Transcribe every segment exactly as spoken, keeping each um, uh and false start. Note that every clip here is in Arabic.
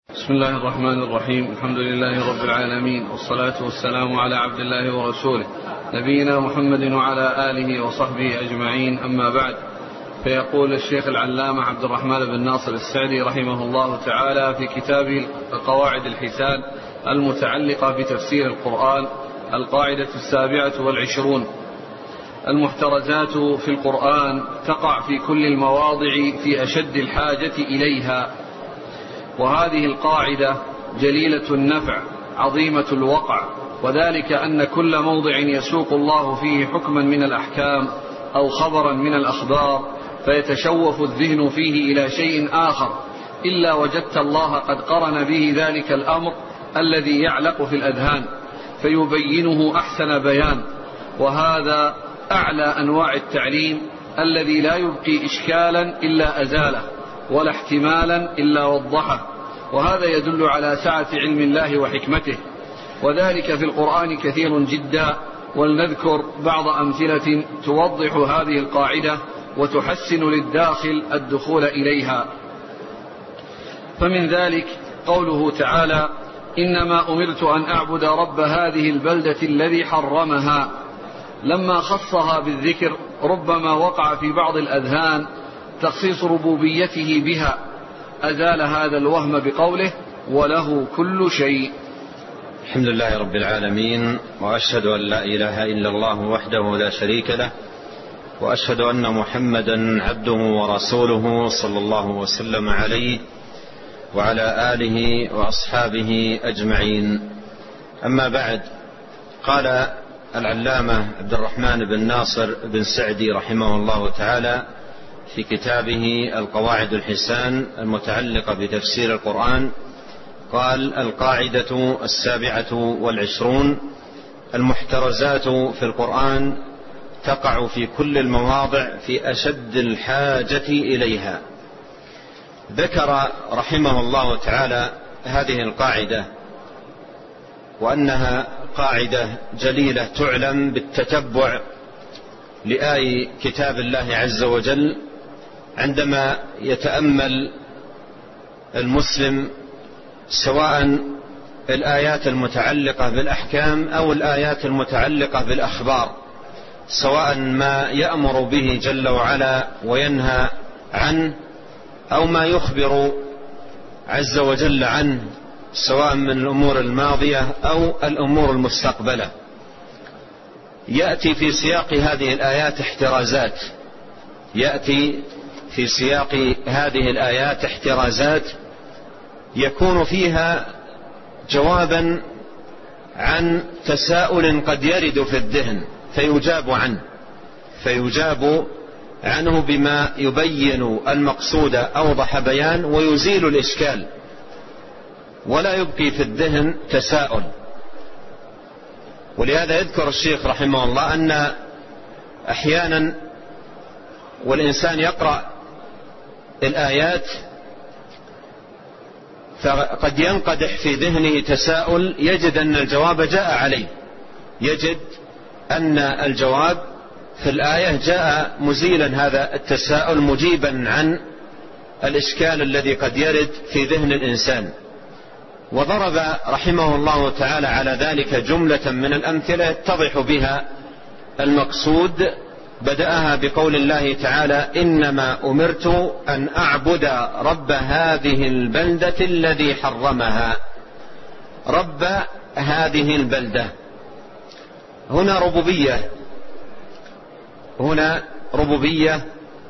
بسم الله الرحمن الرحيم. الحمد لله رب العالمين، والصلاة والسلام على عبد الله ورسوله نبينا محمد وعلى آله وصحبه أجمعين، أما بعد. فيقول الشيخ العلامة عبد الرحمن بن ناصر السعدي رحمه الله تعالى في كتابه قواعد الحسان المتعلقة بتفسير القرآن: القاعدة السابعة والعشرون: المحترزات في القرآن تقع في كل المواضع في أشد الحاجة إليها، وهذه القاعدة جليلة النفع عظيمة الوقع، وذلك أن كل موضع يسوق الله فيه حكما من الأحكام أو خبرا من الأخبار فيتشوف الذهن فيه إلى شيء آخر إلا وجدت الله قد قرن به ذلك الأمر الذي يعلق في الأذهان فيبينه أحسن بيان، وهذا أعلى أنواع التعليم الذي لا يبقي إشكالا إلا أزاله ولا احتمالا إلا وضحه، وهذا يدل على سعة علم الله وحكمته، وذلك في القرآن كثير جدا. ولنذكر بعض أمثلة توضح هذه القاعدة وتحسن للداخل الدخول إليها. فمن ذلك قوله تعالى: إنما أمرت أن أعبد رب هذه البلدة الذي حرمها. لما خصها بالذكر ربما وقع في بعض الأذهان تخصيص ربوبيته بها، أزال هذا الوهم بقوله: وله كل شيء. الحمد لله رب العالمين، وأشهد أن لا إله إلا الله وحده لا شريك له، وأشهد أن محمدا عبده ورسوله صلى الله وسلم عليه وعلى آله وأصحابه أجمعين. أما بعد، قال العلامة عبد الرحمن بن ناصر بن سعدي رحمه الله تعالى في كتابه القواعد الحسان المتعلقة بتفسير القرآن، قال: القاعدة السابعة والعشرون: المحترزات في القرآن تقع في كل المواضع في أشد الحاجة إليها. ذكر رحمه الله تعالى هذه القاعدة وأنها قاعدة جليلة تعلم بالتتبع لآي كتاب الله عز وجل عندما يتأمل المسلم سواء الآيات المتعلقة بالأحكام أو الآيات المتعلقة بالأخبار، سواء ما يأمر به جل وعلا وينهى عنه أو ما يخبر عز وجل عنه، سواء من الأمور الماضية أو الأمور المستقبلة. يأتي في سياق هذه الآيات احترازات يأتي في سياق هذه الآيات احترازات يكون فيها جوابا عن تساؤل قد يرد في الذهن فيجاب عنه فيجاب عنه بما يبين المقصود أوضح بيان ويزيل الإشكال، ولا يبقي في الذهن تساؤل. ولهذا يذكر الشيخ رحمه الله أن أحيانا والإنسان يقرأ الآيات فقد ينقدح في ذهنه تساؤل يجد أن الجواب جاء عليه، يجد أن الجواب في الآية جاء مزيلا هذا التساؤل، مجيبا عن الإشكال الذي قد يرد في ذهن الإنسان. وضرب رحمه الله تعالى على ذلك جملة من الأمثلة يتضح بها المقصود، بدأها بقول الله تعالى: إنما أمرت أن أعبد رب هذه البلدة الذي حرمها. رب هذه البلدة هنا ربوبية، هنا ربوبية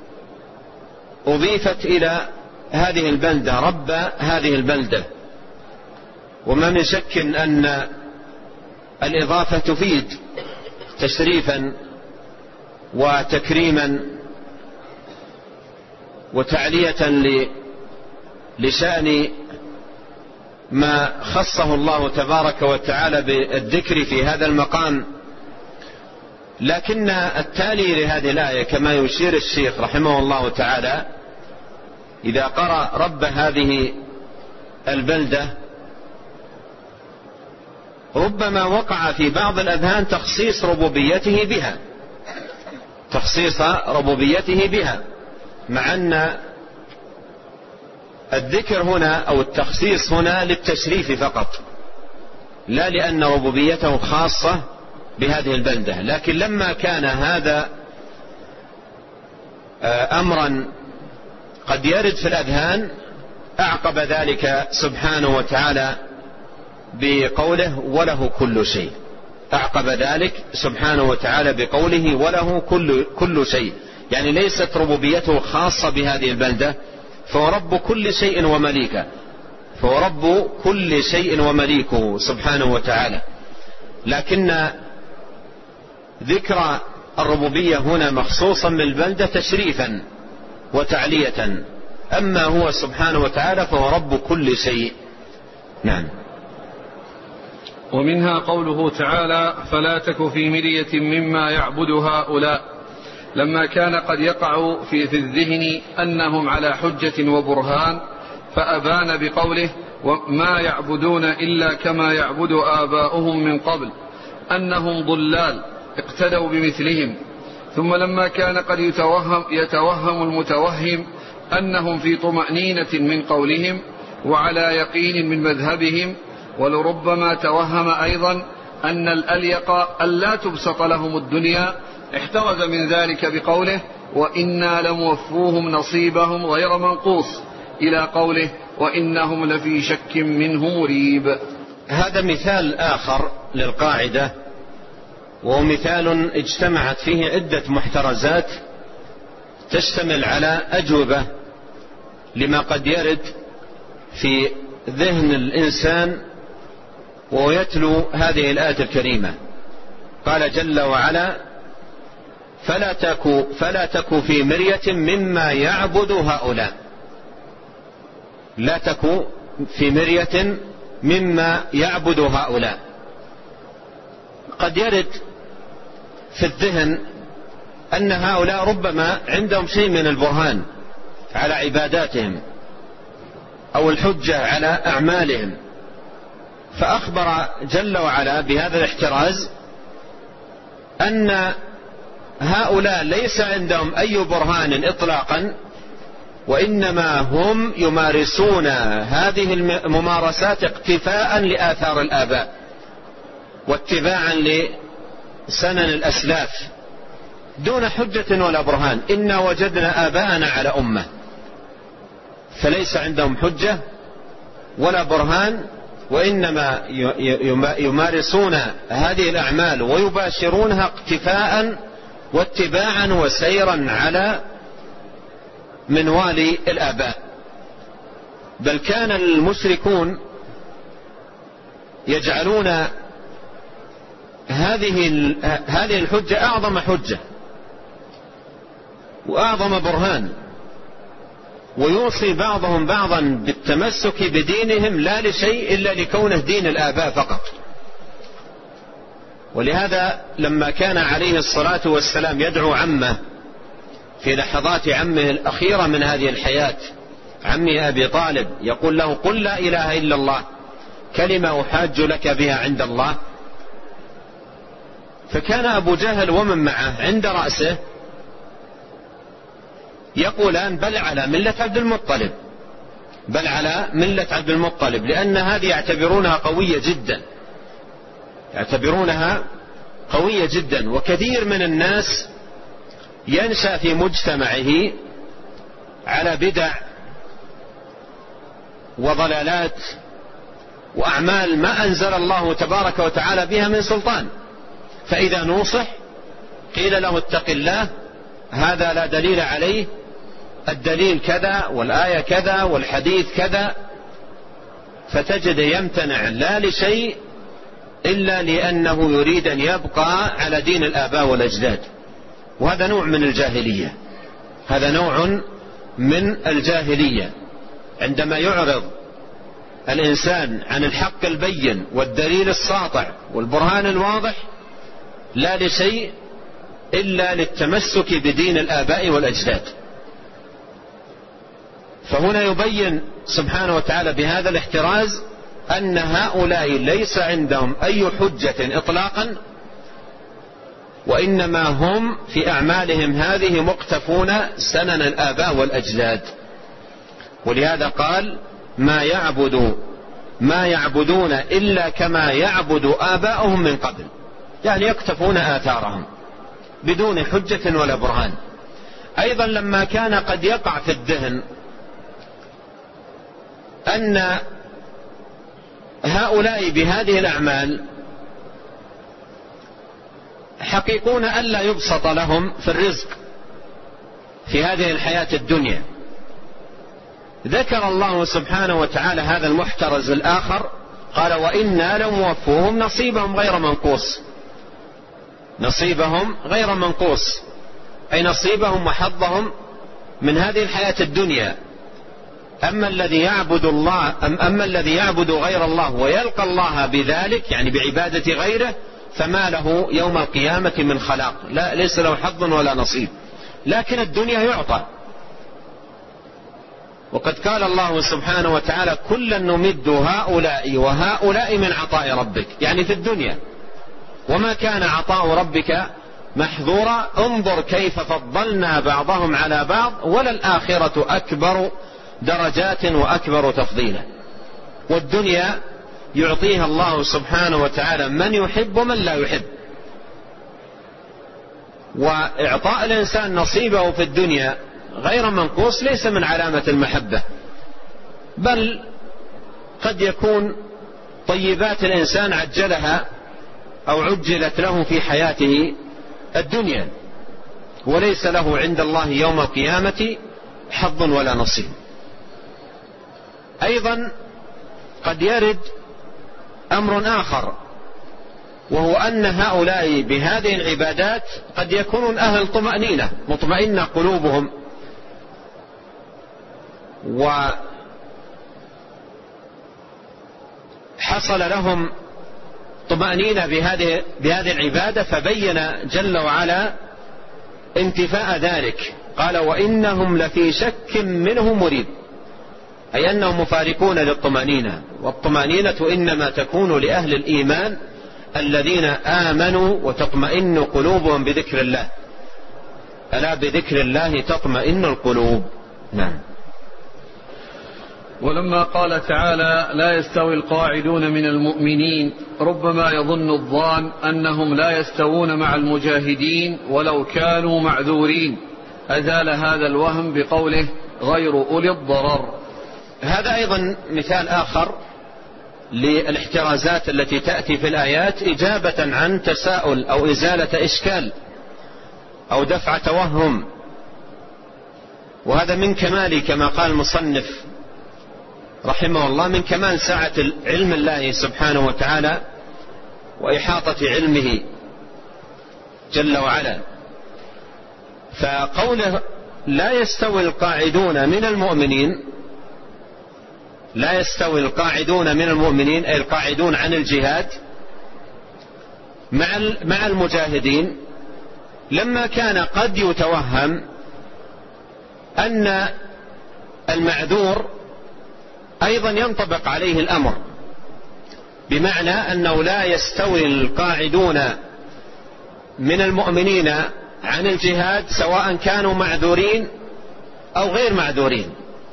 أضيفت إلى هذه البلدة، رب هذه البلدة. وما من شك أن الإضافة تفيد تشريفا وتكريما وتعلية لشأن ما خصه الله تبارك وتعالى بالذكر في هذا المقام. لكن التالي لهذه الآية كما يشير الشيخ رحمه الله تعالى: إذا قرأ رب هذه البلدة ربما وقع في بعض الأذهان تخصيص ربوبيته بها تخصيص ربوبيته بها مع أن الذكر هنا أو التخصيص هنا للتشريف فقط، لا لأن ربوبيته خاصة بهذه البلدة. لكن لما كان هذا أمرا قد يرد في الأذهان أعقب ذلك سبحانه وتعالى بقوله وله كل شيء. أعقب ذلك سبحانه وتعالى بقوله وله كل, كل شيء، يعني ليست ربوبيته خاصة بهذه البلدة، فهو رب كل شيء ومليكه، فهو رب كل شيء ومليكه سبحانه وتعالى. لكن ذكر الربوبية هنا مخصوصا بالبلدة تشريفا وتعلية، أما هو سبحانه وتعالى فهو رب كل شيء. نعم. ومنها قوله تعالى فلا تك في مرية مما يعبد هؤلاء، لما كان قد يقع في, في الذهن أنهم على حجة وبرهان، فأبان بقوله وما يعبدون إلا كما يعبد آباؤهم من قبل أنهم ضلال اقتدوا بمثلهم. ثم لما كان قد يتوهم, يتوهم المتوهم أنهم في طمأنينة من قولهم وعلى يقين من مذهبهم، ولربما توهم أيضا أن الأليق ألا تبسط لهم الدنيا، احترز من ذلك بقوله وإنا لموفوهم نصيبهم غير منقوص، إلى قوله وإنهم لفي شك منه مريب. هذا مثال آخر للقاعدة، وهو مثال اجتمعت فيه عدة محترزات تشتمل على أجوبة لما قد يرد في ذهن الإنسان وهو يتلو هذه الآية الكريمة. قال جل وعلا فلا تكو, فلا تكو في مرية مما يعبد هؤلاء. لا تكو في مرية مما يعبد هؤلاء. قد يرد في الذهن أن هؤلاء ربما عندهم شيء من البرهان على عباداتهم أو الحجة على أعمالهم، فأخبر جل وعلا بهذا الاحتراز أن هؤلاء ليس عندهم أي برهان إطلاقا، وإنما هم يمارسون هذه الممارسات اقتفاء لآثار الآباء واتباعا لسنن الأسلاف دون حجة ولا برهان. إنا وجدنا آباءنا على أمة، فليس عندهم حجة ولا برهان، وإنما يمارسون هذه الأعمال ويباشرونها اقتفاء واتباعا وسيرا على منوال الآباء. بل كان المشركون يجعلون هذه هذه الحجة أعظم حجة وأعظم برهان، ويوصي بعضهم بعضا بالتمسك بدينهم لا لشيء إلا لكونه دين الآباء فقط. ولهذا لما كان عليه الصلاة والسلام يدعو عمه في لحظات عمه الأخيرة من هذه الحياة، عمه أبي طالب، يقول له قل لا إله إلا الله كلمة أحاج لك بها عند الله، فكان أبو جهل ومن معه عند رأسه يقولان بل على ملة عبد المطلب، بل على ملة عبد المطلب، لأن هذه يعتبرونها قوية جدا، يعتبرونها قوية جدا. وكثير من الناس ينشأ في مجتمعه على بدع وضلالات وأعمال ما أنزل الله تبارك وتعالى بها من سلطان، فإذا نوصح قيل له اتق الله، هذا لا دليل عليه، الدليل كذا والآية كذا والحديث كذا، فتجد يمتنع لا لشيء إلا لأنه يريد أن يبقى على دين الآباء والأجداد. وهذا نوع من الجاهلية، هذا نوع من الجاهلية. عندما يعرض الإنسان عن الحق البين والدليل الساطع والبرهان الواضح لا لشيء إلا للتمسك بدين الآباء والأجداد. فهنا يبين سبحانه وتعالى بهذا الاحتراز أن هؤلاء ليس عندهم أي حجة إطلاقا، وإنما هم في أعمالهم هذه مقتفون سنن الآباء والأجداد. ولهذا قال ما يعبد ما يعبدون إلا كما يعبد آباؤهم من قبل، يعني يقتفون آثارهم بدون حجة ولا برهان. أيضا لما كان قد يقع في الذهن أن هؤلاء بهذه الأعمال حقيقون ألا يبسط لهم في الرزق في هذه الحياة الدنيا، ذكر الله سبحانه وتعالى هذا المحترز الآخر، قال وإنا لموفوهم نصيبهم غير منقوص، نصيبهم غير منقوص أي نصيبهم وحظهم من هذه الحياة الدنيا. أما الذي يعبد الله أم أما الذي يعبد غير الله ويلقى الله بذلك يعني بعبادة غيره فما له يوم القيامة من خلاق، لا ليس له حظ ولا نصيب، لكن الدنيا يعطى. وقد قال الله سبحانه وتعالى كلا نمد هؤلاء وهؤلاء من عطاء ربك، يعني في الدنيا، وما كان عطاء ربك محظورا، انظر كيف فضلنا بعضهم على بعض وللآخرة أكبر درجات وأكبر تفضيلا. والدنيا يعطيها الله سبحانه وتعالى من يحب ومن لا يحب، وإعطاء الإنسان نصيبه في الدنيا غير منقوص ليس من علامة المحبة، بل قد يكون طيبات الإنسان عجلها أو عجلت له في حياته الدنيا، وليس له عند الله يوم القيامة حظ ولا نصيب. أيضا قد يرد أمر آخر، وهو أن هؤلاء بهذه العبادات قد يكونون أهل طمأنينة، مطمئنة قلوبهم، وحصل لهم طمأنينة بهذه بهذه العبادة، فبين جل وعلا انتفاء ذلك، قال وإنهم لفي شك منه مريب، أي أنهم مفارقون للطمأنينة، والطمأنينة إنما تكون لأهل الإيمان الذين آمنوا وتطمئن قلوبهم بذكر الله، ألا بذكر الله تطمئن القلوب. نعم. ولما قال تعالى لا يستوي القاعدون من المؤمنين، ربما يظن الظان أنهم لا يستوون مع المجاهدين ولو كانوا معذورين، أزال هذا الوهم بقوله غير أولي الضرر. هذا أيضا مثال آخر للاحترازات التي تأتي في الآيات إجابة عن تساؤل أو إزالة إشكال أو دفع توهم، وهذا من كمال كما قال المصنف رحمه الله من كمال سعة علم الله سبحانه وتعالى وإحاطة علمه جل وعلا. فقوله لا يستوي القاعدون من المؤمنين، لا يستوي القاعدون من المؤمنين أي القاعدون عن الجهاد مع مع المجاهدين، لما كان قد يتوهم أن المعذور أيضا ينطبق عليه الأمر، بمعنى أنه لا يستوي القاعدون من المؤمنين عن الجهاد سواء كانوا معذورين أو غير معذورين.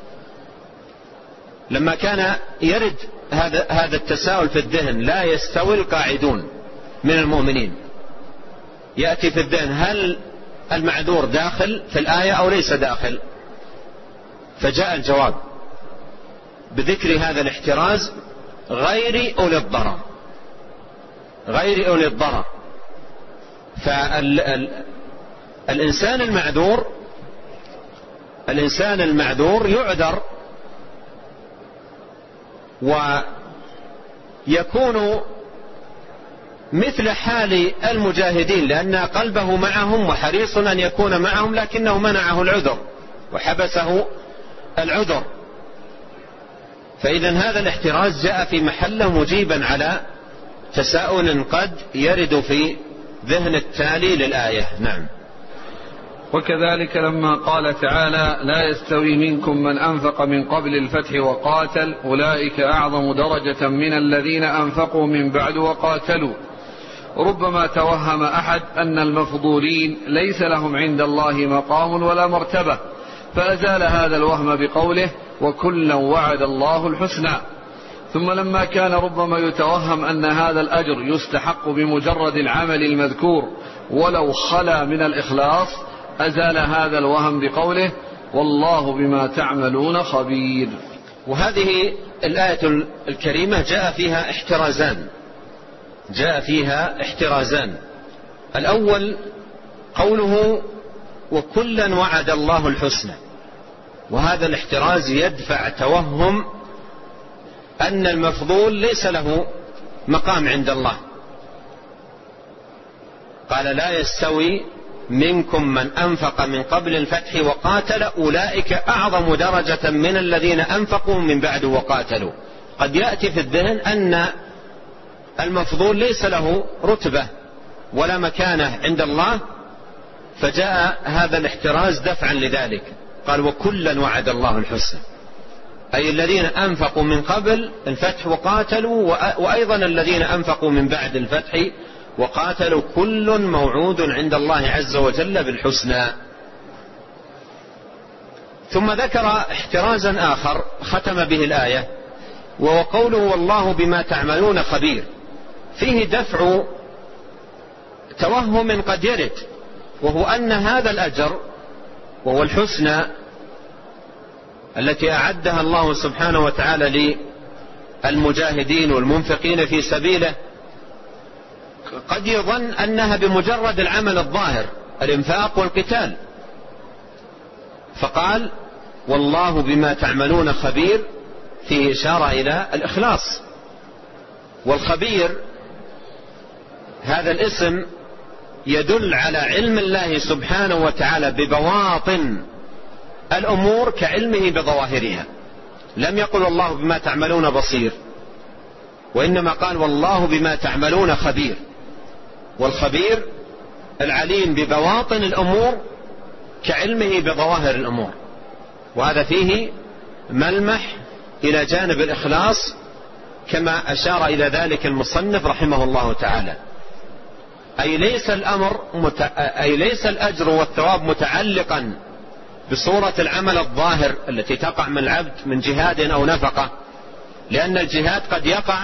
لما كان يرد هذا هذا التساؤل في الذهن لا يستوي القاعدون من المؤمنين، يأتي في الذهن هل المعذور داخل في الآية أو ليس داخل؟ فجاء الجواب بذكر هذا الاحتراز غير أولي الضرر، غير أولي الضرر. فالإنسان المعذور الإنسان المعذور يعذر ويكون مثل حال المجاهدين، لأن قلبه معهم وحريص أن يكون معهم، لكنه منعه العذر وحبسه العذر. فإذا هذا الاحتراز جاء في محله مجيبا على تساؤل قد يرد في ذهن التالي للآية. نعم. وكذلك لما قال تعالى لا يستوي منكم من أنفق من قبل الفتح وقاتل أولئك أعظم درجة من الذين أنفقوا من بعد وقاتلوا، ربما توهم أحد أن المفضولين ليس لهم عند الله مقام ولا مرتبة، فأزال هذا الوهم بقوله وكلا وعد الله الحسنى. ثم لما كان ربما يتوهم أن هذا الأجر يستحق بمجرد العمل المذكور ولو خلا من الإخلاص، أزال هذا الوهم بقوله والله بما تعملون خبير. وهذه الآية الكريمة جاء فيها احترازان جاء فيها احترازان الأول قوله وكلا وعد الله الحسنى، وهذا الاحتراز يدفع توهم أن المفضول ليس له مقام عند الله. قال لا يستوي منكم من أنفق من قبل الفتح وقاتل أولئك أعظم درجة من الذين أنفقوا من بعد وقاتلوا. قد يأتي في الذهن أن المفضول ليس له رتبة ولا مكانة عند الله، فجاء هذا الاحتراز دفعا لذلك. قال وكلا وعد الله الحسنى، أي الذين أنفقوا من قبل الفتح وقاتلوا، وأيضا الذين أنفقوا من بعد الفتح وقاتلوا، كل موعود عند الله عز وجل بالحسنى. ثم ذكر احترازا آخر ختم به الآية، وهو قوله والله بما تعملون خبير، فيه دفع توهم قد يرد، وهو أن هذا الأجر وهو الحسنى التي أعدها الله سبحانه وتعالى للمجاهدين والمنفقين في سبيله، قد يظن أنها بمجرد العمل الظاهر الإنفاق والقتال، فقال والله بما تعملون خبير، فيه إشارة إلى الإخلاص. والخبير هذا الاسم يدل على علم الله سبحانه وتعالى ببواطن الأمور كعلمه بظواهرها. لم يقل الله بما تعملون بصير، وإنما قال والله بما تعملون خبير. والخبير العليم ببواطن الأمور كعلمه بظواهر الأمور، وهذا فيه ملمح إلى جانب الإخلاص كما أشار إلى ذلك المصنف رحمه الله تعالى. أي ليس الأمر مت... أي ليس الأجر والثواب متعلقا بصورة العمل الظاهر التي تقع من العبد من جهاد أو نفقة، لأن الجهاد قد يقع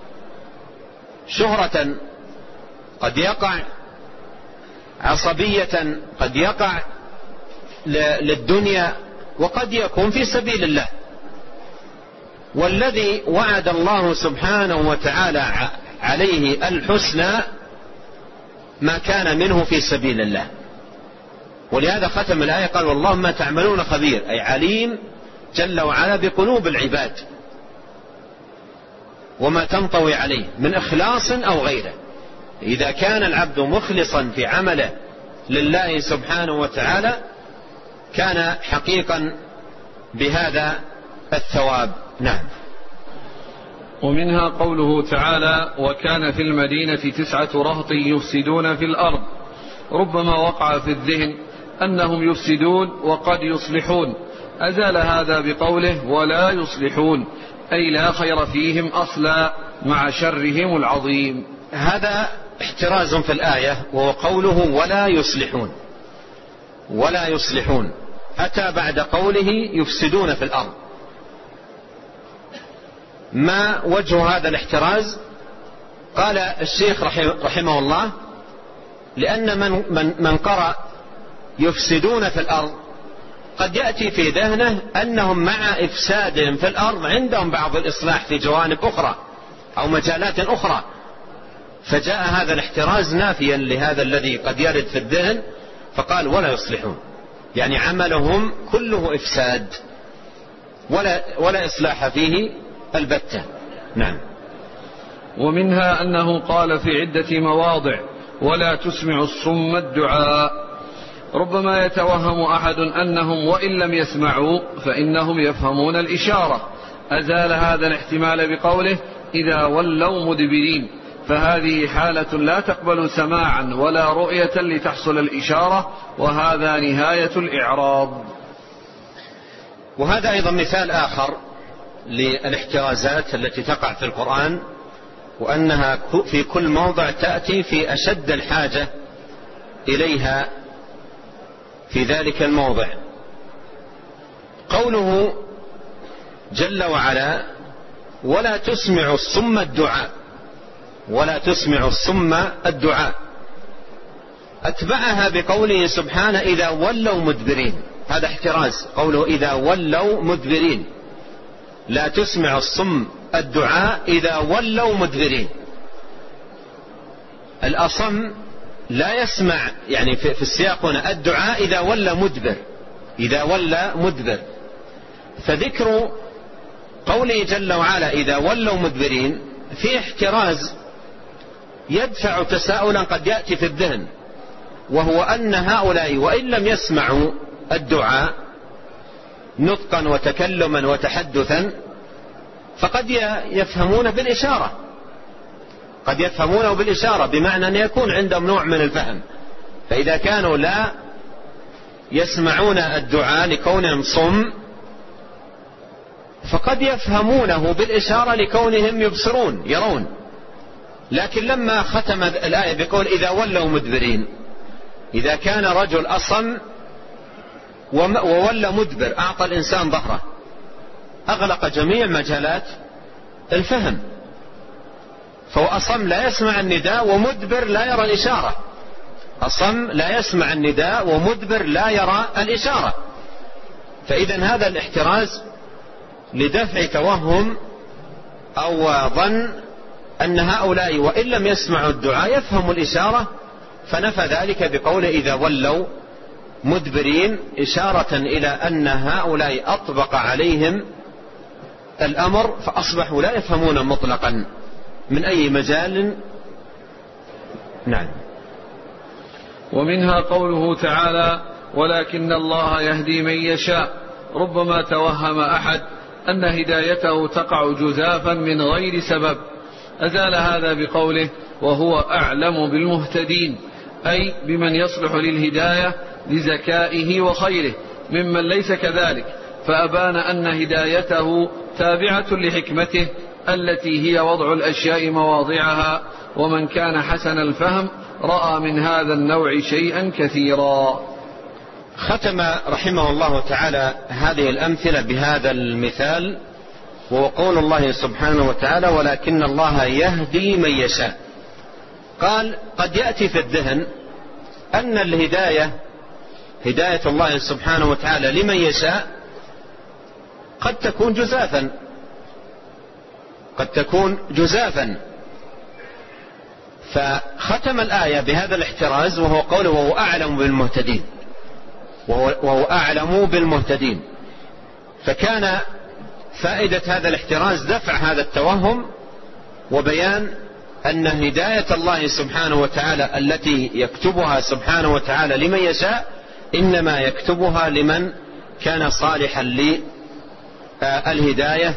شهرة، قد يقع عصبية، قد يقع للدنيا، وقد يكون في سبيل الله. والذي وعد الله سبحانه وتعالى عليه الحسنى ما كان منه في سبيل الله. ولهذا ختم الآية قال والله ما تعملون خبير، أي عليم جل وعلا بقلوب العباد وما تنطوي عليه من إخلاص أو غيره. إذا كان العبد مخلصا في عمله لله سبحانه وتعالى كان حقيقا بهذا الثواب. نعم. ومنها قوله تعالى وكان في المدينة تسعة رهط يفسدون في الأرض، ربما وقع في الذهن أنهم يفسدون وقد يصلحون، أزال هذا بقوله ولا يصلحون، أي لا خير فيهم أصلا مع شرهم العظيم. هذا احتراز في الآية، وهو قوله ولا يصلحون. ولا يصلحون أتى بعد قوله يفسدون في الأرض. ما وجه هذا الاحتراز؟ قال الشيخ رحمه الله لأن من, من, من قرأ يفسدون في الأرض قد يأتي في ذهنه أنهم مع إفسادهم في الأرض عندهم بعض الإصلاح في جوانب أخرى أو مجالات أخرى، فجاء هذا الاحتراز نافيا لهذا الذي قد يرد في الذهن، فقال ولا يصلحون، يعني عملهم كله إفساد ولا, ولا إصلاح فيه البتة. نعم. ومنها أنه قال في عدة مواضع ولا تسمع الصم الدعاء، ربما يتوهم أحد أنهم وإن لم يسمعوا فإنهم يفهمون الإشارة، أزال هذا الاحتمال بقوله إذا ولوا مدبرين، فهذه حالة لا تقبل سماعا ولا رؤية لتحصل الإشارة، وهذا نهاية الإعراض. وهذا أيضا مثال آخر للاحترازات التي تقع في القرآن، وأنها في كل موضع تأتي في أشد الحاجة إليها في ذلك الموضع. قوله جل وعلا: ولا تسمع الصم الدعاء، ولا تسمع الصم الدعاء، أتبعها بقوله سبحانه: إذا ولوا مدبرين. هذا احتراز، قوله إذا ولوا مدبرين، لا تسمع الصم الدعاء إذا ولوا مدبرين. الأصم لا يسمع، يعني في السياق هنا الدعاء إذا ولى مدبر، إذا ولى مدبر. فذكر قوله جل وعلا إذا ولوا مدبرين في احتراز يدفع تساؤلا قد يأتي في الذهن، وهو أن هؤلاء وإن لم يسمعوا الدعاء نطقا وتكلما وتحدثا فقد يفهمون بالإشارة، قد يفهمونه بالإشارة، بمعنى أن يكون عندهم نوع من الفهم. فإذا كانوا لا يسمعون الدعاء لكونهم صم فقد يفهمونه بالإشارة لكونهم يبصرون يرون. لكن لما ختم الآية بقول إذا ولوا مدبرين، إذا كان رجل أصم وولى مدبر، أعطى الإنسان ظهره، أغلق جميع مجالات الفهم، فهو أصم لا يسمع النداء ومدبر لا يرى الإشارة. أصم لا يسمع النداء ومدبر لا يرى الإشارة. فإذا هذا الاحتراز لدفع توهم أو ظن أن هؤلاء وإن لم يسمعوا الدعاء يفهموا الإشارة، فنفى ذلك بقوله إذا ولوا مدبرين، إشارة إلى أن هؤلاء أطبق عليهم الأمر فأصبحوا لا يفهمون مطلقا من أي مجال. نعم. ومنها قوله تعالى: ولكن الله يهدي من يشاء. ربما توهم أحد أن هدايته تقع جزافا من غير سبب، أزال هذا بقوله: وهو أعلم بالمهتدين، أي بمن يصلح للهداية لذكائه وخيره ممن ليس كذلك، فأبان أن هدايته تابعة لحكمته التي هي وضع الأشياء مواضعها، ومن كان حسن الفهم رأى من هذا النوع شيئا كثيرا. ختم رحمه الله تعالى هذه الأمثلة بهذا المثال، وهو قول الله سبحانه وتعالى: ولكن الله يهدي من يشاء. قال: قد يأتي في الذهن أن الهداية هداية الله سبحانه وتعالى لمن يشاء قد تكون جزافا، قد تكون جزافا. فختم الآية بهذا الاحتراز، وهو قوله: وهو أعلم بالمهتدين، وهو أعلم بالمهتدين. فكان فائدة هذا الاحتراز دفع هذا التوهم وبيان أن هداية الله سبحانه وتعالى التي يكتبها سبحانه وتعالى لمن يشاء إنما يكتبها لمن كان صالحا للهداية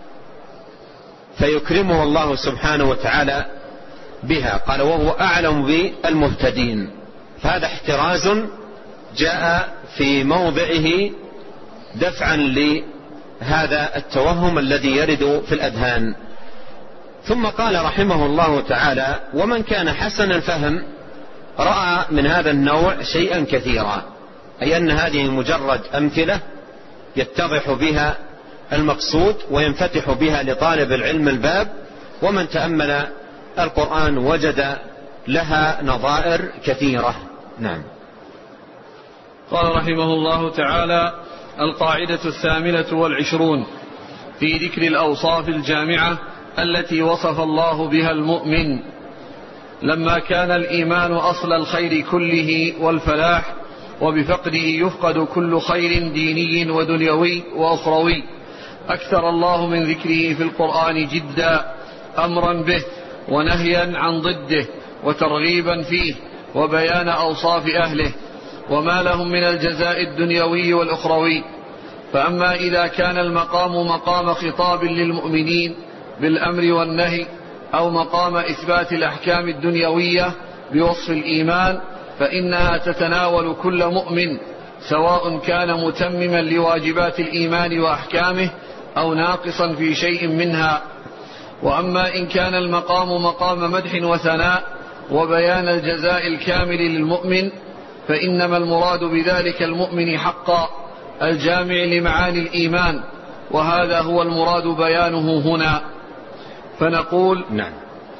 فيكرمه الله سبحانه وتعالى بها. قال: وهو أعلم بالمهتدين. فهذا احتراز جاء في موضعه دفعا لهذا التوهم الذي يرد في الأذهان. ثم قال رحمه الله تعالى: ومن كان حسن الفهم رأى من هذا النوع شيئا كثيرا، أي أن هذه مجرد أمثلة يتضح بها المقصود وينفتح بها لطالب العلم الباب، ومن تأمل القرآن وجد لها نظائر كثيرة. نعم. قال رحمه الله تعالى: القاعدة الثامنة والعشرون في ذكر الأوصاف الجامعة التي وصف الله بها المؤمن. لما كان الإيمان أصل الخير كله والفلاح، وبفقده يفقد كل خير ديني ودنيوي وأخروي، أكثر الله من ذكره في القرآن جدا، أمرا به ونهيا عن ضده وترغيبا فيه وبيان أوصاف أهله وما لهم من الجزاء الدنيوي والأخروي. فأما إذا كان المقام مقام خطاب للمؤمنين بالأمر والنهي، أو مقام إثبات الأحكام الدنيوية بوصف الإيمان، فإنها تتناول كل مؤمن، سواء كان متمما لواجبات الإيمان وأحكامه أو ناقصا في شيء منها. وأما إن كان المقام مقام مدح وثناء وبيان الجزاء الكامل للمؤمن، فإنما المراد بذلك المؤمن حقا الجامع لمعاني الإيمان وهذا هو المراد بيانه هنا. فنقول نعم.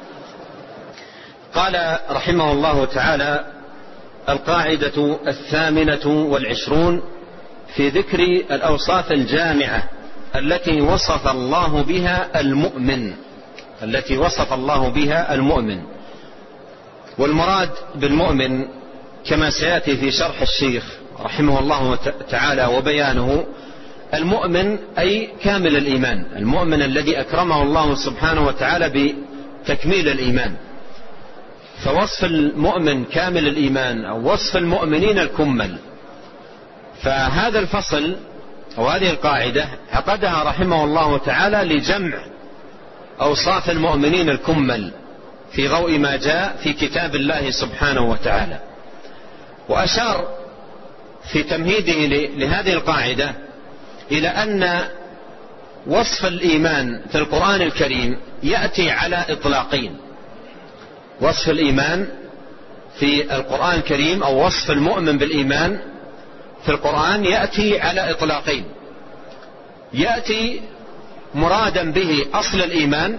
قال رحمه الله تعالى: القاعدة الثامنة والعشرون في ذكر الأوصاف الجامعة التي وصف الله بها المؤمن التي وصف الله بها المؤمن. والمراد بالمؤمن كما سيأتي في شرح الشيخ رحمه الله تعالى وبيانه، المؤمن أي كامل الإيمان، المؤمن الذي أكرمه الله سبحانه وتعالى بتكميل الإيمان. فوصف المؤمن كامل الإيمان أو وصف المؤمنين الكمل. فهذا الفصل وهذه القاعدة عقدها رحمه الله تعالى لجمع أوصاف المؤمنين الكمل في ضوء ما جاء في كتاب الله سبحانه وتعالى. وأشار في تمهيده لهذه القاعدة إلى أن وصف الإيمان في القرآن الكريم يأتي على إطلاقين. وصف الإيمان في القرآن الكريم أو وصف المؤمن بالإيمان في القرآن يأتي على إطلاقين. يأتي مرادا به أصل الإيمان،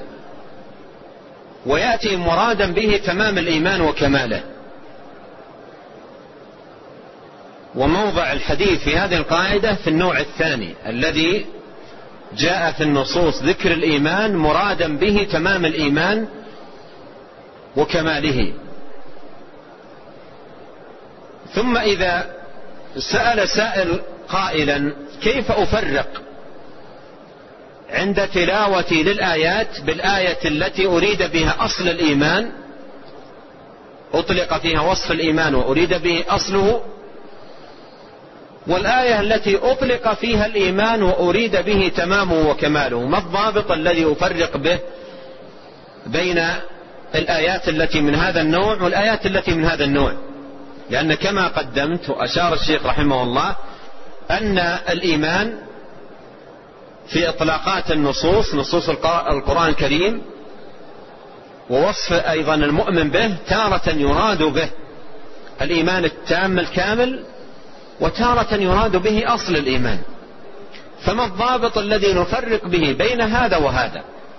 ويأتي مرادا به تمام الإيمان وكماله. وموضع الحديث في هذه القاعدة في النوع الثاني الذي جاء في النصوص ذكر الإيمان مرادا به تمام الإيمان وكماله. ثم إذا سأل سائل قائلا: كيف أفرق عند تلاوتي للآيات بالآية التي أريد بها أصل الإيمان، أطلق فيها وصف الإيمان وأريد به أصله، والآية التي أطلق فيها الإيمان وأريد به تمامه وكماله؟ ما الضابط الذي أفرق به بين الآيات التي من هذا النوع والآيات التي من هذا النوع؟ لأن كما قدمت وأشار الشيخ رحمه الله أن الإيمان في إطلاقات النصوص، نصوص القرآن الكريم، ووصف أيضا المؤمن به تارة يراد به الإيمان التام الكامل، وتارة يراد به أصل الإيمان. فما الضابط الذي نفرق به بين هذا وهذا؟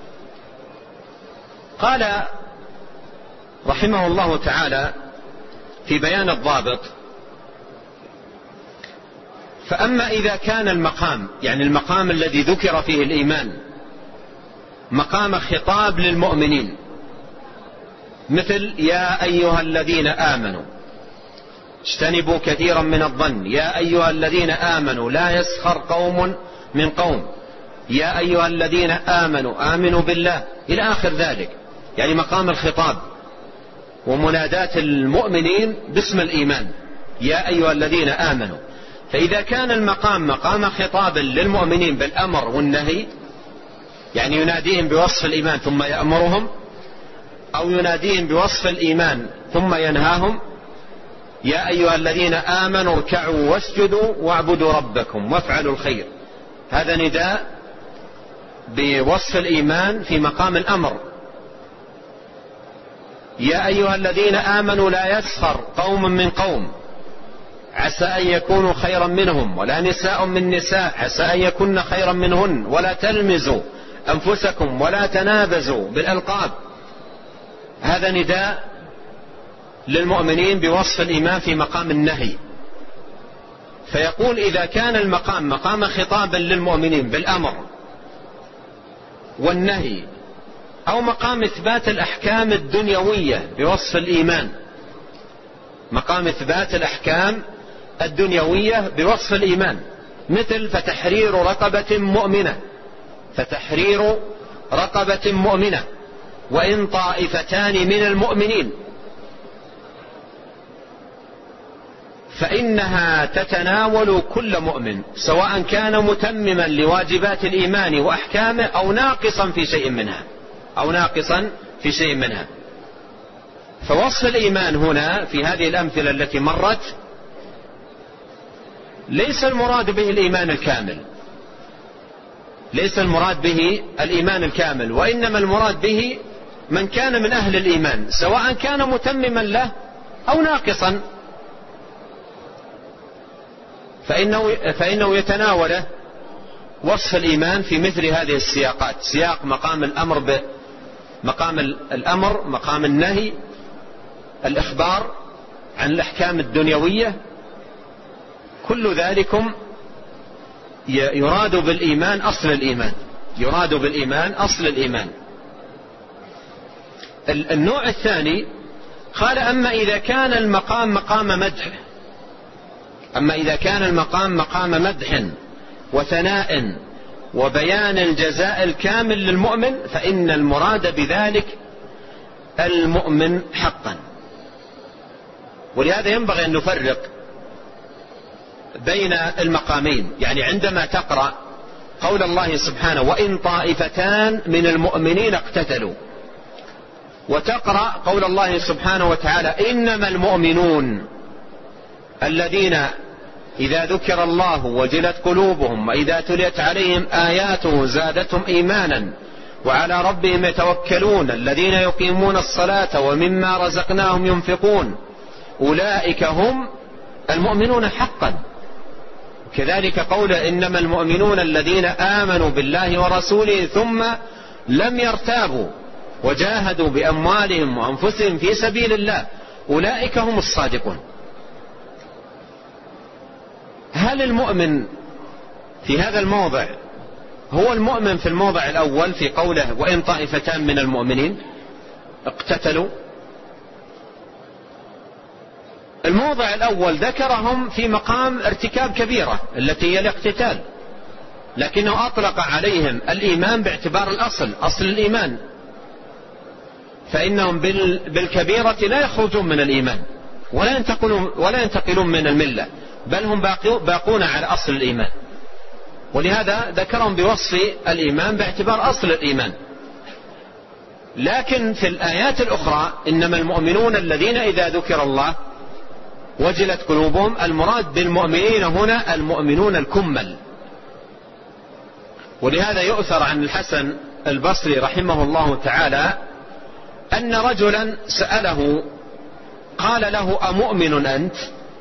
قال رحمه الله تعالى في بيان الضابط: فأما إذا كان المقام، يعني المقام الذي ذكر فيه الإيمان، مقام خطاب للمؤمنين، مثل يا أيها الذين آمنوا اجتنبوا كثيرا من الظن، يا أيها الذين آمنوا لا يسخر قوم من قوم، يا أيها الذين آمنوا آمنوا بالله، إلى آخر ذلك، يعني مقام الخطاب ومنادات المؤمنين باسم الإيمان، يا أيها الذين آمنوا. فإذا كان المقام مقام خطاب للمؤمنين بالأمر والنهي، يعني يناديهم بوصف الإيمان ثم يأمرهم، أو يناديهم بوصف الإيمان ثم ينهاهم، يا أيها الذين آمنوا اركعوا واسجدوا واعبدوا ربكم وافعلوا الخير، هذا نداء بوصف الإيمان في مقام الأمر. يا أيها الذين آمنوا لا يسخر قوم من قوم عسى أن يكونوا خيرا منهم، ولا نساء من نساء عسى أن يكون خيرا منهن، ولا تلمزوا أنفسكم ولا تنابزوا بالألقاب، هذا نداء للمؤمنين بوصف الإيمان في مقام النهي. فيقول إذا كان المقام مقام خطابا للمؤمنين بالأمر والنهي، أو مقام إثبات الأحكام الدنيوية بوصف الإيمان، مقام إثبات الأحكام الدنيوية بوصف الإيمان، مثل فتحرير رقبة مؤمنة، فتحرير رقبة مؤمنة وإن طائفتان من المؤمنين، فإنها تتناول كل مؤمن سواء كان متمما لواجبات الإيمان وأحكامه أو ناقصا في شيء منها أو ناقصا في شيء منها. فوصف الإيمان هنا في هذه الأمثلة التي مرت ليس المراد به الإيمان الكامل، ليس المراد به الإيمان الكامل، وإنما المراد به من كان من أهل الإيمان سواء كان متمما له أو ناقصا، فإنه, فإنه يتناوله وصف الإيمان في مثل هذه السياقات، سياق مقام الأمر ب مقام الأمر، مقام النهي، الإخبار عن الأحكام الدنيوية، كل ذلكم يراد بالإيمان أصل الإيمان، يراد بالإيمان أصل الإيمان. النوع الثاني قال أما إذا كان المقام مقام مدح، أما إذا كان المقام مقام مدح وثناء وبيان الجزاء الكامل للمؤمن فإن المراد بذلك المؤمن حقا. ولهذا ينبغي أن نفرق بين المقامين، يعني عندما تقرأ قول الله سبحانه وإن طائفتان من المؤمنين اقتتلوا، وتقرأ قول الله سبحانه وتعالى إنما المؤمنون الذين إذا ذكر الله وجلت قلوبهم وإذا تليت عليهم آياته زادتهم إيمانا وعلى ربهم يتوكلون الذين يقيمون الصلاة ومما رزقناهم ينفقون أولئك هم المؤمنون حقا. كذلك قول إنما المؤمنون الذين آمنوا بالله ورسوله ثم لم يرتابوا وجاهدوا بأموالهم وأنفسهم في سبيل الله أولئك هم الصادقون. هل المؤمن في هذا الموضع هو المؤمن في الموضع الأول في قوله وإن طائفتان من المؤمنين اقتتلوا؟ الموضع الأول ذكرهم في مقام ارتكاب كبيرة التي هي الاقتتال، لكنه أطلق عليهم الإيمان باعتبار الأصل، أصل الإيمان، فإنهم بالكبيرة لا يخرجون من الإيمان ولا ينتقلون, ولا ينتقلون من الملة، بل هم باقون على أصل الإيمان. ولهذا ذكرهم بوصف الإيمان باعتبار أصل الإيمان. لكن في الآيات الأخرى إنما المؤمنون الذين إذا ذكر الله وجلت قلوبهم، المراد بالمؤمنين هنا المؤمنون الكمل. ولهذا يؤثر عن الحسن البصري رحمه الله تعالى أن رجلا سأله قال له أمؤمن أنت؟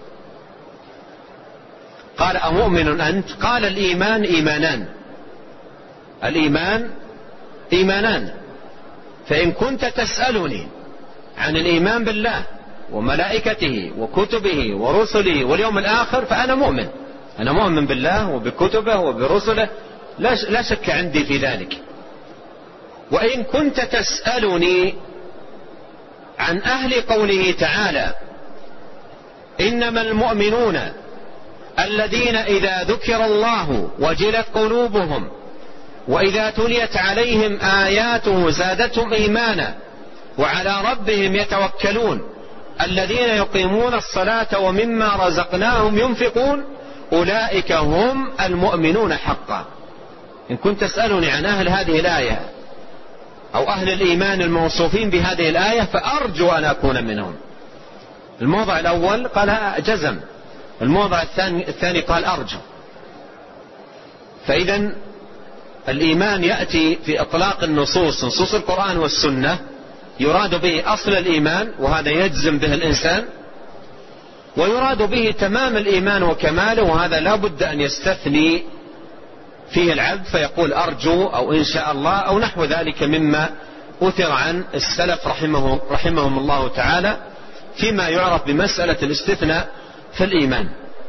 قال أمؤمن أنت؟ قال الإيمان إيمانان، الإيمان إيمانان، فإن كنت تسألني عن الإيمان بالله وملائكته وكتبه ورسله واليوم الآخر فأنا مؤمن، أنا مؤمن بالله وبكتبه وبرسله، لا شك عندي في ذلك. وإن كنت تسألني عن أهل قوله تعالى إنما المؤمنون الذين إذا ذكر الله وجلت قلوبهم وإذا تليت عليهم آياته زادتهم إيمانا وعلى ربهم يتوكلون الذين يقيمون الصلاة ومما رزقناهم ينفقون أولئك هم المؤمنون حقا. إن كنت تسألني عن أهل هذه الآية أو أهل الإيمان الموصوفين بهذه الآية فأرجو أن أكون منهم. الموضع الأول قال جزم، الموضع الثاني, الثاني قال أرجو. فإذا الإيمان يأتي في إطلاق النصوص، نصوص القرآن والسنة، يراد به أصل الإيمان وهذا يجزم به الإنسان، ويراد به تمام الإيمان وكماله، وهذا لا بد أن يستثني فيه العبد فيقول أرجو أو إن شاء الله أو نحو ذلك مما أثر عن السلف رحمه رحمهم الله تعالى فيما يعرف بمسألة الاستثناء في الإيمان.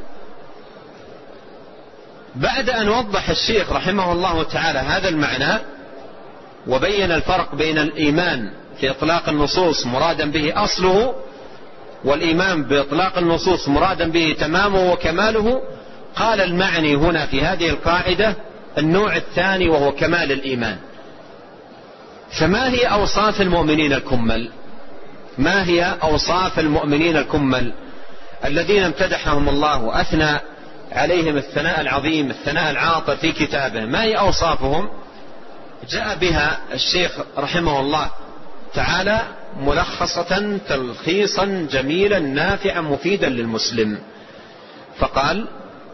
بعد أن وضح الشيخ رحمه الله تعالى هذا المعنى وبين الفرق بين الإيمان في إطلاق النصوص مرادا به أصله والإيمان بإطلاق النصوص مرادا به تمامه وكماله، قال المعني هنا في هذه القاعدة النوع الثاني وهو كمال الإيمان. فما هي أوصاف المؤمنين الكمل؟ ما هي أوصاف المؤمنين الكمل الذين امتدحهم الله وأثنى عليهم الثناء العظيم الثناء العاطر في كتابه؟ ما هي أوصافهم؟ جاء بها الشيخ رحمه الله تعالى ملخصة تلخيصا جميلا نافعا مفيدا للمسلم، فقال: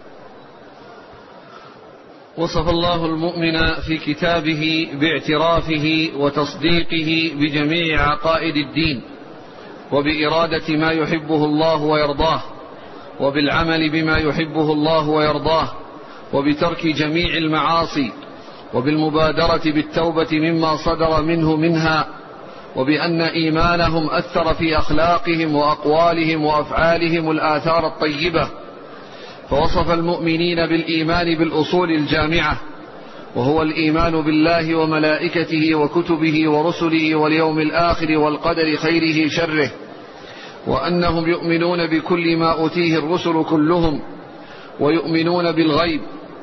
وصف الله المؤمن في كتابه باعترافه وتصديقه بجميع عقائد الدين وبإرادة ما يحبه الله ويرضاه وبالعمل بما يحبه الله ويرضاه وبترك جميع المعاصي، وبالمبادرة بالتوبة مما صدر منه منها، وبأن إيمانهم أثر في أخلاقهم وأقوالهم وأفعالهم الآثار الطيبة. فوصف المؤمنين بالإيمان بالأصول الجامعة، وهو الإيمان بالله وملائكته وكتبه ورسله واليوم الآخر والقدر خيره شره، وأنهم يؤمنون بكل ما أوتيه الرسل كلهم، ويؤمنون بالغيب.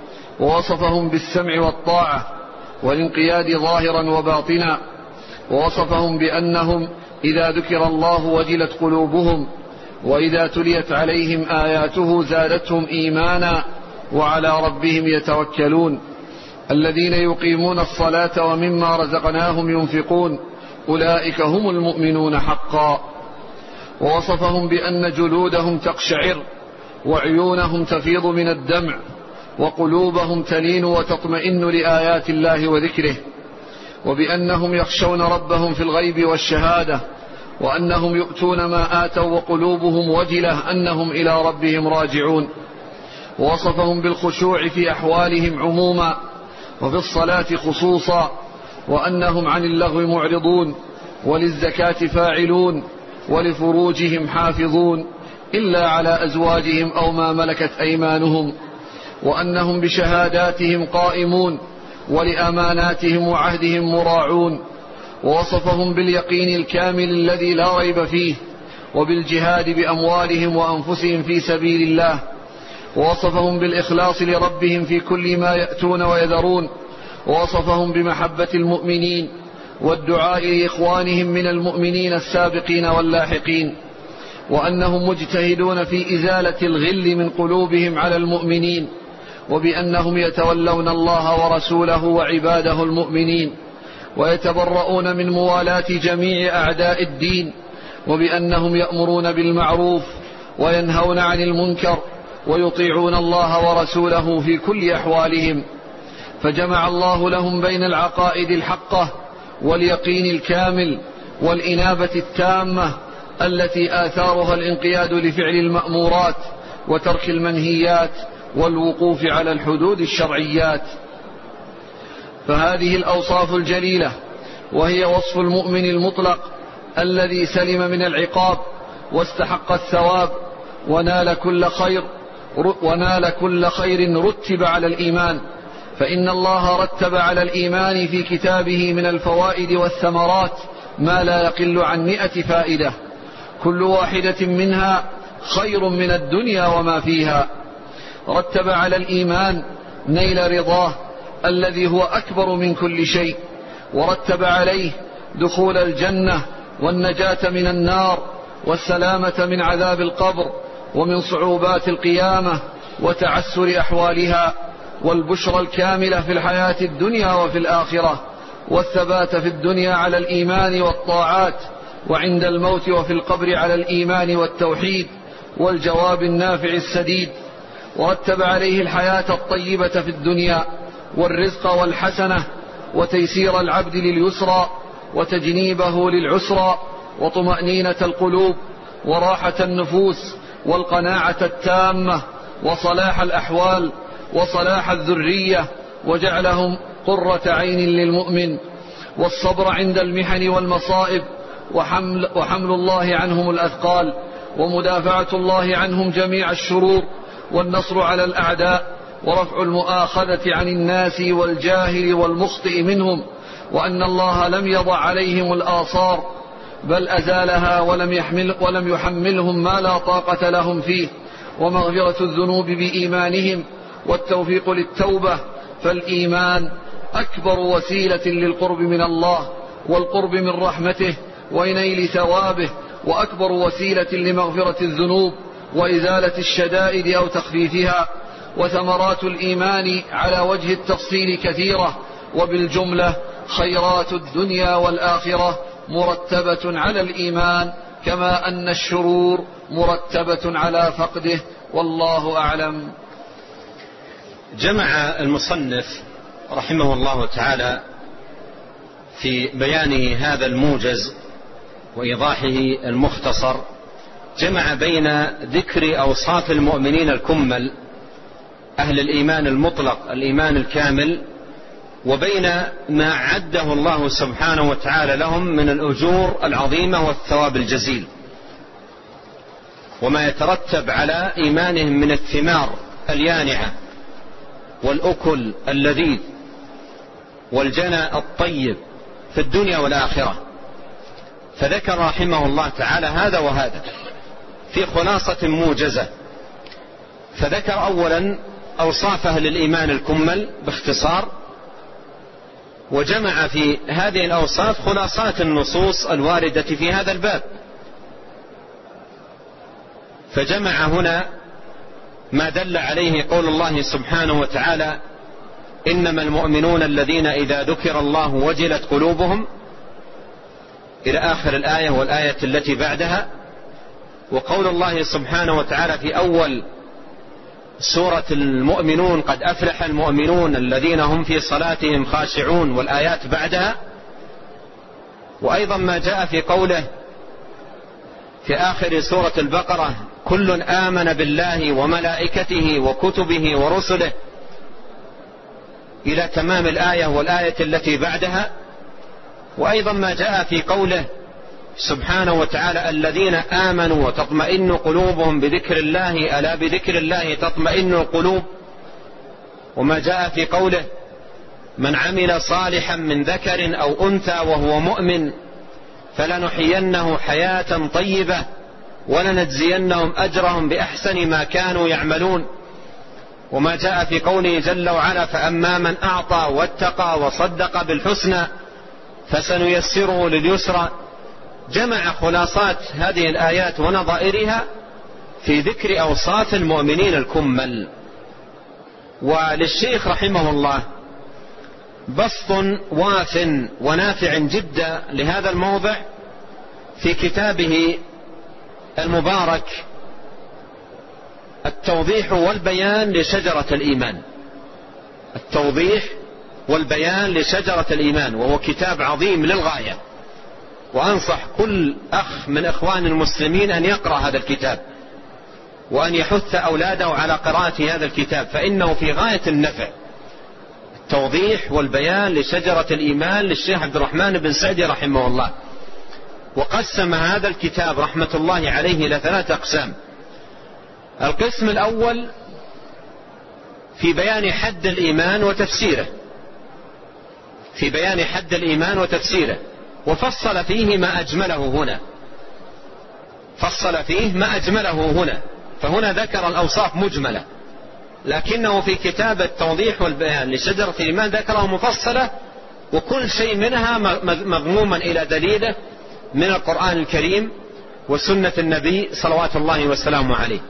ووصفهم بالسمع والطاعة والانقياد ظاهرا وباطنا، ووصفهم بأنهم إذا ذكر الله وجلت قلوبهم، وإذا تليت عليهم آياته زادتهم إيمانا، وعلى ربهم يتوكلون، الذين يقيمون الصلاة ومما رزقناهم ينفقون، أولئك هم المؤمنون حقا. ووصفهم بأن جلودهم تقشعر، وعيونهم تفيض من الدمع، وقلوبهم تلين وتطمئن لآيات الله وذكره، وبأنهم يخشون ربهم في الغيب والشهادة، وأنهم يؤتون ما آتوا وقلوبهم وجلة أنهم إلى ربهم راجعون. ووصفهم بالخشوع في أحوالهم عموما وفي الصلاة خصوصا، وأنهم عن اللغو معرضون، وللزكاة فاعلون، ولفروجهم حافظون إلا على أزواجهم أو ما ملكت أيمانهم، وأنهم بشهاداتهم قائمون، ولأماناتهم وعهدهم مراعون. ووصفهم باليقين الكامل الذي لا ريب فيه، وبالجهاد بأموالهم وأنفسهم في سبيل الله. ووصفهم بالإخلاص لربهم في كل ما يأتون ويذرون. ووصفهم بمحبة المؤمنين والدعاء لإخوانهم من المؤمنين السابقين واللاحقين، وأنهم مجتهدون في إزالة الغل من قلوبهم على المؤمنين، وبأنهم يتولون الله ورسوله وعباده المؤمنين، ويتبرؤون من موالاة جميع أعداء الدين، وبأنهم يأمرون بالمعروف وينهون عن المنكر، ويطيعون الله ورسوله في كل أحوالهم. فجمع الله لهم بين العقائد الحقة واليقين الكامل والإنابة التامة التي آثارها الانقياد لفعل المأمورات وترك المنهيات والوقوف على الحدود الشرعيات. فهذه الأوصاف الجليلة، وهي وصف المؤمن المطلق الذي سلم من العقاب واستحق الثواب ونال كل خير ونال كل خير رتب على الإيمان. فإن الله رتب على الإيمان في كتابه من الفوائد والثمرات ما لا يقل عن مئة فائدة، كل واحدة منها خير من الدنيا وما فيها. رتب على الإيمان نيل رضاه الذي هو أكبر من كل شيء، ورتب عليه دخول الجنة والنجاة من النار والسلامة من عذاب القبر ومن صعوبات القيامة وتعسر أحوالها، والبشرى الكاملة في الحياة الدنيا وفي الآخرة، والثبات في الدنيا على الإيمان والطاعات، وعند الموت وفي القبر على الإيمان والتوحيد والجواب النافع السديد. ورتب عليه الحياة الطيبة في الدنيا والرزق والحسنة وتيسير العبد لليسرى وتجنيبه للعسرى وطمأنينة القلوب وراحة النفوس والقناعة التامة وصلاح الأحوال وصلاح الذرية، وجعلهم قرة عين للمؤمن، والصبر عند المحن والمصائب، وحمل, وحمل الله عنهم الأثقال، ومدافعة الله عنهم جميع الشرور، والنصر على الأعداء، ورفع المؤاخذة عن الناس والجاهل والمخطئ منهم، وأن الله لم يضع عليهم الآثار بل أزالها ولم, يحمل ولم يحملهم ما لا طاقة لهم فيه، ومغفرة الذنوب بإيمانهم والتوفيق للتوبة. فالإيمان أكبر وسيلة للقرب من الله والقرب من رحمته ونيل ثوابه، وأكبر وسيلة لمغفرة الذنوب وإزالة الشدائد أو تخفيفها. وثمرات الإيمان على وجه التفصيل كثيرة، وبالجملة خيرات الدنيا والآخرة مرتبة على الإيمان، كما أن الشرور مرتبة على فقده، والله أعلم. جمع المصنف رحمه الله تعالى في بيانه هذا الموجز وإيضاحه المختصر، جمع بين ذكر أوصاف المؤمنين الكمل أهل الإيمان المطلق الإيمان الكامل وبين ما عده الله سبحانه وتعالى لهم من الأجور العظيمة والثواب الجزيل وما يترتب على إيمانهم من الثمار اليانعة والأكل اللذيذ والجنى الطيب في الدنيا والآخرة. فذكر رحمه الله تعالى هذا وهذا في خلاصة موجزة. فذكر أولا أوصاف أهل الإيمان الكمل باختصار، وجمع في هذه الأوصاف خلاصات النصوص الواردة في هذا الباب. فجمع هنا ما دل عليه قول الله سبحانه وتعالى: إنما المؤمنون الذين إذا ذكر الله وجلت قلوبهم، إلى آخر الآية والآية التي بعدها. وقول الله سبحانه وتعالى في أول سورة المؤمنون: قد أفلح المؤمنون الذين هم في صلاتهم خاشعون، والآيات بعدها. وأيضا ما جاء في قوله في آخر سورة البقرة: كل آمن بالله وملائكته وكتبه ورسله، إلى تمام الآية والآية التي بعدها. وأيضا ما جاء في قوله سبحانه وتعالى: الذين آمنوا وتطمئن قلوبهم بذكر الله، ألا بذكر الله تطمئن القلوب. وما جاء في قوله: من عمل صالحا من ذكر أو أنثى وهو مؤمن فلنحيينه حياة طيبة ولنجزينهم أجرهم بأحسن ما كانوا يعملون. وما جاء في قوله جل وعلا: فأما من أعطى واتقى وصدق بالحسنى فسنيسره لليسرى. جمع خلاصات هذه الآيات ونظائرها في ذكر أوصاف المؤمنين الكمل. وللشيخ رحمه الله بسط واف ونافع جدا لهذا الموضع في كتابه المبارك التوضيح والبيان لشجرة الإيمان. التوضيح والبيان لشجرة الإيمان، وهو كتاب عظيم للغاية، وأنصح كل أخ من إخوان المسلمين أن يقرأ هذا الكتاب وأن يحث أولاده على قراءة هذا الكتاب، فإنه في غاية النفع. التوضيح والبيان لشجرة الإيمان للشيخ عبد الرحمن بن سعدي رحمه الله. وقسم هذا الكتاب رحمة الله عليه إلى ثلاثة أقسام. القسم الأول في بيان حد الإيمان وتفسيره، في بيان حد الإيمان وتفسيره، وفصل فيه ما أجمله هنا، فصل فيه ما أجمله هنا. فهنا ذكر الأوصاف مجملة، لكنه في كتاب التوضيح والبيان لشجرة الإيمان ذكره مفصلة، وكل شيء منها مضموما إلى دليله من القرآن الكريم وسنة النبي صلوات الله وسلامه عليه.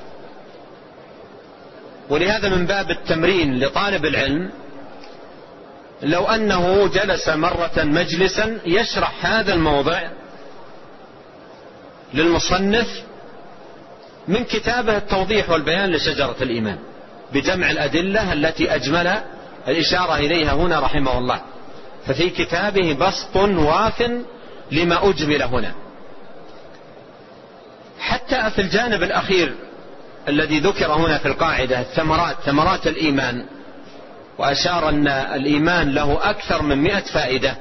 ولهذا من باب التمرين لطالب العلم لو أنه جلس مرة مجلسا يشرح هذا الموضع للمصنف من كتابه التوضيح والبيان لشجرة الإيمان بجمع الأدلة التي أجمل الإشارة إليها هنا رحمه الله. ففي كتابه بسط واف لما أجمل هنا. حتى في الجانب الأخير الذي ذكر هنا في القاعدة الثمرات، ثمرات الإيمان، وأشار أن الإيمان له أكثر من مئة فائدة،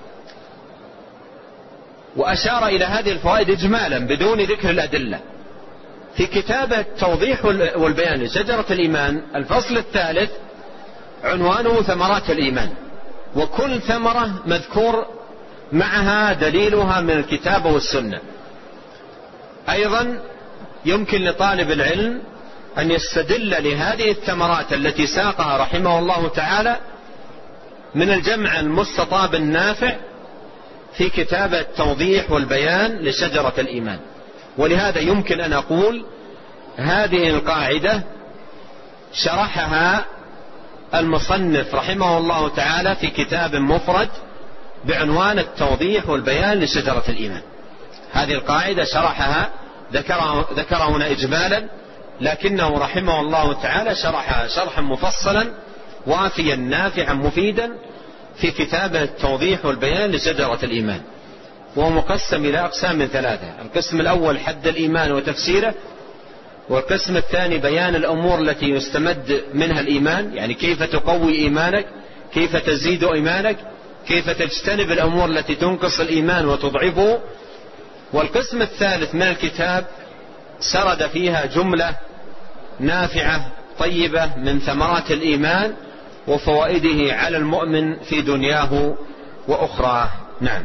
وأشار إلى هذه الفوائد إجمالا بدون ذكر الأدلة. في كتاب التوضيح والبيان لشجرة الإيمان الفصل الثالث عنوانه ثمرات الإيمان، وكل ثمرة مذكور معها دليلها من الكتاب والسنة. أيضا يمكن لطالب العلم أن يستدل لهذه الثمرات التي ساقها رحمه الله تعالى من الجمع المستطاب النافع في كتاب التوضيح والبيان لشجرة الإيمان. ولهذا يمكن أن أقول هذه القاعدة شرحها المصنف رحمه الله تعالى في كتاب مفرد بعنوان التوضيح والبيان لشجرة الإيمان. هذه القاعدة شرحها ذكرها ذكر هنا إجمالا، لكنه رحمه الله تعالى شرحها شرحا مفصلا وافيا نافعا مفيدا في كتابه التوضيح والبيان لشجرة الإيمان. وهو مقسم إلى أقسام من ثلاثة: القسم الأول حد الإيمان وتفسيره، والقسم الثاني بيان الأمور التي يستمد منها الإيمان، يعني كيف تقوي إيمانك، كيف تزيد إيمانك، كيف تجتنب الأمور التي تنقص الإيمان وتضعفه. والقسم الثالث من الكتاب سرد فيها جملة نافعة طيبة من ثمرات الإيمان وفوائده على المؤمن في دنياه وأخرى. نعم.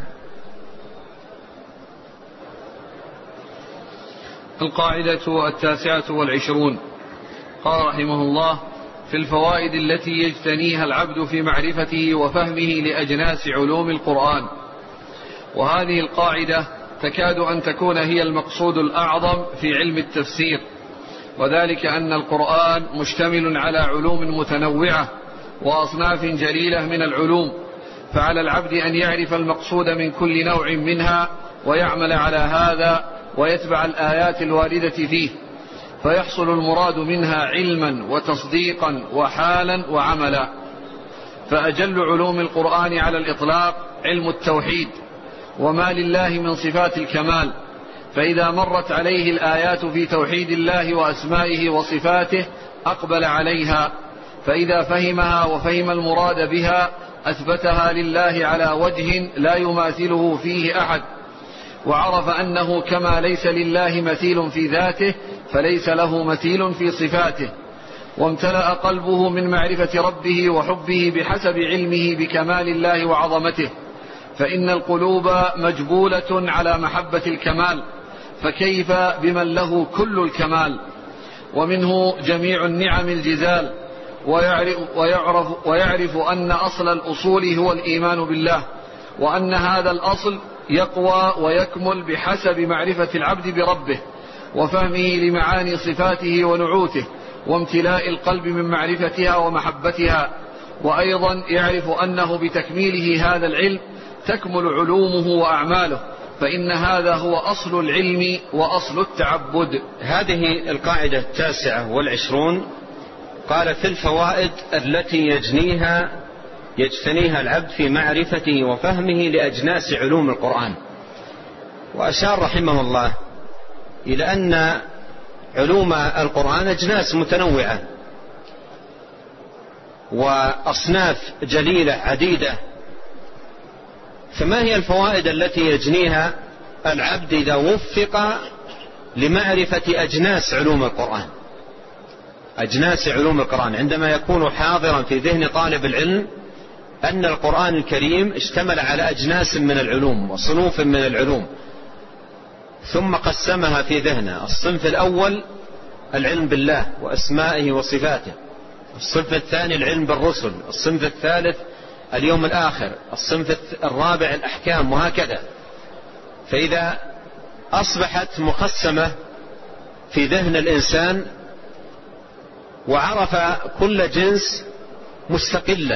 القاعدة التاسعة والعشرون. قال رحمه الله: في الفوائد التي يجتنيها العبد في معرفته وفهمه لأجناس علوم القرآن. وهذه القاعدة تكاد أن تكون هي المقصود الأعظم في علم التفسير، وذلك أن القرآن مشتمل على علوم متنوعة وأصناف جليلة من العلوم، فعلى العبد أن يعرف المقصود من كل نوع منها ويعمل على هذا ويتبع الآيات الواردة فيه، فيحصل المراد منها علما وتصديقا وحالا وعملا. فأجل علوم القرآن على الإطلاق علم التوحيد وما لله من صفات الكمال، فإذا مرت عليه الآيات في توحيد الله وأسمائه وصفاته أقبل عليها، فإذا فهمها وفهم المراد بها أثبتها لله على وجه لا يماثله فيه أحد، وعرف أنه كما ليس لله مثيل في ذاته فليس له مثيل في صفاته، وامتلأ قلبه من معرفة ربه وحبه بحسب علمه بكمال الله وعظمته، فإن القلوب مجبولة على محبة الكمال، فكيف بمن له كل الكمال ومنه جميع النعم الجزال، ويعرف, ويعرف, ويعرف أن أصل الأصول هو الإيمان بالله، وأن هذا الأصل يقوى ويكمل بحسب معرفة العبد بربه وفهمه لمعاني صفاته ونعوته وامتلاء القلب من معرفتها ومحبتها. وأيضا يعرف أنه بتكميله هذا العلم تكمل علومه وأعماله، فإن هذا هو أصل العلم وأصل التعبد. هذه القاعدة التاسعة والعشرون قال: في الفوائد التي يجنيها يجتنيها العبد في معرفته وفهمه لأجناس علوم القرآن. وأشار رحمه الله إلى أن علوم القرآن أجناس متنوعة وأصناف جليلة عديدة، فما هي الفوائد التي يجنيها العبد إذا وفق لمعرفة أجناس علوم القرآن؟ أجناس علوم القرآن عندما يكون حاضرا في ذهن طالب العلم أن القرآن الكريم اشتمل على أجناس من العلوم وصنوف من العلوم، ثم قسمها في ذهنه: الصنف الأول العلم بالله وأسمائه وصفاته، الصنف الثاني العلم بالرسل، الصنف الثالث اليوم الآخر، الصنف الرابع الأحكام، وهكذا. فإذا أصبحت مقسمة في ذهن الإنسان وعرف كل جنس مستقلا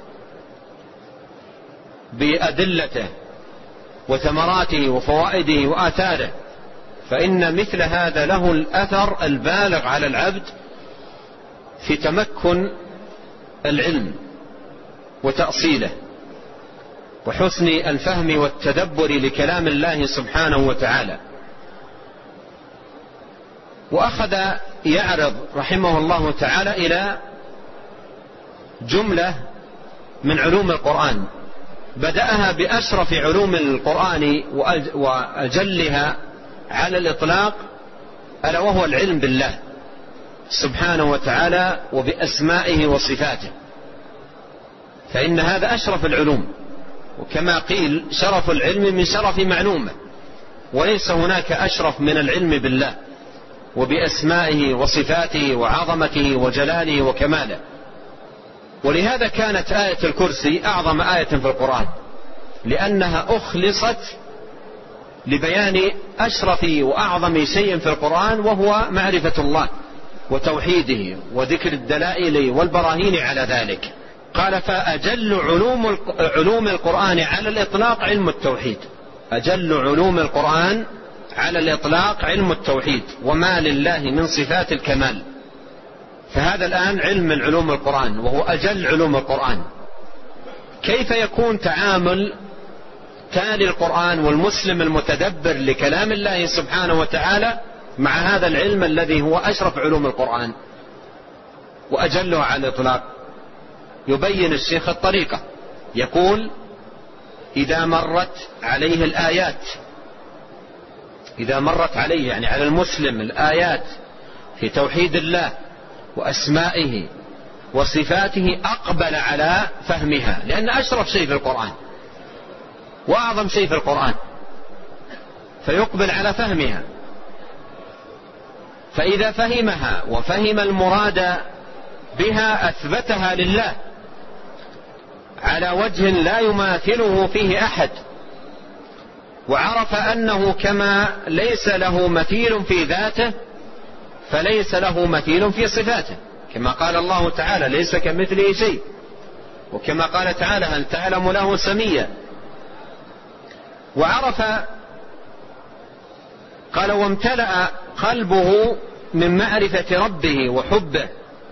بأدلته وثمراته وفوائده وآثاره، فإن مثل هذا له الأثر البالغ على العبد في تمكن العلم وتأصيله وحسن الفهم والتدبر لكلام الله سبحانه وتعالى. وأخذ يعرض رحمه الله تعالى إلى جملة من علوم القرآن، بدأها بأشرف علوم القرآن وأجلها على الإطلاق، ألا وهو العلم بالله سبحانه وتعالى وبأسمائه وصفاته، فإن هذا أشرف العلوم، وكما قيل شرف العلم من شرف معلومه، وليس هناك أشرف من العلم بالله وبأسمائه وصفاته وعظمته وجلاله وكماله. ولهذا كانت آية الكرسي أعظم آية في القرآن، لأنها أخلصت لبيان أشرف وأعظم شيء في القرآن، وهو معرفة الله وتوحيده وذكر الدلائل والبراهين على ذلك. قال: فأجل علوم علوم القرآن على الإطلاق علم التوحيد. أجل علوم القرآن على الإطلاق علم التوحيد وما لله من صفات الكمال. فهذا الآن علم من علوم القرآن وهو أجل علوم القرآن. كيف يكون تعامل تالي القرآن والمسلم المتدبر لكلام الله سبحانه وتعالى مع هذا العلم الذي هو أشرف علوم القرآن وأجله على الإطلاق. يبين الشيخ الطريقة، يقول: إذا مرت عليه الآيات، إذا مرت عليه يعني على المسلم الآيات في توحيد الله وأسمائه وصفاته، أقبل على فهمها، لأن أشرف شيء في القرآن وأعظم شيء في القرآن، فيقبل على فهمها. فإذا فهمها وفهم المراد بها أثبتها لله على وجه لا يماثله فيه أحد، وعرف أنه كما ليس له مثيل في ذاته فليس له مثيل في صفاته، كما قال الله تعالى: ليس كمثله شيء، وكما قال تعالى: هل تعلم له سميا. وعرف، قال: وامتلأ قلبه من معرفة ربه وحبه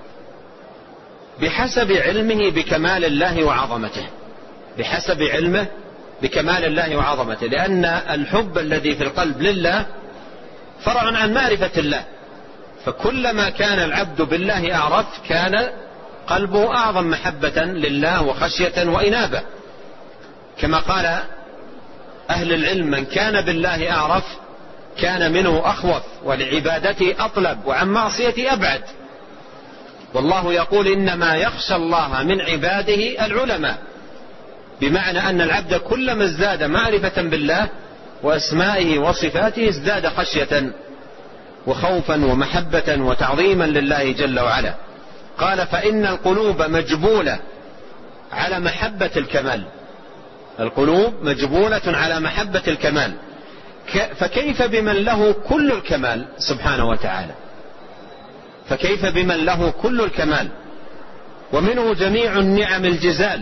بحسب علمه بكمال الله وعظمته، بحسب علمه بكمال الله وعظمته، لأن الحب الذي في القلب لله فرع عن معرفة الله، فكلما كان العبد بالله أعرف كان قلبه أعظم محبة لله وخشية وإنابة، كما قال أهل العلم: من كان بالله أعرف كان منه أخوف، ولعبادته أطلب، وعن معصيته أبعد. والله يقول: إنما يخشى الله من عباده العلماء، بمعنى أن العبد كلما ازداد معرفة بالله وأسمائه وصفاته ازداد خشية وخوفا ومحبة وتعظيما لله جل وعلا. قال: فإن القلوب مجبولة على محبة الكمال، القلوب مجبولة على محبة الكمال، فكيف بمن له كل الكمال سبحانه وتعالى، فكيف بمن له كل الكمال ومنه جميع النعم الجزال.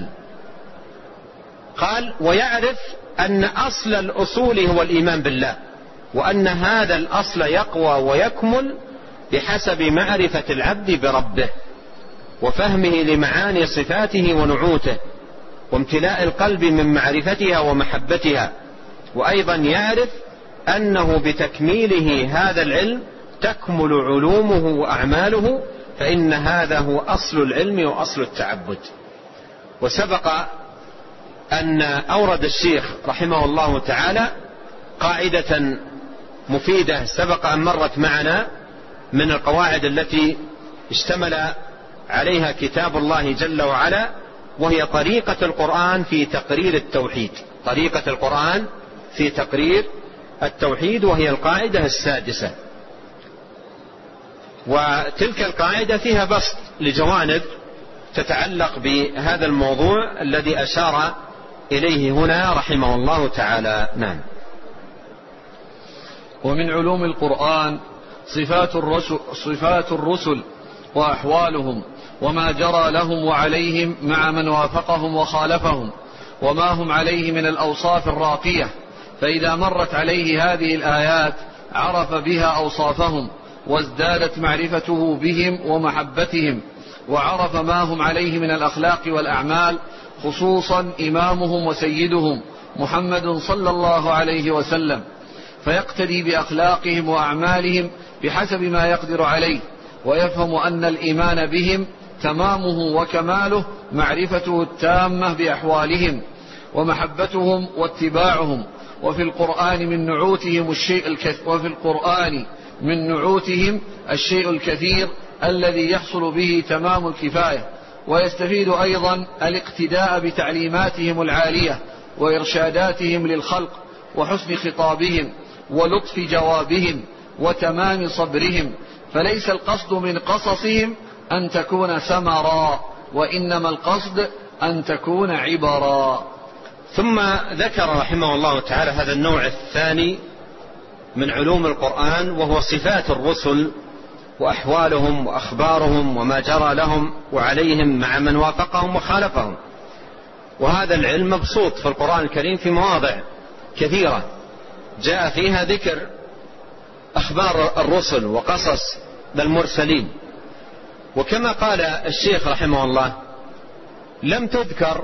قال: ويعرف أن أصل الأصول هو الإيمان بالله، وأن هذا الأصل يقوى ويكمل بحسب معرفة العبد بربه وفهمه لمعاني صفاته ونعوته وامتلاء القلب من معرفتها ومحبتها. وأيضا يعرف أنه بتكميله هذا العلم تكمل علومه وأعماله، فإن هذا هو أصل العلم وأصل التعبد. وسبق أن أورد الشيخ رحمه الله تعالى قاعدة مفيدة سبق أن مرت معنا من القواعد التي اشتمل عليها كتاب الله جل وعلا، وهي طريقة القرآن في تقرير التوحيد، طريقة القرآن في تقرير التوحيد، وهي القاعدة السادسة. وتلك القاعدة فيها بسط لجوانب تتعلق بهذا الموضوع الذي أشار إليه هنا رحمه الله تعالى. نعم. ومن علوم القرآن صفات الرسل, صفات الرسل وأحوالهم وما جرى لهم وعليهم مع من وافقهم وخالفهم، وما هم عليه من الأوصاف الراقية، فإذا مرت عليه هذه الآيات عرف بها أوصافهم وازدادت معرفته بهم ومحبتهم، وعرف ما هم عليه من الأخلاق والأعمال، خصوصا إمامهم وسيدهم محمد صلى الله عليه وسلم، فيقتدي بأخلاقهم وأعمالهم بحسب ما يقدر عليه، ويفهم أن الإيمان بهم تمامه وكماله معرفته التامة بأحوالهم ومحبتهم واتباعهم. وفي القرآن من نعوتهم الشيء الكثير وفي القرآن من نعوتهم الشيء الكثير الذي يحصل به تمام الكفاية. ويستفيد أيضا الاقتداء بتعليماتهم العالية وإرشاداتهم للخلق وحسن خطابهم ولطف جوابهم وتمام صبرهم، فليس القصد من قصصهم أن تكون سمرا، وإنما القصد أن تكون عبرا. ثم ذكر رحمه الله تعالى هذا النوع الثاني من علوم القرآن، وهو صفات الرسل وأحوالهم وأخبارهم وما جرى لهم وعليهم مع من وافقهم وخالفهم. وهذا العلم مبسوط في القرآن الكريم في مواضع كثيرة جاء فيها ذكر أخبار الرسل وقصص المرسلين. وكما قال الشيخ رحمه الله: لم تذكر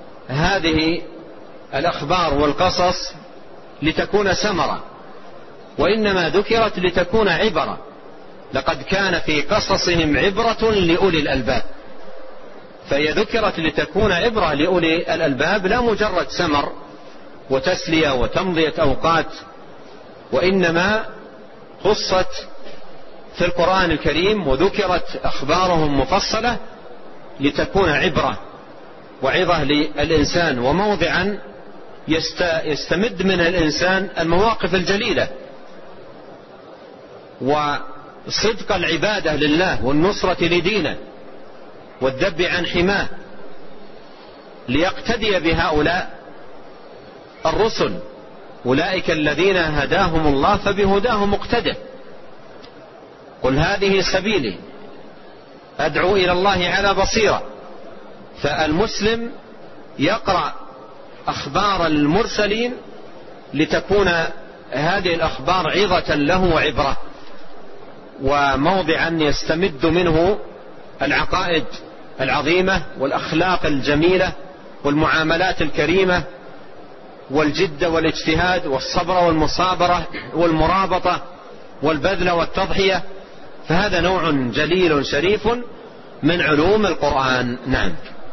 هذه الأخبار والقصص لتكون سمرة، وإنما ذكرت لتكون عبرة. لقد كان في قصصهم عبرة لأولي الألباب، فهي ذكرت لتكون عبرة لأولي الألباب، لا مجرد سمر وتسلية وتمضية أوقات، وإنما خصت في القرآن الكريم وذكرت أخبارهم مفصلة لتكون عبرة وعظة للإنسان، وموضعا يستمد من الإنسان المواقف الجليلة وصدق العبادة لله والنصرة لدينه والذب عن حماه، ليقتدي بهؤلاء الرسل. أولئك الذين هداهم الله فبهداه مقتدى. قل هذه سبيلي أدعو إلى الله على بصيرة. فالمسلم يقرأ أخبار المرسلين لتكون هذه الأخبار عظة له وعبرة، وموضعا يستمد منه العقائد العظيمة والأخلاق الجميلة والمعاملات الكريمة والجد والاجتهاد والصبر والمصابرة والمرابطة والبذل والتضحية. فهذا نوع جليل شريف من علوم القرآن. نعم.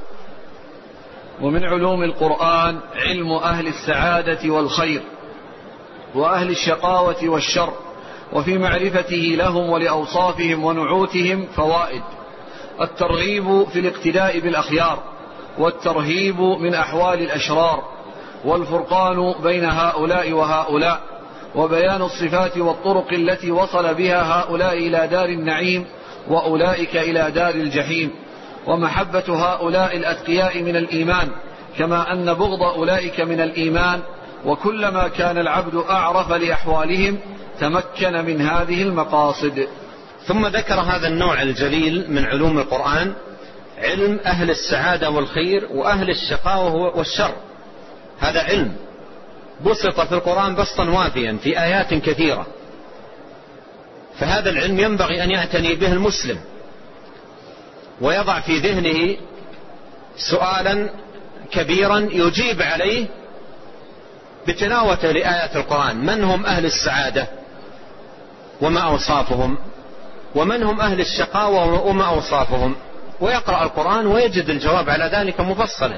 ومن علوم القرآن علم أهل السعادة والخير وأهل الشقاوة والشر، وفي معرفته لهم ولأوصافهم ونعوتهم فوائد: الترغيب في الاقتداء بالأخيار، والترهيب من أحوال الأشرار، والفرقان بين هؤلاء وهؤلاء، وبيان الصفات والطرق التي وصل بها هؤلاء إلى دار النعيم وأولئك إلى دار الجحيم، ومحبة هؤلاء الأتقياء من الإيمان، كما أن بغض أولئك من الإيمان. وكلما كان العبد أعرف لأحوالهم تمكن من هذه المقاصد. ثم ذكر هذا النوع الجليل من علوم القرآن علم أهل السعادة والخير وأهل الشقاوة والشر. هذا علم بسط في القرآن بسطا وافيا في آيات كثيرة، فهذا العلم ينبغي أن يعتني به المسلم ويضع في ذهنه سؤالا كبيرا يجيب عليه بتلاوته لآيات القرآن: من هم أهل السعادة وما أوصافهم، ومن هم أهل الشقاوة وما أوصافهم، ويقرأ القرآن ويجد الجواب على ذلك مفصلا،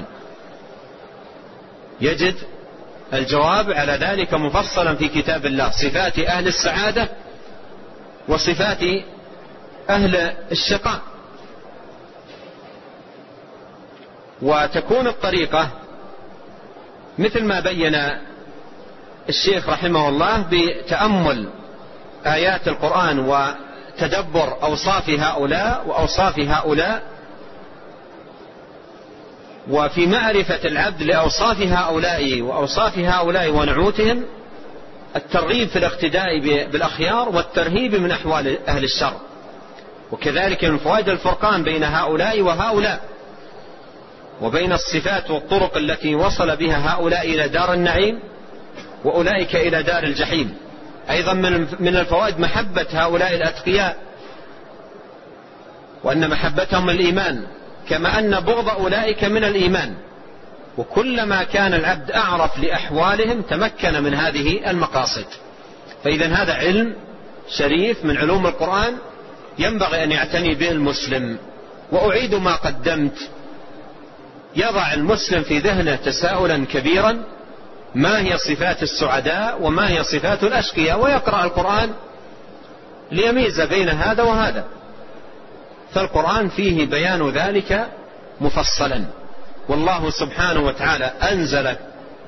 يجد الجواب على ذلك مفصلا في كتاب الله: صفات أهل السعادة وصفات أهل الشقاء. وتكون الطريقة مثل ما بين الشيخ رحمه الله بتأمل آيات القرآن وتدبر أوصاف هؤلاء وأوصاف هؤلاء، وفي معرفة العبد لأوصاف هؤلاء وأوصاف هؤلاء ونعوتهم الترغيب في الاقتداء بالأخيار والترهيب من أحوال أهل الشر. وكذلك من فوائد الفرقان بين هؤلاء وهؤلاء، وبين الصفات والطرق التي وصل بها هؤلاء إلى دار النعيم وأولئك إلى دار الجحيم. أيضا من الفوائد محبة هؤلاء الأتقياء، وأن محبتهم الإيمان، كما أن بغض أولئك من الإيمان. وكلما كان العبد أعرف لأحوالهم تمكن من هذه المقاصد. فإذا هذا علم شريف من علوم القرآن ينبغي أن يعتني به المسلم. وأعيد ما قدمت: يضع المسلم في ذهنه تساؤلا كبيرا: ما هي صفات السعداء وما هي صفات الأشقياء؟ ويقرأ القرآن ليميز بين هذا وهذا. فالقرآن فيه بيان ذلك مفصلا. والله سبحانه وتعالى أنزل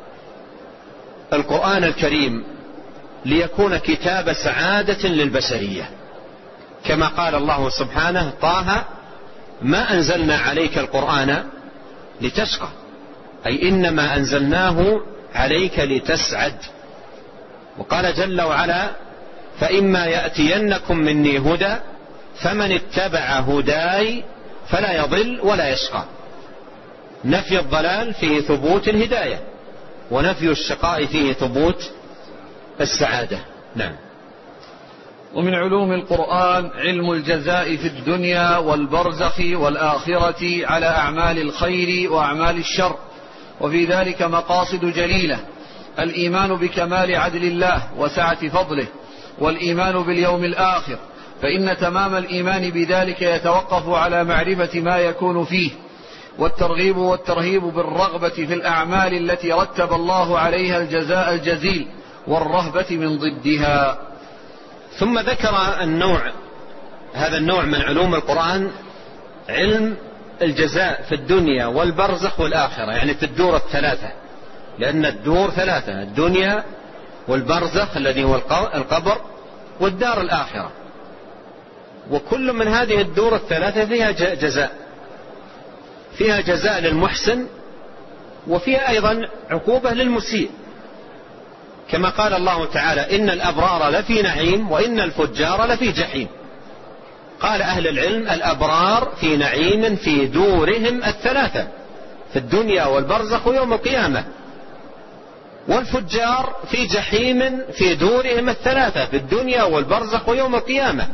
القرآن الكريم ليكون كتاب سعادة للبشرية، كما قال الله سبحانه: طه ما أنزلنا عليك القرآن لتشقى، أي إنما أنزلناه عليك لتسعد. وقال جل وعلا: فإما يأتينكم مني هدى فمن اتبع هداي فلا يضل ولا يشقى. نفي الضلال فيه ثبوت الهداية، ونفي الشقاء فيه ثبوت السعادة. نعم. ومن علوم القرآن علم الجزاء في الدنيا والبرزخ والآخرة على أعمال الخير وأعمال الشر، وفي ذلك مقاصد جليلة: الإيمان بكمال عدل الله وسعة فضله، والإيمان باليوم الآخر، فإن تمام الإيمان بذلك يتوقف على معرفة ما يكون فيه، والترغيب والترهيب بالرغبة في الأعمال التي رتب الله عليها الجزاء الجزيل، والرهبة من ضدها. ثم ذكر النوع هذا النوع من علوم القرآن علم الجزاء في الدنيا والبرزخ والآخرة، يعني في الدور الثلاثة، لأن الدور ثلاثة: الدنيا والبرزخ الذي هو القبر والدار الآخرة، وكل من هذه الدور الثلاثة فيها جزاء، فيها جزاء للمحسن وفيها أيضا عقوبة للمسيء، كما قال الله تعالى: إن الأبرار لفي نعيم وإن الفجار لفي جحيم. قال أهل العلم: الأبرار في نعيم في دورهم الثلاثة، في الدنيا والبرزخ ويوم القيامة، والفجار في جحيم في دورهم الثلاثة، في الدنيا والبرزخ ويوم القيامة.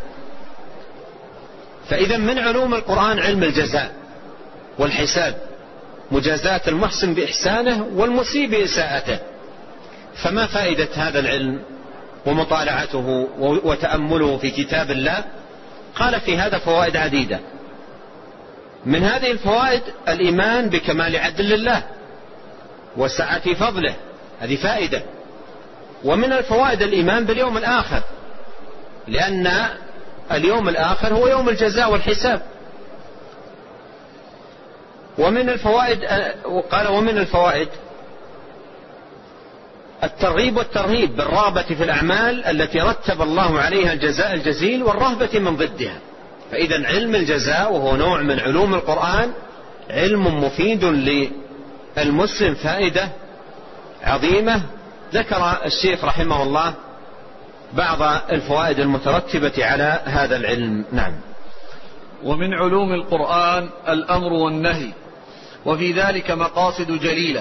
فإذا من علوم القرآن علم الجزاء والحساب، مجازاة المحسن بإحسانه والمسيء بإساءته. فما فائدة هذا العلم ومطالعته وتأمله في كتاب الله؟ قال في هذا فوائد عديدة. من هذه الفوائد الإيمان بكمال عدل الله وسعة فضله، هذه فائدة. ومن الفوائد الإيمان باليوم الآخر، لأن اليوم الآخر هو يوم الجزاء والحساب. ومن الفوائد قال ومن الفوائد الترغيب والترهيب بالرغبة في الأعمال التي رتب الله عليها الجزاء الجزيل والرهبة من ضدها. فإذا علم الجزاء وهو نوع من علوم القرآن علم مفيد للمسلم، فائدة عظيمة. ذكر الشيخ رحمه الله بعض الفوائد المترتبة على هذا العلم. نعم. ومن علوم القرآن الأمر والنهي، وفي ذلك مقاصد جليلة: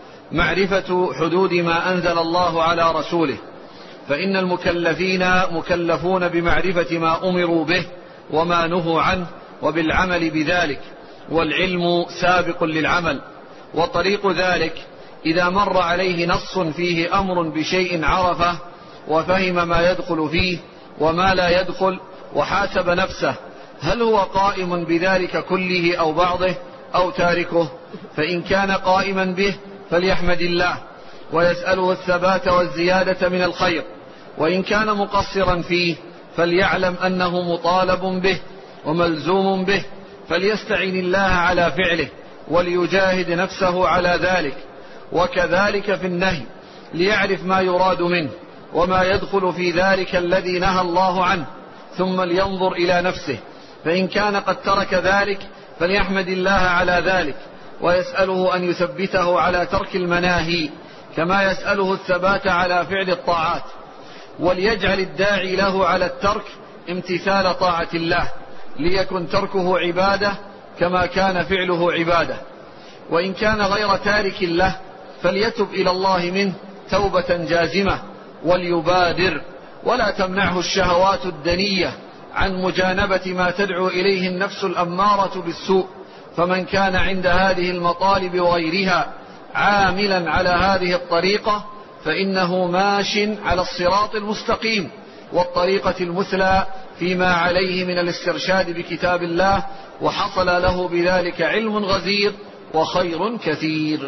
معرفة حدود ما أنزل الله على رسوله، فإن المكلفين مكلفون بمعرفة ما أمروا به وما نهوا عنه وبالعمل بذلك، والعلم سابق للعمل. وطريق ذلك إذا مر عليه نص فيه أمر بشيء عرفه وفهم ما يدخل فيه وما لا يدخل، وحاسب نفسه هل هو قائم بذلك كله أو بعضه أو تاركه، فإن كان قائما به فليحمد الله ويسأله الثبات والزيادة من الخير، وإن كان مقصرا فيه فليعلم أنه مطالب به وملزوم به، فليستعين الله على فعله وليجاهد نفسه على ذلك. وكذلك في النهي ليعرف ما يراد منه وما يدخل في ذلك الذي نهى الله عنه، ثم لينظر إلى نفسه، فإن كان قد ترك ذلك فليحمد الله على ذلك ويسأله أن يثبته على ترك المناهي، كما يسأله الثبات على فعل الطاعات، وليجعل الداعي له على الترك امتثال طاعة الله، ليكن تركه عبادة كما كان فعله عبادة. وإن كان غير تارك له فليتب إلى الله منه توبة جازمة وليبادر، ولا تمنعه الشهوات الدنية عن مجانبة ما تدعو إليه النفس الأمارة بالسوء. فمن كان عند هذه المطالب وغيرها عاملا على هذه الطريقة فإنه ماش على الصراط المستقيم والطريقة المثلى فيما عليه من الاسترشاد بكتاب الله، وحصل له بذلك علم غزير وخير كثير.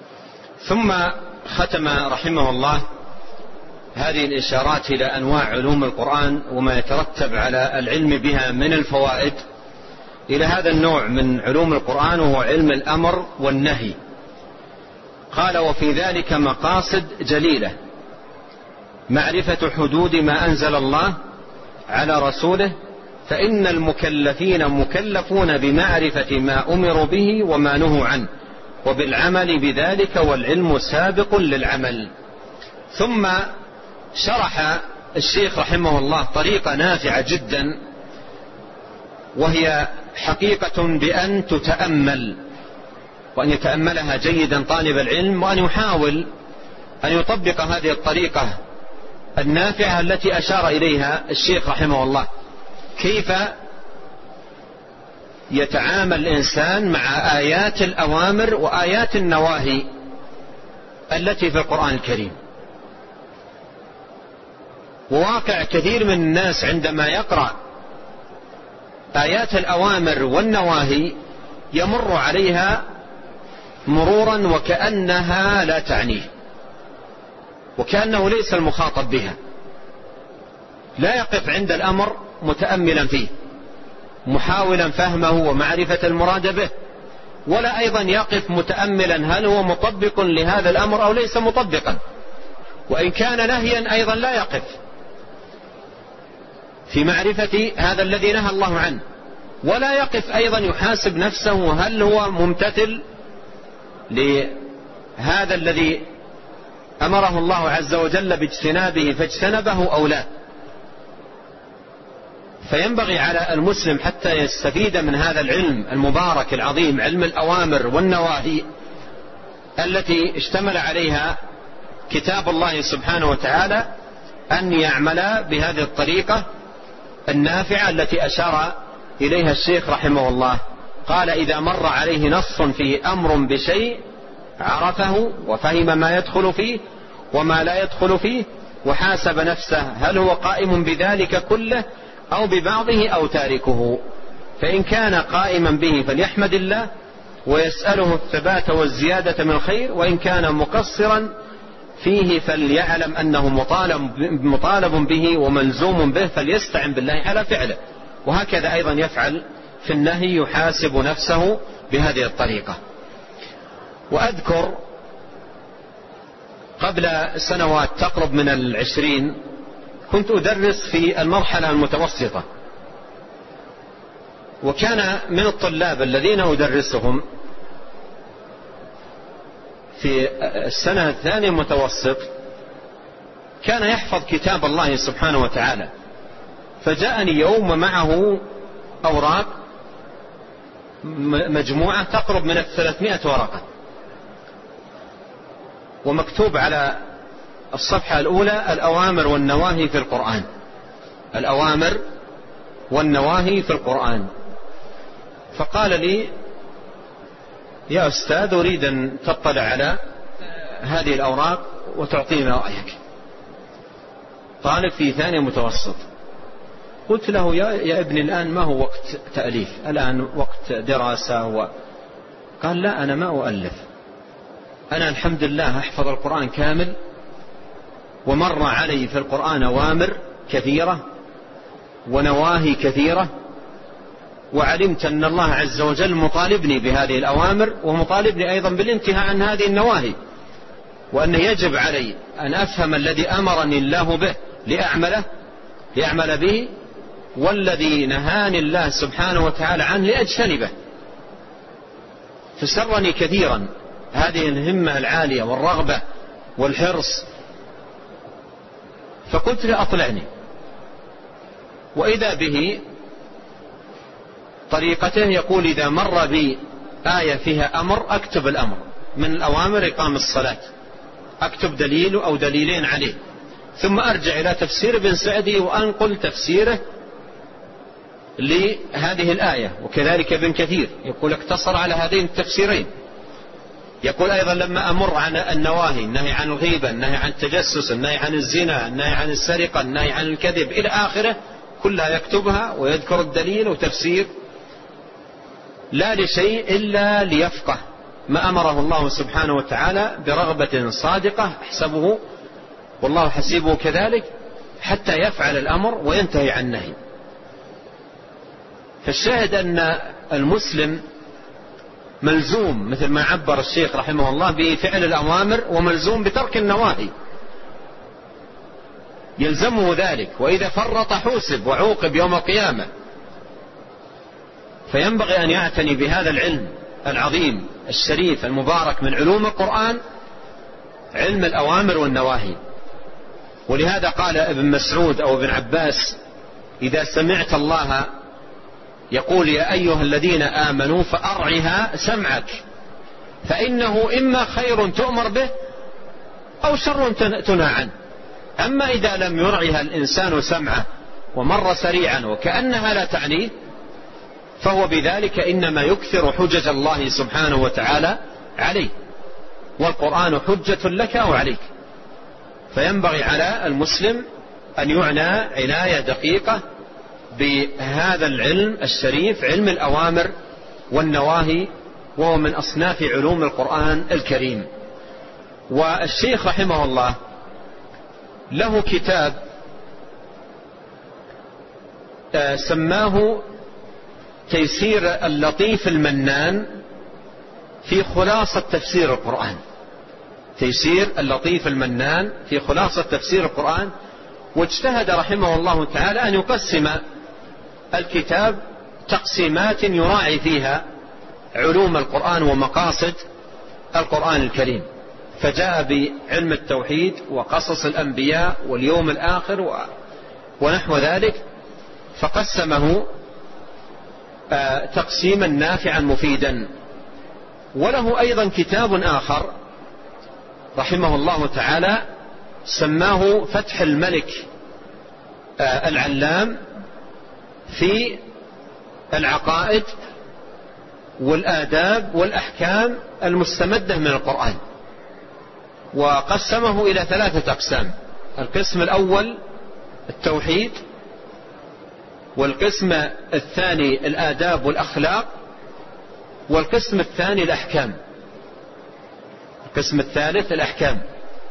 ثم ختم رحمه الله هذه الإشارات إلى أنواع علوم القرآن وما يترتب على العلم بها من الفوائد إلى هذا النوع من علوم القرآن، وهو علم الأمر والنهي. قال: وفي ذلك مقاصد جليلة: معرفة حدود ما أنزل الله على رسوله، فإن المكلفين مكلفون بمعرفة ما أمروا به وما نهوا عنه وبالعمل بذلك، والعلم سابق للعمل. ثم شرح الشيخ رحمه الله طريقة نافعة جدا، وهي حقيقة بأن تتأمل، وأن يتأملها جيدا طالب العلم، وأن يحاول أن يطبق هذه الطريقة النافعة التي أشار إليها الشيخ رحمه الله. كيف يتعامل الإنسان مع آيات الأوامر وآيات النواهي التي في القرآن الكريم. وواقع كثير من الناس عندما يقرأ آيات الأوامر والنواهي يمر عليها مرورا وكأنها لا تعنيه، وكأنه ليس المخاطب بها، لا يقف عند الأمر متأملا فيه محاولا فهمه ومعرفة المراد به، ولا أيضا يقف متأملا هل هو مطبق لهذا الأمر أو ليس مطبقا، وإن كان نهيا أيضا لا يقف في معرفة هذا الذي نهى الله عنه، ولا يقف أيضا يحاسب نفسه هل هو ممتثل لهذا الذي أمره الله عز وجل باجتنابه فاجتنبه أو لا. فينبغي على المسلم حتى يستفيد من هذا العلم المبارك العظيم، علم الأوامر والنواهي التي اشتمل عليها كتاب الله سبحانه وتعالى، أن يعمل بهذه الطريقة النافعة التي أشار إليها الشيخ رحمه الله. قال: إذا مر عليه نص في أمر بشيء عرفه وفهم ما يدخل فيه وما لا يدخل فيه، وحاسب نفسه هل هو قائم بذلك كله أو ببعضه أو تاركه. فإن كان قائما به فليحمد الله ويسأله الثبات والزيادة من الخير، وإن كان مقصرا فيه فليعلم أنه مطالب, مطالب به وملزوم به، فليستعن بالله على فعله. وهكذا أيضا يفعل في النهي، يحاسب نفسه بهذه الطريقة. وأذكر قبل سنوات تقرب من العشرين كنت أدرس في المرحلة المتوسطة، وكان من الطلاب الذين أدرسهم في السنة الثانية متوسط كان يحفظ كتاب الله سبحانه وتعالى، فجاءني يوم معه أوراق مجموعة تقرب من الثلاثمائة ورقة، ومكتوب على الصفحة الأولى الأوامر والنواهي في القرآن، الأوامر والنواهي في القرآن. فقال لي: يا أستاذ، أريد أن تطلع على هذه الأوراق وتعطينا رأيك. طالب في ثاني متوسط. قلت له: يا, يا ابني، الآن ما هو وقت تأليف، الآن وقت دراسة و... قال: لا، أنا ما أؤلف، أنا الحمد لله أحفظ القرآن كامل، ومر علي في القرآن أوامر كثيرة ونواهي كثيرة، وعلمت أن الله عز وجل مطالبني بهذه الأوامر ومطالبني أيضا بالانتهاء عن هذه النواهي، وأن يجب علي أن أفهم الذي أمرني الله به لأعمله لأعمل به، والذي نهاني الله سبحانه وتعالى عنه لأجتنبه. فسرني كثيرا هذه الهمة العالية والرغبة والحرص. فقلت له: أطلعني. وإذا به طريقته يقول: إذا مر بي آية فيها أمر أكتب الأمر، من الأوامر إقام الصلاة، أكتب دليل أو دليلين عليه، ثم أرجع إلى تفسير ابن سعدي وأنقل تفسيره لهذه الآية. وكذلك ابن كثير يقول اقتصر على هذين التفسيرين. يقول أيضا: لما أمر عن النواهي، النهي عن الغيبة، النهي عن التجسس، النهي عن الزنا، النهي عن السرقة، النهي عن الكذب إلى آخره، كلها يكتبها ويذكر الدليل وتفسير، لا لشيء إلا ليفقه ما أمره الله سبحانه وتعالى برغبة صادقة أحسبه والله حسيبه كذلك، حتى يفعل الأمر وينتهي عن النهي. فالشاهد أن المسلم ملزوم، مثل ما عبر الشيخ رحمه الله، بفعل الأوامر، وملزوم بترك النواهي، يلزمه ذلك، وإذا فرط حوسب وعوقب يوم القيامة. فينبغي أن يعتني بهذا العلم العظيم الشريف المبارك من علوم القرآن، علم الأوامر والنواهي. ولهذا قال ابن مسعود أو ابن عباس: إذا سمعت الله يقول يا أيها الذين آمنوا فأرعها سمعك، فإنه إما خير تؤمر به أو شر تنهى عنه. أما إذا لم يرعها الإنسان سمعه ومر سريعا وكأنها لا تعنيه، فهو بذلك إنما يكثر حجج الله سبحانه وتعالى عليه، والقرآن حجة لك أو عليك. فينبغي على المسلم أن يعنى عناية دقيقة بهذا العلم الشريف، علم الأوامر والنواهي، وهو من أصناف علوم القرآن الكريم. والشيخ رحمه الله له كتاب سماه تيسير اللطيف المنان في خلاصة تفسير القرآن. تيسير اللطيف المنان في خلاصة تفسير القرآن. واجتهد رحمه الله تعالى أن يقسم الكتاب تقسيمات يراعي فيها علوم القرآن ومقاصد القرآن الكريم، فجاء بعلم التوحيد وقصص الأنبياء واليوم الآخر ونحو ذلك، فقسمه تقسيما نافعا مفيدا. وله أيضا كتاب آخر رحمه الله تعالى سماه فتح الملك العلام في العقائد والآداب والأحكام المستمدة من القرآن، وقسمه إلى ثلاثة أقسام: القسم الأول التوحيد، والقسم الثاني الآداب والأخلاق، والقسم الثاني الأحكام. القسم الثالث الأحكام.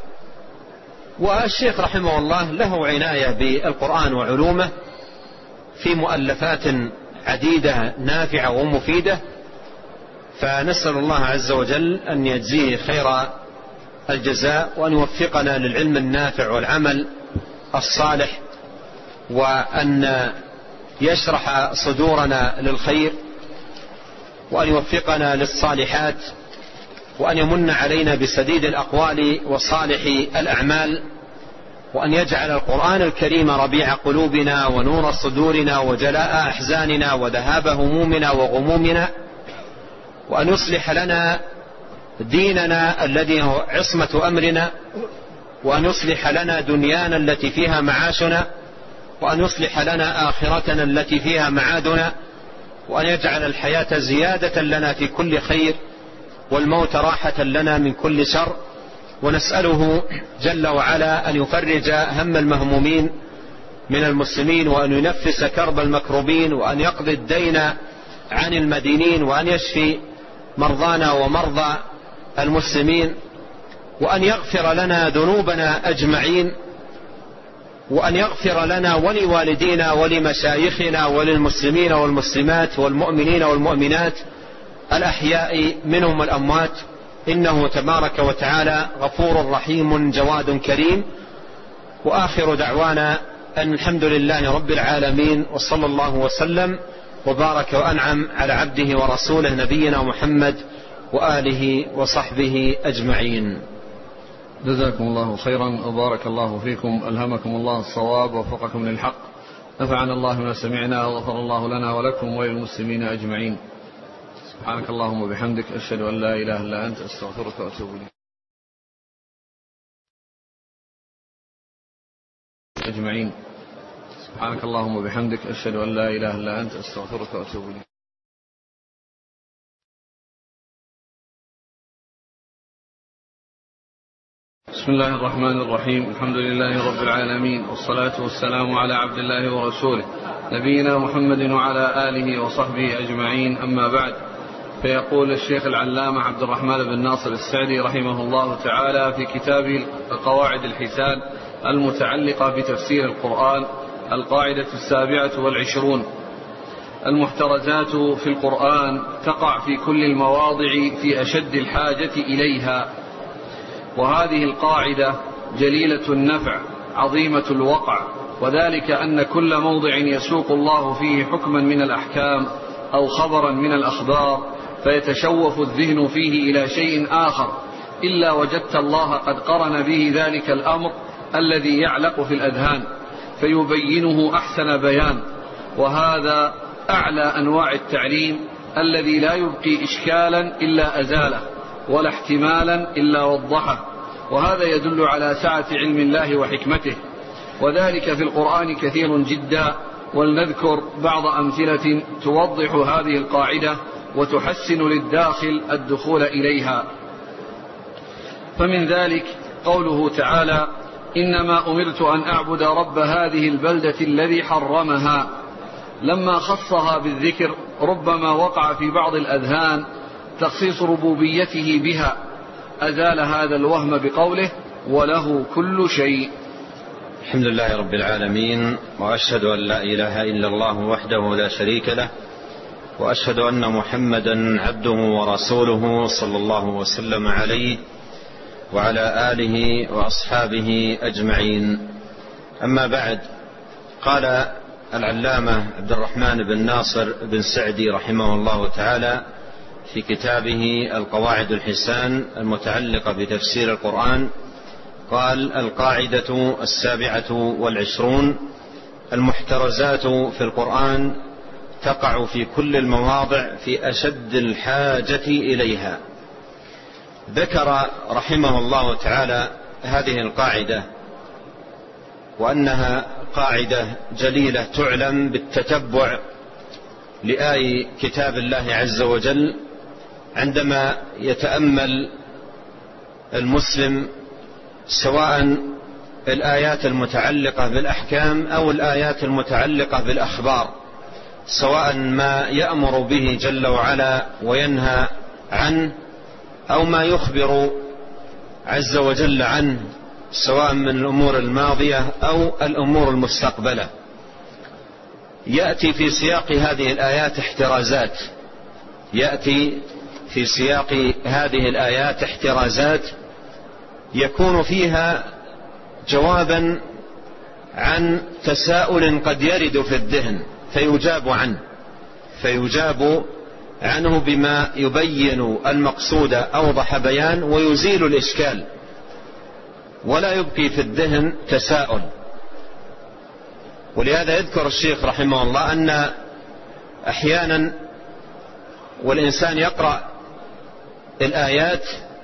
والشيخ رحمه الله له عناية بالقرآن وعلومه في مؤلفات عديدة نافعة ومفيدة، فنسأل الله عز وجل أن يجزيه خير الجزاء، وأن يوفقنا للعلم النافع والعمل الصالح، وأن يشرح صدورنا للخير، وأن يوفقنا للصالحات، وأن يمن علينا بسديد الأقوال وصالح الأعمال، وأن يجعل القرآن الكريم ربيع قلوبنا ونور صدورنا وجلاء أحزاننا وذهاب همومنا وغمومنا، وأن يصلح لنا ديننا الذي هو عصمة أمرنا، وأن يصلح لنا دنيانا التي فيها معاشنا، وأن يصلح لنا آخرتنا التي فيها معادنا، وأن يجعل الحياة زيادة لنا في كل خير، والموت راحة لنا من كل شر. ونسأله جل وعلا أن يفرج هم المهمومين من المسلمين، وأن ينفس كرب المكروبين، وأن يقضي الدين عن المدينين، وأن يشفي مرضانا ومرضى المسلمين، وأن يغفر لنا ذنوبنا أجمعين، وأن يغفر لنا ولوالدينا ولمشايخنا وللمسلمين والمسلمات والمؤمنين والمؤمنات الأحياء منهم والأموات، إنه تبارك وتعالى غفور رحيم جواد كريم. وآخر دعوانا أن الحمد لله رب العالمين، وصلى الله وسلم وبارك وأنعم على عبده ورسوله نبينا محمد وآله وصحبه أجمعين. جزاكم الله خيرا وبارك الله فيكم، ألهمكم الله الصواب ووفقكم للحق، نفعنا الله ما سمعنا، وغفر الله لنا ولكم وللمسلمين أجمعين. سبحانك اللهم وبحمدك، أشهد أن لا إله إلا أنت، أستغفرك وأتوب إليك أجمعين. سبحانك اللهم وبحمدك، أشهد أن لا إله إلا أنت، أستغفرك وأتوب إليك. بسم الله الرحمن الرحيم، الحمد لله رب العالمين، والصلاة والسلام على عبد الله ورسوله نبينا محمد وعلى آله وصحبه أجمعين، أما بعد. فيقول الشيخ العلامة عبد الرحمن بن ناصر السعدي رحمه الله تعالى في كتابه القواعد الحسان المتعلقة بتفسير القرآن: القاعدة السابعة والعشرون: المحترزات في القرآن تقع في كل المواضع في أشد الحاجة إليها. وهذه القاعدة جليلة النفع عظيمة الوقع، وذلك أن كل موضع يسوق الله فيه حكما من الأحكام أو خبرا من الأخبار فيتشوف الذهن فيه إلى شيء آخر، إلا وجدت الله قد قرن به ذلك الأمر الذي يعلق في الأذهان فيبينه أحسن بيان. وهذا أعلى أنواع التعليم الذي لا يبقي إشكالا إلا أزاله، ولا احتمالا إلا وضحه. وهذا يدل على سعة علم الله وحكمته، وذلك في القرآن كثير جدا. ولنذكر بعض أمثلة توضح هذه القاعدة وتحسن للداخل الدخول إليها. فمن ذلك قوله تعالى: إنما أمرت أن أعبد رب هذه البلدة الذي حرمها، لما خصها بالذكر ربما وقع في بعض الأذهان تخصيص ربوبيته بها، أزال هذا الوهم بقوله وله كل شيء. الحمد لله رب العالمين، وأشهد أن لا إله إلا الله وحده لا شريك له، وأشهد أن محمدا عبده ورسوله صلى الله وسلم عليه وعلى آله وأصحابه أجمعين. أما بعد، قال العلامة عبد الرحمن بن ناصر بن سعدي رحمه الله تعالى في كتابه القواعد الحسان المتعلقة بتفسير القرآن، قال: القاعدة السابعة والعشرون: المحترزات في القرآن تقع في كل المواضع في أشد الحاجة إليها. ذكر رحمه الله تعالى هذه القاعدة، وأنها قاعدة جليلة تعلم بالتتبع لآي كتاب الله عز وجل عندما يتأمل المسلم سواء الآيات المتعلقة بالأحكام أو الآيات المتعلقة بالأخبار، سواء ما يأمر به جل وعلا وينهى عنه أو ما يخبر عز وجل عنه، سواء من الأمور الماضية أو الأمور المستقبلة. يأتي في سياق هذه الآيات احترازات يأتي في سياق هذه الآيات احترازات يكون فيها جوابا عن تساؤل قد يرد في الذهن فيجاب عنه فيجاب عنه بما يبين المقصود أوضح بيان ويزيل الإشكال، ولا يبقي في الذهن تساؤل. ولهذا يذكر الشيخ رحمه الله أن أحيانا والإنسان يقرأ الآيات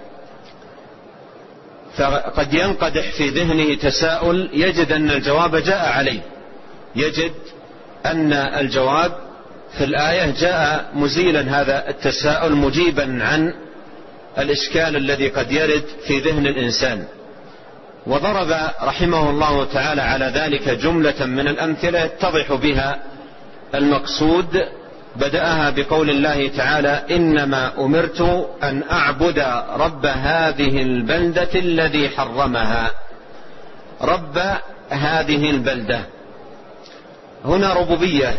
فقد ينقدح في ذهنه تساؤل، يجد أن الجواب جاء عليه، يجد أن الجواب في الآية جاء مزيلا هذا التساؤل، مجيبا عن الإشكال الذي قد يرد في ذهن الإنسان. وضرب رحمه الله تعالى على ذلك جملة من الأمثلة يتضح بها المقصود، بدأها بقول الله تعالى: إنما أمرت أن أعبد رب هذه البلدة الذي حرمها. رب هذه البلدة هنا ربوبية،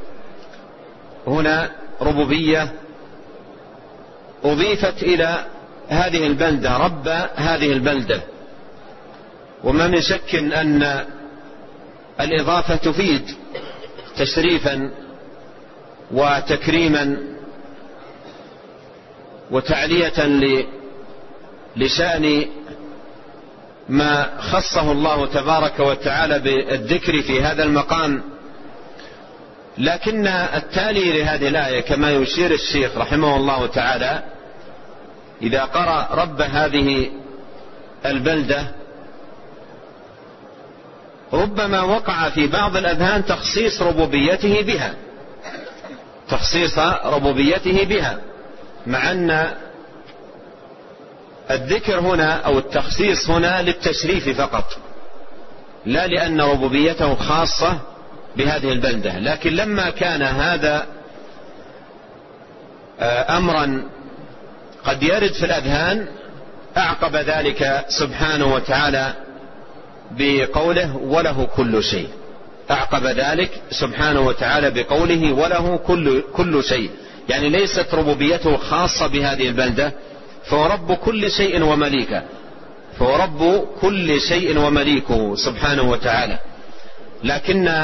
هنا ربوبية أضيفت إلى هذه البلدة، رب هذه البلدة. وما من شك أن الإضافة تفيد تشريفا وتكريما وتعلية لشأن ما خصه الله تبارك وتعالى بالذكر في هذا المقام. لكن التالي لهذه الآية كما يشير الشيخ رحمه الله تعالى، إذا قرأ رب هذه البلدة ربما وقع في بعض الأذهان تخصيص ربوبيته بها تخصيص ربوبيته بها مع أن الذكر هنا أو التخصيص هنا للتشريف فقط، لا لأن ربوبيته خاصة بهذه البلدة. لكن لما كان هذا أمرا قد يرد في الأذهان أعقب ذلك سبحانه وتعالى بقوله وله كل شيء. أعقب ذلك سبحانه وتعالى بقوله وله كل, كل شيء، يعني ليست ربوبيته خاصة بهذه البلدة، فهو رب كل شيء ومليكه فهو رب كل شيء ومليكه سبحانه وتعالى. لكن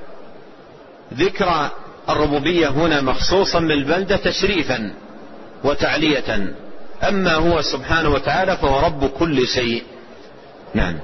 ذكر الربوبية هنا مخصوصا بالبلدة تشريفا وتعلية، أما هو سبحانه وتعالى فهو رب كل شيء. نعم.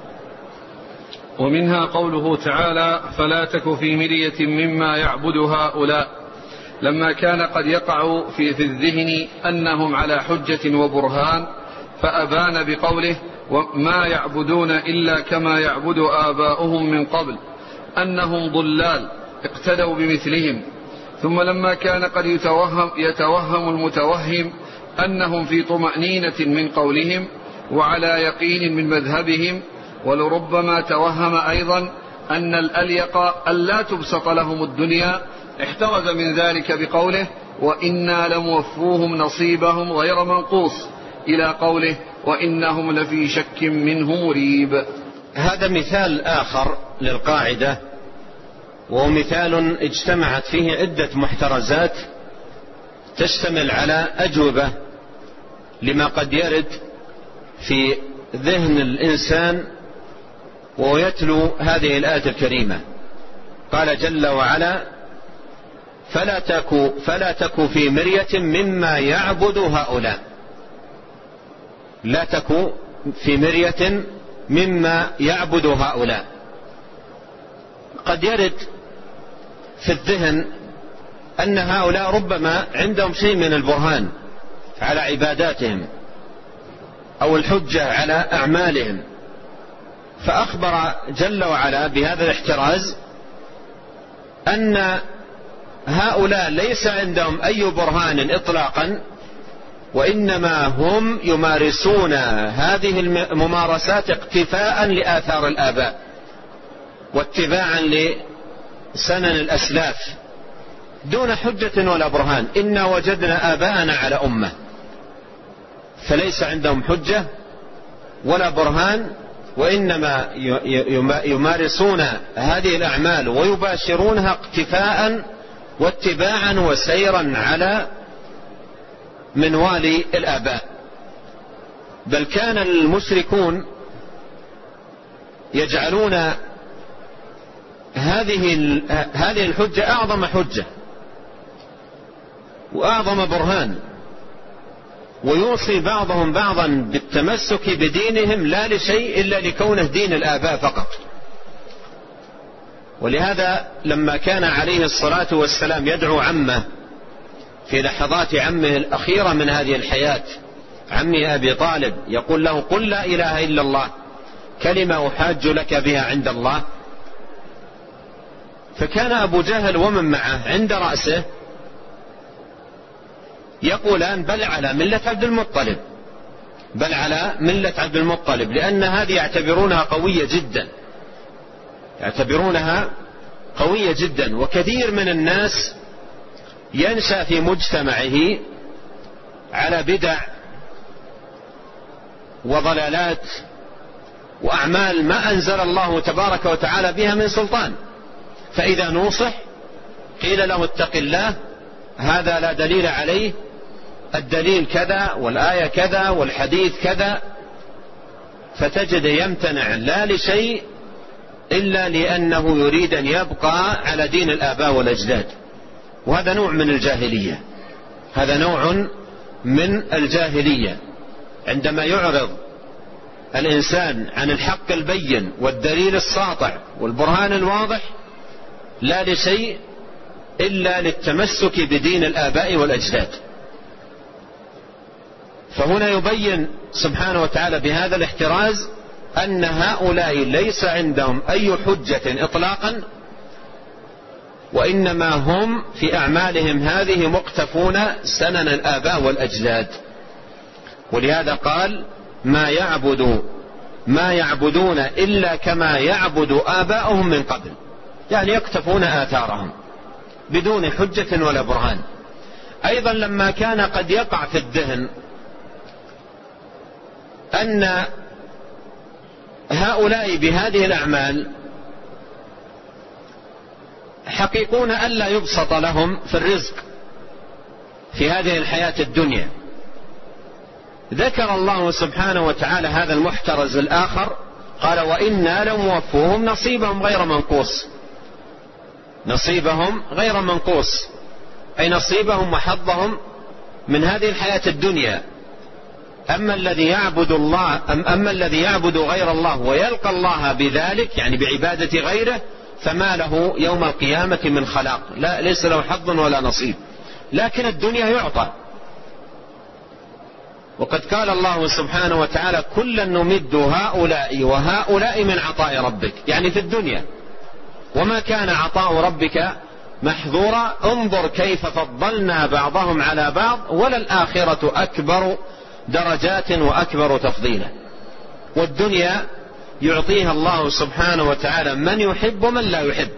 ومنها قوله تعالى: فلا تك في مرية مما يعبد هؤلاء، لما كان قد يقع في, في الذهن أنهم على حجة وبرهان، فأبان بقوله: وما يعبدون إلا كما يعبد آباؤهم من قبل أنهم ضلال اقتدوا بمثلهم. ثم لما كان قد يتوهم, يتوهم المتوهم أنهم في طمأنينة من قولهم وعلى يقين من مذهبهم، ولربما توهم أيضا أن الأليق ألا تبسط لهم الدنيا، احترز من ذلك بقوله وإنا لموفوهم نصيبهم غير منقوص، إلى قوله وإنهم لفي شك منه مريب. هذا مثال آخر للقاعدة، وهو مثال اجتمعت فيه عدة محترزات تشتمل على أجوبة لما قد يرد في ذهن الإنسان وهو يتلو هذه الآية الكريمة. قال جل وعلا فلا تكو, فلا تكو في مرية مما يعبد هؤلاء. لا تكو في مرية مما يعبد هؤلاء. قد يرد في الذهن أن هؤلاء ربما عندهم شيء من البرهان على عباداتهم أو الحجة على أعمالهم، فأخبر جل وعلا بهذا الاحتراز أن هؤلاء ليس عندهم أي برهان إطلاقا، وإنما هم يمارسون هذه الممارسات اقتفاء لآثار الآباء واتباعا لسنن الأسلاف دون حجة ولا برهان. إنا وجدنا آباءنا على أمة، فليس عندهم حجة ولا برهان، وإنما يمارسون هذه الأعمال ويباشرونها اقتفاء واتباعا وسيرا على منوال الآباء. بل كان المشركون يجعلون هذه هذه الحجة أعظم حجة وأعظم برهان، ويوصي بعضهم بعضا بالتمسك بدينهم لا لشيء إلا لكونه دين الآباء فقط. ولهذا لما كان عليه الصلاة والسلام يدعو عمه في لحظات عمه الأخيرة من هذه الحياة، عمي أبي طالب، يقول له قل لا إله إلا الله كلمة أحاج لك بها عند الله، فكان أبو جهل ومن معه عند رأسه يقولان بل على ملة عبد المطلب، بل على ملة عبد المطلب، لأن هذه يعتبرونها قوية جدا، يعتبرونها قوية جدا. وكثير من الناس ينشأ في مجتمعه على بدع وضلالات وأعمال ما أنزل الله تبارك وتعالى بها من سلطان، فإذا نوصح قيل له اتق الله، هذا لا دليل عليه، الدليل كذا والآية كذا والحديث كذا، فتجد يمتنع لا لشيء إلا لأنه يريد أن يبقى على دين الآباء والأجداد. وهذا نوع من الجاهلية، هذا نوع من الجاهلية. عندما يعرض الإنسان عن الحق البين والدليل الساطع والبرهان الواضح لا لشيء إلا للتمسك بدين الآباء والأجداد. فهنا يبين سبحانه وتعالى بهذا الاحتراز أن هؤلاء ليس عندهم أي حجة إطلاقا، وإنما هم في أعمالهم هذه مقتفون سنن الآباء والأجداد. ولهذا قال ما يعبد ما يعبدون إلا كما يعبد آباؤهم من قبل، يعني يقتفون آثارهم بدون حجة ولا برهان. أيضا لما كان قد يقع في الذهن أن هؤلاء بهذه الأعمال حقيقون ألا يبسط لهم في الرزق في هذه الحياة الدنيا، ذكر الله سبحانه وتعالى هذا المحترز الآخر، قال وإنا لموفوهم نصيبهم غير منقوص. نصيبهم غير منقوص أي نصيبهم وحظهم من هذه الحياة الدنيا. أما الذي يعبد الله أم أما الذي يعبد غير الله ويلقى الله بذلك يعني بعبادة غيره فما له يوم القيامة من خلاق، لا ليس له حظ ولا نصيب. لكن الدنيا يعطى، وقد قال الله سبحانه وتعالى كلا نمد هؤلاء وهؤلاء من عطاء ربك، يعني في الدنيا. وما كان عطاء ربك محظورا، انظر كيف فضلنا بعضهم على بعض وللآخرة أكبر درجات وأكبر تفضيلا. والدنيا يعطيها الله سبحانه وتعالى من يحب ومن لا يحب.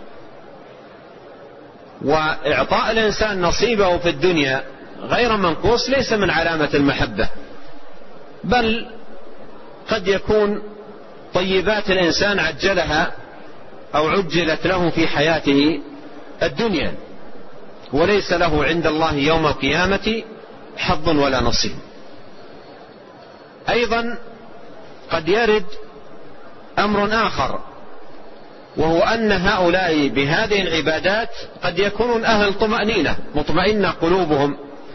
وإعطاء الإنسان نصيبه في الدنيا غير منقوص ليس من علامة المحبة، بل قد يكون طيبات الإنسان عجلها أو عجلت له في حياته الدنيا، وليس له عند الله يوم القيامة حظ ولا نصيب. أيضا قد يرد أمر آخر، وهو أن هؤلاء بهذه العبادات قد يكونون أهل طمأنينة، مطمئنة قلوبهم،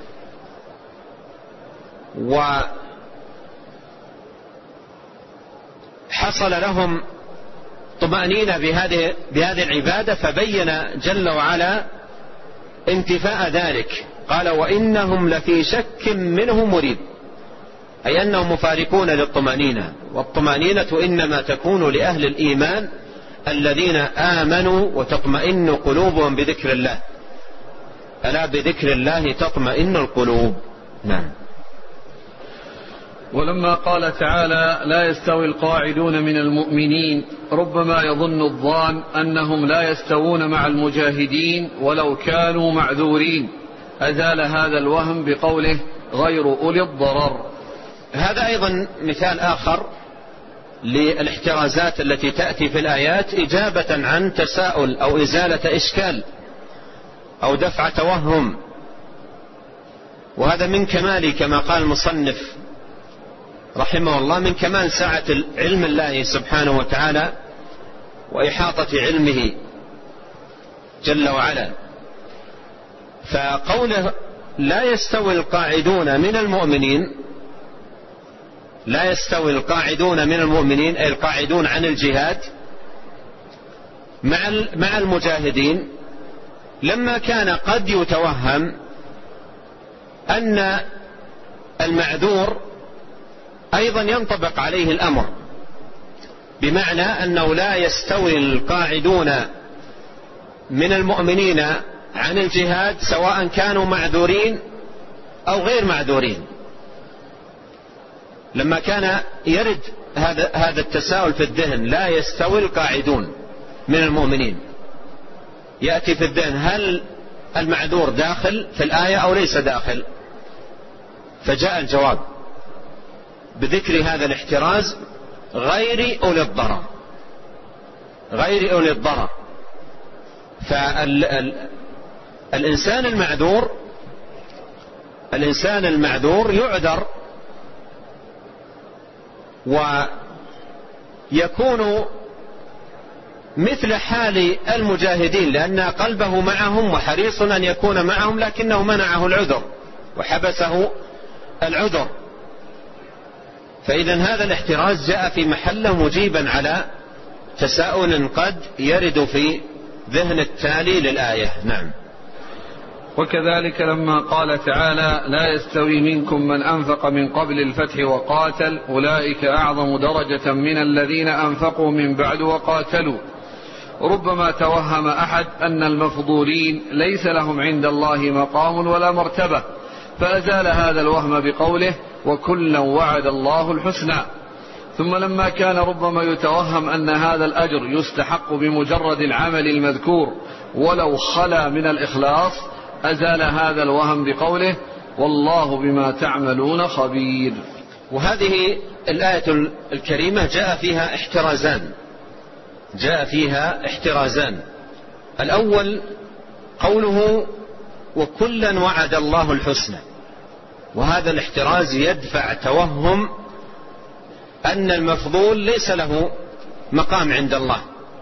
وحصل لهم طمأنينة بهذه بهذه العبادة، فبين جل وعلا انتفاء ذلك. قال وإنهم لفي شك منه مريب، أي أنهم مفارقون للطمأنينة، والطمأنينة إنما تكون لأهل الإيمان الذين آمنوا وتطمئن قلوبهم بذكر الله، ألا بذكر الله تطمئن القلوب. نعم. ولما قال تعالى لا يستوي القاعدون من المؤمنين، ربما يظن الظان أنهم لا يستوون مع المجاهدين ولو كانوا معذورين، أزال هذا الوهم بقوله غير أولي الضرر. هذا أيضا مثال آخر للاحترازات التي تأتي في الآيات إجابة عن تساؤل أو إزالة إشكال أو دفع توهم. وهذا من كمال، كما قال المصنف رحمه الله، من كمال سعة علم الله سبحانه وتعالى وإحاطة علمه جل وعلا. فقوله لا يستوي القاعدون من المؤمنين، لا يستوي القاعدون من المؤمنين أي القاعدون عن الجهاد مع مع المجاهدين، لما كان قد يتوهم أن المعذور أيضا ينطبق عليه الأمر، بمعنى أنه لا يستوي القاعدون من المؤمنين عن الجهاد سواء كانوا معذورين أو غير معذورين. لما كان يرد هذا هذا التساؤل في الذهن لا يستوي القاعدون من المؤمنين، يأتي في الذهن هل المعذور داخل في الآية أو ليس داخل؟ فجاء الجواب بذكر هذا الاحتراز غير أولي الضرر، غير أولي الضرر. فالإنسان المعذور الإنسان المعذور يعذر ويكون مثل حال المجاهدين، لأن قلبه معهم وحريص أن يكون معهم، لكنه منعه العذر وحبسه العذر. فإذا هذا الاحتراز جاء في محله مجيبا على تساؤل قد يرد في ذهن التالي للآية. نعم. وكذلك لما قال تعالى لا يستوي منكم من أنفق من قبل الفتح وقاتل أولئك أعظم درجة من الذين أنفقوا من بعد وقاتلوا، ربما توهم أحد أن المفضولين ليس لهم عند الله مقام ولا مرتبة، فأزال هذا الوهم بقوله وكلا وعد الله الحسنى. ثم لما كان ربما يتوهم أن هذا الأجر يستحق بمجرد العمل المذكور ولو خلا من الإخلاص، أزال هذا الوهم بقوله والله بما تعملون خبير. وهذه الآية الكريمة جاء فيها احترازان جاء فيها احترازان الأول قوله وكلا وعد الله الحسنى، وهذا الاحتراز يدفع توهم أن المفضول ليس له مقام عند الله.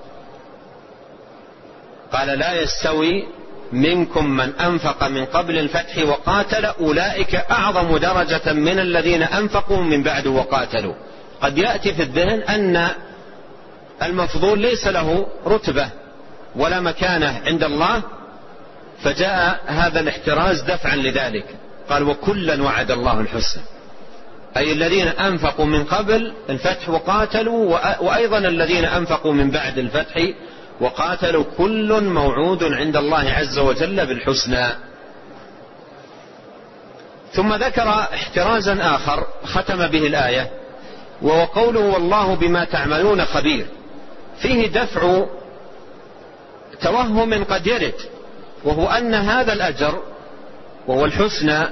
قال لا يستوي منكم من أنفق من قبل الفتح وقاتل أولئك أعظم درجة من الذين أنفقوا من بعد وقاتلوا. قد يأتي في الذهن أن المفضول ليس له رتبة ولا مكانة عند الله، فجاء هذا الاحتراز دفعا لذلك. قال وكلا وعد الله الحسنى، أي الذين أنفقوا من قبل الفتح وقاتلوا، وأيضا الذين أنفقوا من بعد الفتح وقاتلوا، كل موعود عند الله عز وجل بالحسنى. ثم ذكر احترازا آخر ختم به الآية وقوله والله بما تعملون خبير فيه دفع توهم قد يرد، وهو أن هذا الأجر وهو الحسنى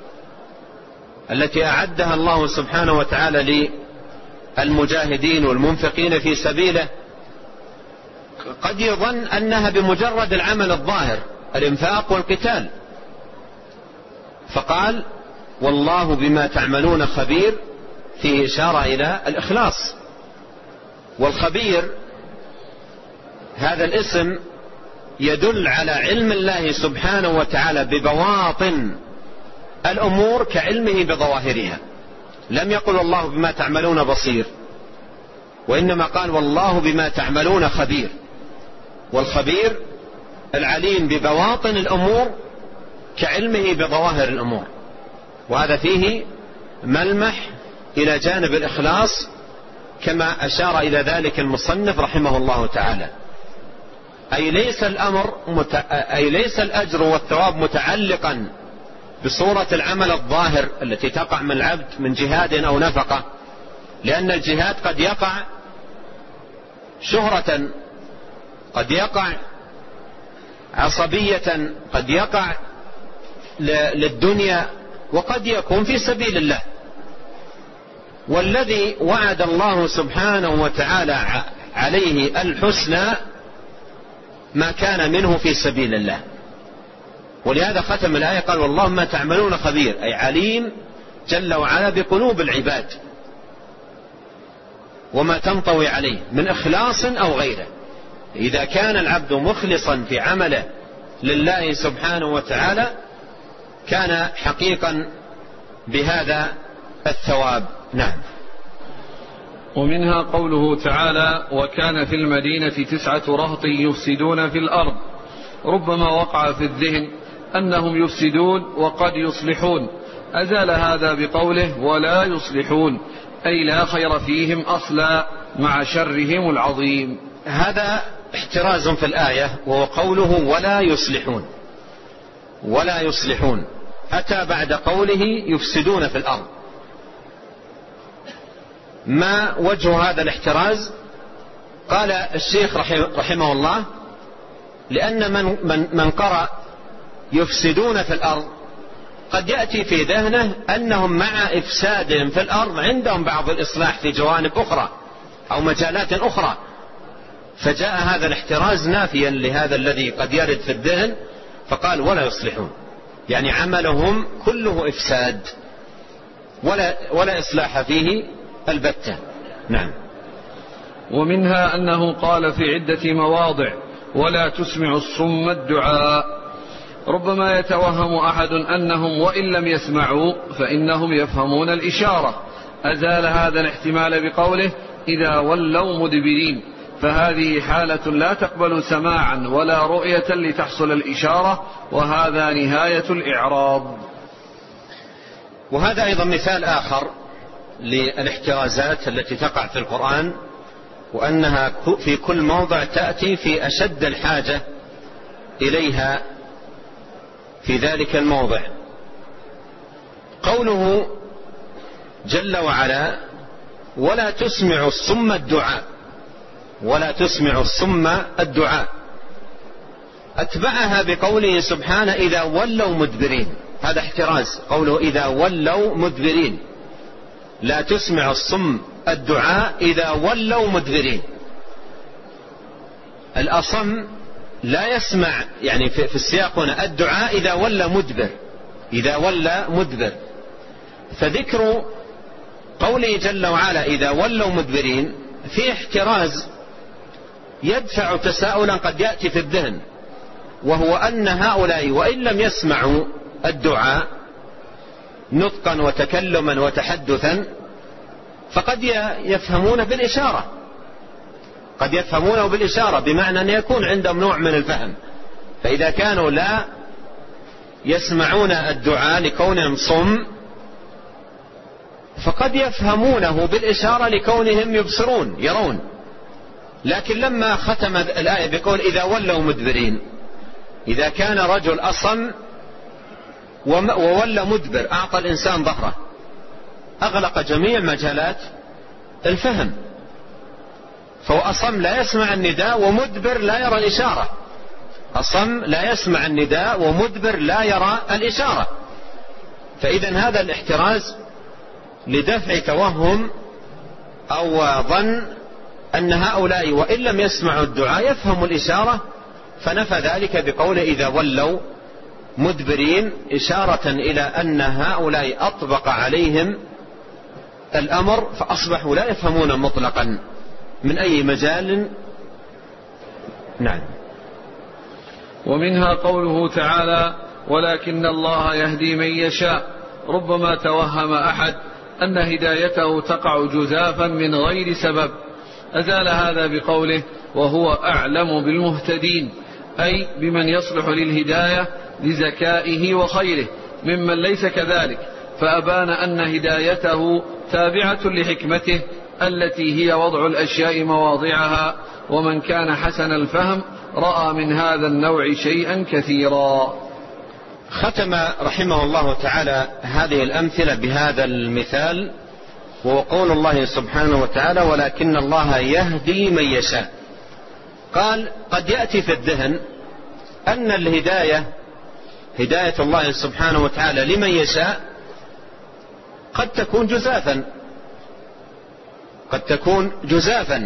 التي أعدها الله سبحانه وتعالى للمجاهدين والمنفقين في سبيله قد يظن أنها بمجرد العمل الظاهر الإنفاق والقتال، فقال والله بما تعملون خبير فيه إشارة إلى الإخلاص. والخبير هذا الاسم يدل على علم الله سبحانه وتعالى ببواطن الأمور كعلمه بظواهرها. لم يقل الله بما تعملون بصير، وإنما قال والله بما تعملون خبير، والخبير العليم ببواطن الأمور كعلمه بظواهر الأمور. وهذا فيه ملمح إلى جانب الإخلاص كما أشار إلى ذلك المصنف رحمه الله تعالى. أي ليس الأمر مت... أي ليس الأجر والثواب متعلقا بصورة العمل الظاهر التي تقع من العبد من جهاد أو نفقة، لأن الجهاد قد يقع شهرة، قد يقع عصبية، قد يقع للدنيا، وقد يكون في سبيل الله. والذي وعد الله سبحانه وتعالى عليه الحسنى ما كان منه في سبيل الله. ولهذا ختم الآية قال والله ما تعملون خبير، أي عليم جل وعلا بقلوب العباد وما تنطوي عليه من إخلاص أو غيره. إذا كان العبد مخلصا في عمله لله سبحانه وتعالى كان حقيقا بهذا الثواب. نعم. ومنها قوله تعالى وكان في المدينة تسعة رهط يفسدون في الأرض، ربما وقع في الذهن أنهم يفسدون وقد يصلحون، أزال هذا بقوله ولا يصلحون، أي لا خير فيهم أصلا مع شرهم العظيم. هذا احتراز في الآية، وهو قوله ولا يصلحون. ولا يصلحون أتى بعد قوله يفسدون في الأرض. ما وجه هذا الاحتراز؟ قال الشيخ رحمه الله لأن من, من, من قرأ يفسدون في الأرض قد يأتي في ذهنه أنهم مع إفسادهم في الأرض عندهم بعض الإصلاح في جوانب أخرى أو مجالات أخرى، فجاء هذا الاحتراز نافيا لهذا الذي قد يرد في الذهن، فقال ولا يصلحون، يعني عملهم كله إفساد ولا, ولا إصلاح فيه البتة. نعم. ومنها أنه قال في عدة مواضع ولا تسمع الصم الدعاء، ربما يتوهم أحد أنهم وإن لم يسمعوا فإنهم يفهمون الإشارة، أزال هذا الاحتمال بقوله إذا ولوا مدبرين، فهذه حالة لا تقبل سماعا ولا رؤية لتحصل الإشارة، وهذا نهاية الإعراض. وهذا أيضا مثال آخر للاحترازات التي تقع في القرآن، وأنها في كل موضع تأتي في أشد الحاجة إليها في ذلك الموضع. قوله جل وعلا ولا تسمع الصم الدعاء، ولا تسمع الصم الدعاء، أتبعها بقوله سبحانه إذا ولوا مدبرين. هذا احتراز، قوله إذا ولوا مدبرين، لا تسمع الصم الدعاء إذا ولوا مدبرين. الأصم لا يسمع، يعني في السياق هنا الدعاء إذا ولى مدبر، إذا ولى مدبر. فذكر قوله جل وعلا إذا ولوا مدبرين في احتراز يدفع تساؤلا قد يأتي في الذهن، وهو أن هؤلاء وإن لم يسمعوا الدعاء نطقا وتكلما وتحدثا فقد يفهمون بالإشارة، قد يفهمونه بالإشارة، بمعنى أن يكون عندهم نوع من الفهم. فإذا كانوا لا يسمعون الدعاء لكونهم صم فقد يفهمونه بالإشارة لكونهم يبصرون يرون. لكن لما ختم الآية بقول إذا ولوا مدبرين، إذا كان رجل أصم وولى مدبر، أعطى الإنسان ظهره، أغلق جميع مجالات الفهم، فهو أصم لا يسمع النداء ومدبر لا يرى الإشارة، أصم لا يسمع النداء ومدبر لا يرى الإشارة. فإذا هذا الاحتراز لدفع توهم أو ظن أن هؤلاء وإن لم يسمعوا الدعاء يفهموا الإشارة، فنفى ذلك بقوله إذا ولوا مدبرين، إشارة إلى أن هؤلاء أطبق عليهم الأمر فأصبحوا لا يفهمون مطلقا من أي مجال. نعم. ومنها قوله تعالى ولكن الله يهدي من يشاء. ربما توهم أحد أن هدايته تقع جزافا من غير سبب، أزال هذا بقوله وهو أعلم بالمهتدين، أي بمن يصلح للهداية لذكائه وخيره ممن ليس كذلك، فأبان أن هدايته تابعة لحكمته التي هي وضع الأشياء مواضعها، ومن كان حسن الفهم رأى من هذا النوع شيئا كثيرا. ختم رحمه الله تعالى هذه الأمثلة بهذا المثال، وهو قول الله سبحانه وتعالى ولكن الله يهدي من يشاء. قال قد يأتي في الذهن أن الهداية هداية الله سبحانه وتعالى لمن يشاء قد تكون جزافا، قد تكون جزافا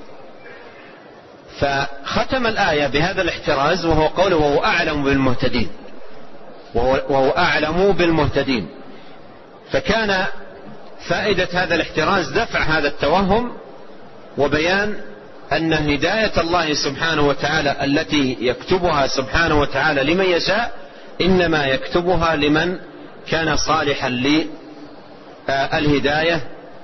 فختم الآية بهذا الاحتراز، وهو قوله وهو أعلم بالمهتدين، وهو أعلم بالمهتدين. فكان فائدة هذا الاحتراز دفع هذا التوهم وبيان أن هداية الله سبحانه وتعالى التي يكتبها سبحانه وتعالى لمن يشاء إنما يكتبها لمن كان صالحا للهداية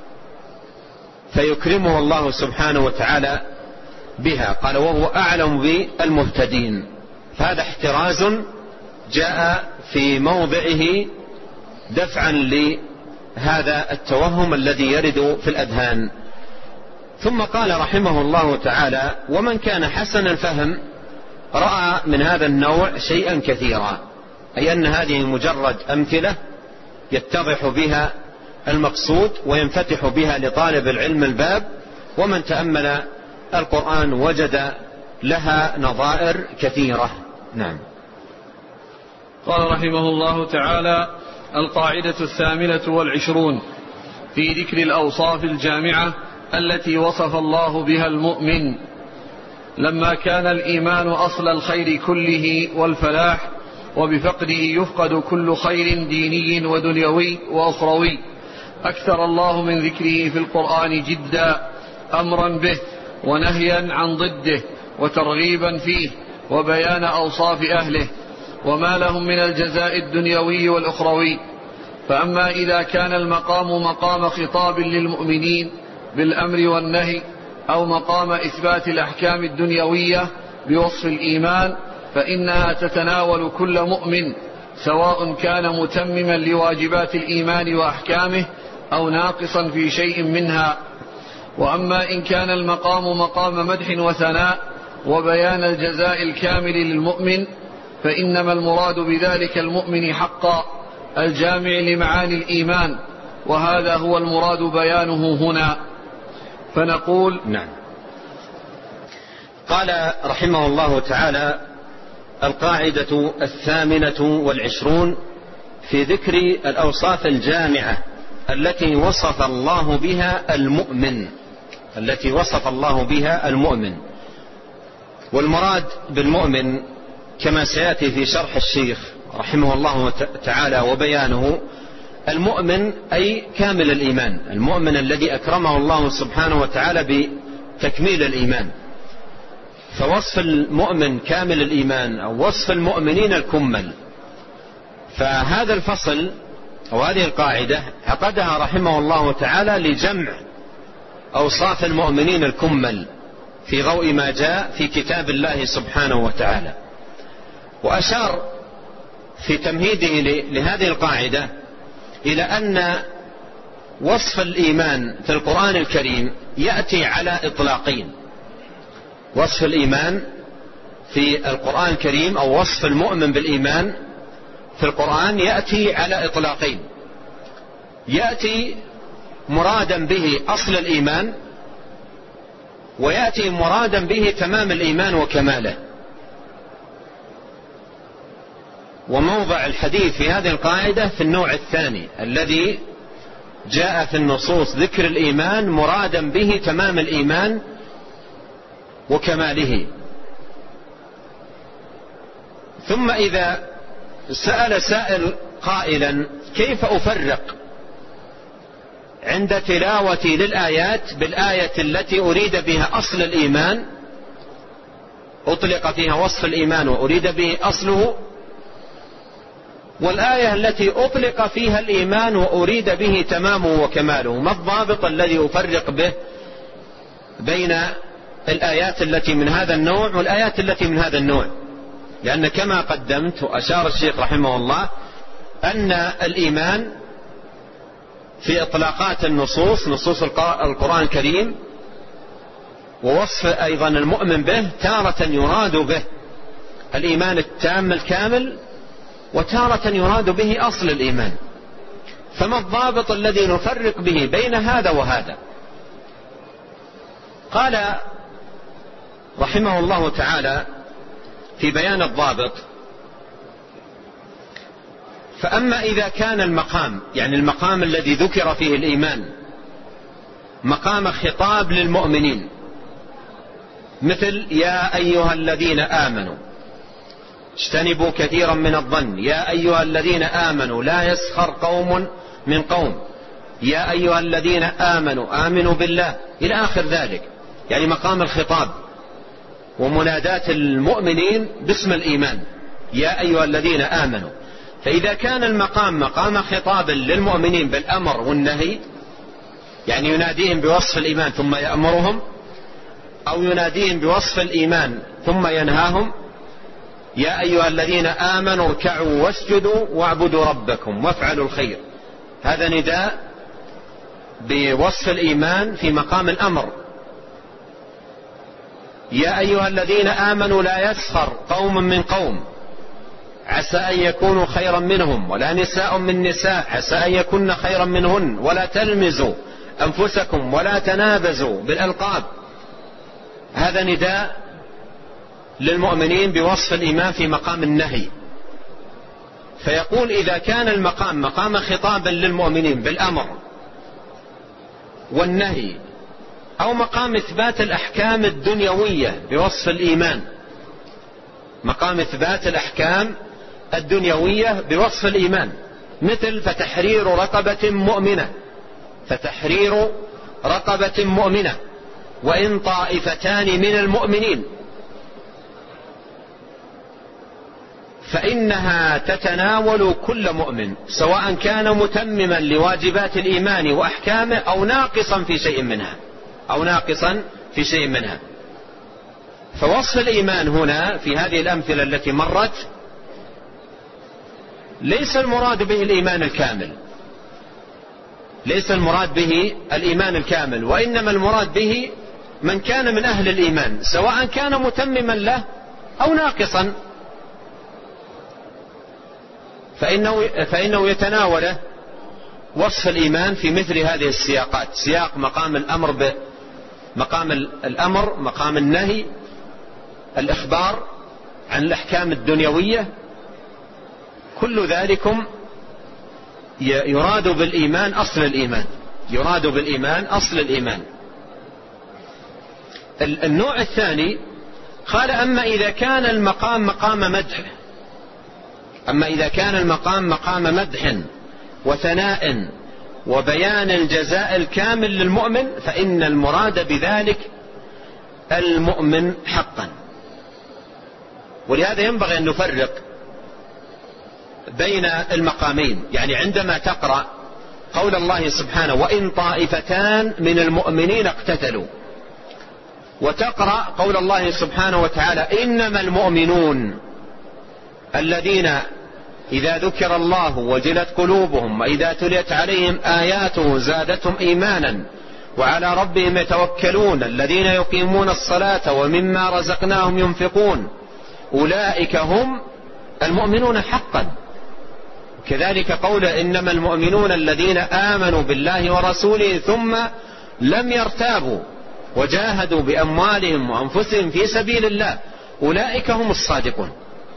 فيكرمه الله سبحانه وتعالى بها. قال وهو أعلم بالمهتدين، فهذا احتراز جاء في موضعه دفعا لهذا التوهم الذي يرد في الأذهان. ثم قال رحمه الله تعالى ومن كان حسن الفهم رأى من هذا النوع شيئا كثيرا، أي أن هذه مجرد أمثلة يتضح بها المقصود وينفتح بها لطالب العلم الباب، ومن تأمل القرآن وجد لها نظائر كثيرة. نعم. قال رحمه الله تعالى القاعدة الثامنة والعشرون في ذكر الأوصاف الجامعة التي وصف الله بها المؤمن. لما كان الإيمان أصل الخير كله والفلاح، وبفقده يفقد كل خير ديني ودنيوي وأخروي، أكثر الله من ذكره في القرآن جدا أمرا به ونهيا عن ضده وترغيبا فيه وبيان أوصاف أهله وما لهم من الجزاء الدنيوي والأخروي. فأما إذا كان المقام مقام خطاب للمؤمنين بالأمر والنهي أو مقام إثبات الأحكام الدنيوية بوصف الإيمان فإنها تتناول كل مؤمن سواء كان متمما لواجبات الإيمان وأحكامه أو ناقصا في شيء منها. وأما إن كان المقام مقام مدح وثناء وبيان الجزاء الكامل للمؤمن فإنما المراد بذلك المؤمن حقا الجامع لمعاني الإيمان، وهذا هو المراد بيانه هنا. فنقول نعم. قال رحمه الله تعالى القاعدة الثامنة والعشرون في ذكر الأوصاف الجامعة التي وصف الله بها المؤمن التي وصف الله بها المؤمن. والمراد بالمؤمن كما سيأتي في شرح الشيخ رحمه الله تعالى وبيانه المؤمن أي كامل الإيمان، المؤمن الذي أكرمه الله سبحانه وتعالى بتكميل الإيمان. فوصف المؤمن كامل الإيمان أو وصف المؤمنين الكمل. فهذا الفصل أو هذه القاعدة عقدها رحمه الله تعالى لجمع أوصاف المؤمنين الكمل في ضوء ما جاء في كتاب الله سبحانه وتعالى. وأشار في تمهيده لهذه القاعدة إلى أن وصف الإيمان في القرآن الكريم يأتي على إطلاقين. وصف الإيمان في القرآن الكريم أو وصف المؤمن بالإيمان في القرآن يأتي على إطلاقين. يأتي مرادا به أصل الإيمان، ويأتي مرادا به تمام الإيمان وكماله. وموضع الحديث في هذه القاعدة في النوع الثاني الذي جاء في النصوص ذكر الإيمان مرادا به تمام الإيمان وكماله. ثم إذا سأل سائل قائلا كيف أفرق عند تلاوتي للآيات بالآية التي أريد بها أصل الإيمان، أطلق فيها وصف الإيمان وأريد به أصله، والآية التي أطلق فيها الإيمان وأريد به تمامه وكماله؟ ما الضابط الذي أفرق به بين الآيات التي من هذا النوع والآيات التي من هذا النوع؟ لأن كما قدمت وأشار الشيخ رحمه الله أن الإيمان في إطلاقات النصوص، نصوص القرآن الكريم، ووصف أيضا المؤمن به، تارة يراد به الإيمان التام الكامل، وتارة يراد به أصل الإيمان. فما الضابط الذي نفرق به بين هذا وهذا؟ قال رحمه الله تعالى في بيان الضابط: فأما إذا كان المقام، يعني المقام الذي ذكر فيه الإيمان، مقام خطاب للمؤمنين، مثل يا أيها الذين آمنوا اجتنبوا كثيرا من الظن، يا أيها الذين آمنوا لا يسخر قوم من قوم، يا أيها الذين آمنوا آمنوا بالله، إلى آخر ذلك، يعني مقام الخطاب ومنادات المؤمنين باسم الإيمان، يا أيها الذين آمنوا. فإذا كان المقام مقام خطاب للمؤمنين بالأمر والنهي، يعني يناديهم بوصف الإيمان ثم يأمرهم، أو يناديهم بوصف الإيمان ثم ينهاهم، يا أيها الذين آمنوا اركعوا واسجدوا واعبدوا ربكم وافعلوا الخير، هذا نداء بوصف الإيمان في مقام الأمر. يا أيها الذين آمنوا لا يسخر قوم من قوم عسى أن يكونوا خيرا منهم، ولا نساء من نساء عسى أن يكون خيرا منهن، ولا تلمزوا أنفسكم ولا تنابزوا بالألقاب، هذا نداء للمؤمنين بوصف الإيمان في مقام النهي. فيقول إذا كان المقام مقام خطابا للمؤمنين بالأمر والنهي، أو مقام إثبات الأحكام الدنيوية بوصف الإيمان، مقام إثبات الأحكام الدنيوية بوصف الإيمان، مثل فتحرير رقبة مؤمنة، فتحرير رقبة مؤمنة وإن طائفتان من المؤمنين، فإنها تتناول كل مؤمن سواء كان متمما لواجبات الإيمان وأحكامه أو ناقصا في شيء منها أو ناقصا في شيء منها. فوصف الإيمان هنا في هذه الأمثلة التي مرت ليس المراد به الإيمان الكامل، ليس المراد به الإيمان الكامل، وإنما المراد به من كان من أهل الإيمان سواء كان متمما له أو ناقصا، فإنه, فإنه يتناول وصف الإيمان في مثل هذه السياقات، سياق مقام الأمر ب مقام الأمر، مقام النهي، الإخبار عن الأحكام الدنيوية، كل ذلكم يراد بالإيمان أصل الإيمان، يراد بالإيمان أصل الإيمان. النوع الثاني قال أما إذا كان المقام مقام مدح، أما إذا كان المقام مقام مدح وثناء وبيان الجزاء الكامل للمؤمن، فإن المراد بذلك المؤمن حقا. ولهذا ينبغي أن نفرق بين المقامين، يعني عندما تقرأ قول الله سبحانه وإن طائفتان من المؤمنين اقتتلوا، وتقرأ قول الله سبحانه وتعالى إنما المؤمنون الذين إذا ذكر الله وجلت قلوبهم وإذا تليت عليهم آياته زادتهم إيمانا وعلى ربهم يتوكلون الذين يقيمون الصلاة ومما رزقناهم ينفقون أولئك هم المؤمنون حقا. كذلك قول إنما المؤمنون الذين آمنوا بالله ورسوله ثم لم يرتابوا وجاهدوا بأموالهم وأنفسهم في سبيل الله أولئك هم الصادقون.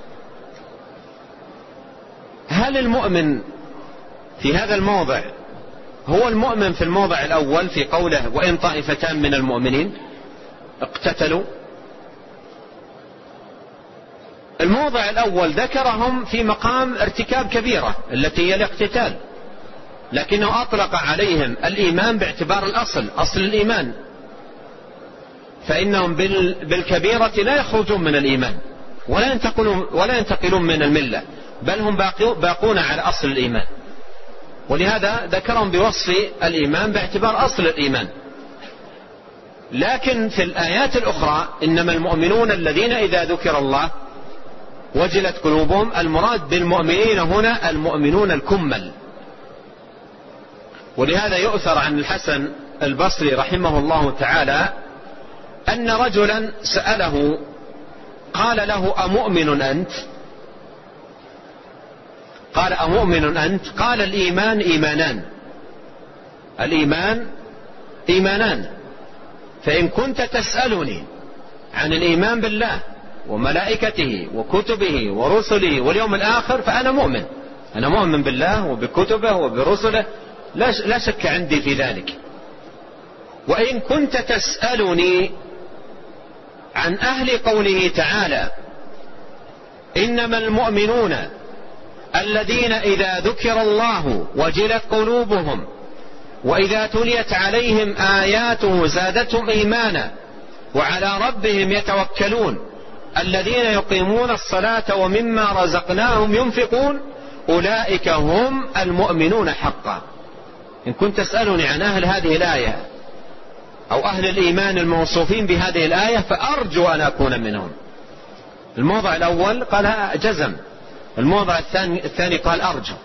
هل المؤمن في هذا الموضع هو المؤمن في الموضع الأول في قوله وإن طائفتان من المؤمنين اقتتلوا؟ الموضع الأول ذكرهم في مقام ارتكاب كبيرة التي هي الاقتتال، لكنه أطلق عليهم الإيمان باعتبار الأصل، أصل الإيمان، فإنهم بالكبيرة لا يخرجون من الإيمان ولا ينتقلون, ولا ينتقلون من الملة، بل هم باقون على أصل الإيمان، ولهذا ذكرهم بوصف الإيمان باعتبار أصل الإيمان. لكن في الآيات الأخرى إنما المؤمنون الذين إذا ذكر الله وجلت قلوبهم، المراد بالمؤمنين هنا المؤمنون الكمل. ولهذا يؤثر عن الحسن البصري رحمه الله تعالى أن رجلا سأله قال له أمؤمن أنت؟ قال أمؤمن أنت؟ قال الإيمان إيمانان، الإيمان إيمانان، فإن كنت تسألني عن الإيمان بالله وملائكته وكتبه ورسله واليوم الآخر فأنا مؤمن، أنا مؤمن بالله وبكتبه وبرسله، لا شك عندي في ذلك. وإن كنت تسألني عن أهل قوله تعالى إنما المؤمنون الذين إذا ذكر الله وجلت قلوبهم وإذا تليت عليهم آياته زادتهم إيمانا وعلى ربهم يتوكلون الذين يقيمون الصلاة ومما رزقناهم ينفقون أولئك هم المؤمنون حقا. إن كنت تسألني عن أهل هذه الآية أو أهل الإيمان الموصوفين بهذه الآية فأرجو أن أكون منهم. الموضع الأول قال جزم، الموضع الثاني, الثاني قال أرجو.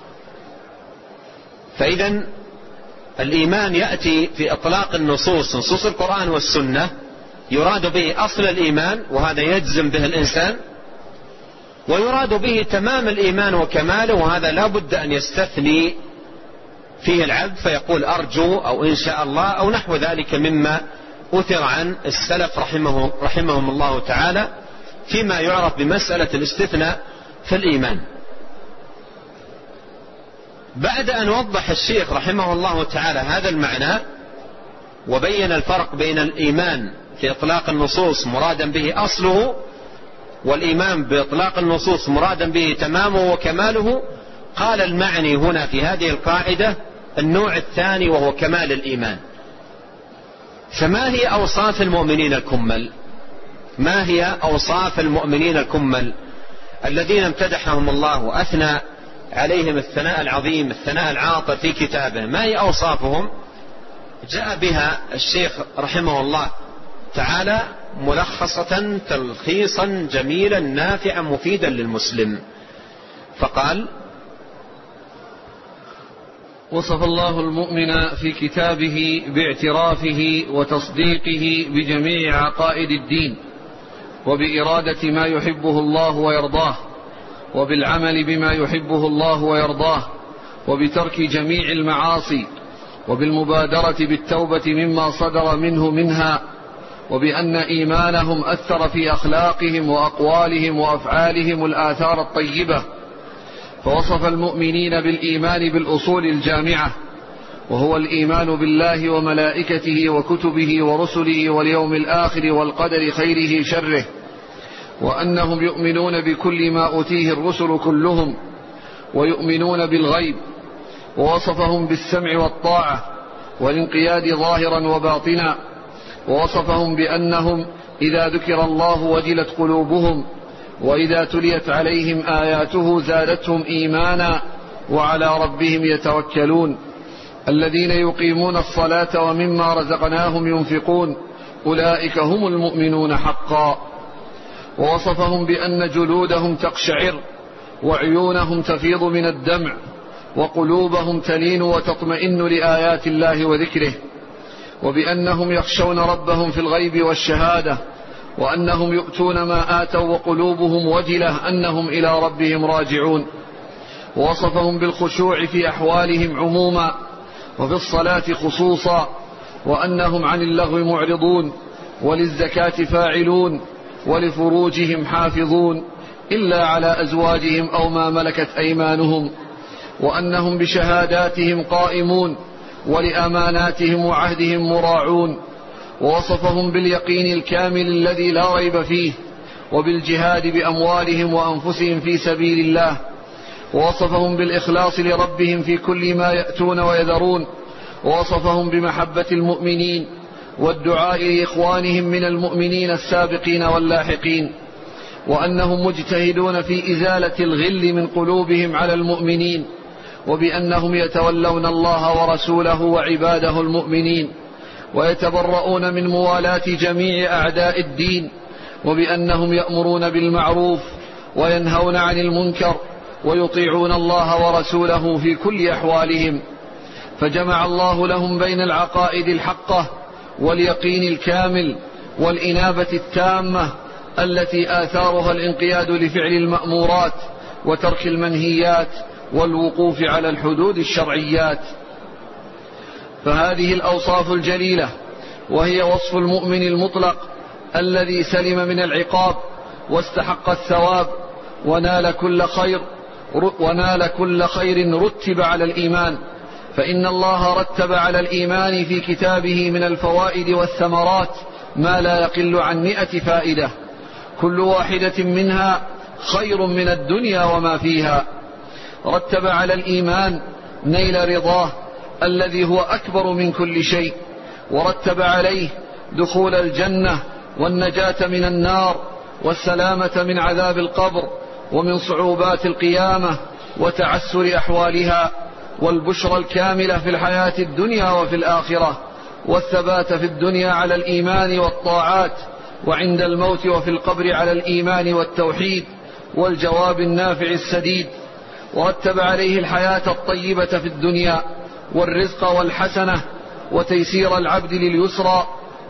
فإذا الإيمان يأتي في إطلاق النصوص، نصوص القرآن والسنة، يراد به أصل الإيمان وهذا يجزم به الإنسان، ويراد به تمام الإيمان وكماله، وهذا لا بد أن يستثني فيه العبد فيقول أرجو أو إن شاء الله أو نحو ذلك مما أثر عن السلف رحمه رحمهم الله تعالى فيما يعرف بمسألة الاستثناء في الإيمان. بعد أن وضح الشيخ رحمه الله تعالى هذا المعنى وبين الفرق بين الإيمان في إطلاق النصوص مرادا به أصله والإيمان بإطلاق النصوص مرادا به تمامه وكماله، قال المعني هنا في هذه القاعدة النوع الثاني وهو كمال الإيمان. فما هي أوصاف المؤمنين الكمل؟ ما هي أوصاف المؤمنين الكمل الذين امتدحهم الله وأثنى عليهم الثناء العظيم الثناء العاطر في كتابه؟ ما هي أوصافهم؟ جاء بها الشيخ رحمه الله تعالى ملخصة تلخيصا جميلا نافعا مفيدا للمسلم، فقال: وصف الله المؤمن في كتابه باعترافه وتصديقه بجميع عقائد الدين وبإرادة ما يحبه الله ويرضاه وبالعمل بما يحبه الله ويرضاه وبترك جميع المعاصي وبالمبادرة بالتوبة مما صدر منه منها، وبأن إيمانهم أثر في أخلاقهم وأقوالهم وأفعالهم الآثار الطيبة. فوصف المؤمنين بالإيمان بالأصول الجامعة، وهو الإيمان بالله وملائكته وكتبه ورسله واليوم الآخر والقدر خيره شره، وأنهم يؤمنون بكل ما أوتيه الرسل كلهم ويؤمنون بالغيب. ووصفهم بالسمع والطاعة والانقياد ظاهرا وباطنا، ووصفهم بأنهم إذا ذكر الله وجلت قلوبهم وإذا تليت عليهم آياته زادتهم إيمانا وعلى ربهم يتوكلون الذين يقيمون الصلاة ومما رزقناهم ينفقون أولئك هم المؤمنون حقا. ووصفهم بأن جلودهم تقشعر وعيونهم تفيض من الدمع وقلوبهم تلين وتطمئن لآيات الله وذكره، وبأنهم يخشون ربهم في الغيب والشهادة، وأنهم يؤتون ما آتوا وقلوبهم وجلة أنهم إلى ربهم راجعون. ووصفهم بالخشوع في أحوالهم عموما وفي الصلاة خصوصا، وأنهم عن اللغو معرضون، وللزكاة فاعلون، ولفروجهم حافظون إلا على أزواجهم أو ما ملكت أيمانهم، وأنهم بشهاداتهم قائمون، ولأماناتهم وعهدهم مراعون. ووصفهم باليقين الكامل الذي لا ريب فيه، وبالجهاد بأموالهم وأنفسهم في سبيل الله. ووصفهم بالإخلاص لربهم في كل ما يأتون ويذرون. ووصفهم بمحبة المؤمنين والدعاء لإخوانهم من المؤمنين السابقين واللاحقين، وأنهم مجتهدون في إزالة الغل من قلوبهم على المؤمنين، وبأنهم يتولون الله ورسوله وعباده المؤمنين، ويتبرؤون من موالاة جميع أعداء الدين، وبأنهم يأمرون بالمعروف وينهون عن المنكر، ويطيعون الله ورسوله في كل أحوالهم. فجمع الله لهم بين العقائد الحقة واليقين الكامل والإنابة التامة التي آثارها الانقياد لفعل المأمورات وترك المنهيات والوقوف على الحدود الشرعيات. فهذه الأوصاف الجليلة وهي وصف المؤمن المطلق الذي سلم من العقاب واستحق الثواب ونال كل خير ونال كل خير رتب على الإيمان. فإن الله رتب على الإيمان في كتابه من الفوائد والثمرات ما لا يقل عن مئة فائدة، كل واحدة منها خير من الدنيا وما فيها. رتب على الإيمان نيل رضاه الذي هو أكبر من كل شيء، ورتب عليه دخول الجنة والنجاة من النار والسلامة من عذاب القبر ومن صعوبات القيامة وتعسر أحوالها، والبشرى الكاملة في الحياة الدنيا وفي الآخرة، والثبات في الدنيا على الإيمان والطاعات، وعند الموت وفي القبر على الإيمان والتوحيد، والجواب النافع السديد. ورتب عليه الحياة الطيبة في الدنيا والرزق والحسنة وتيسير العبد لليسرى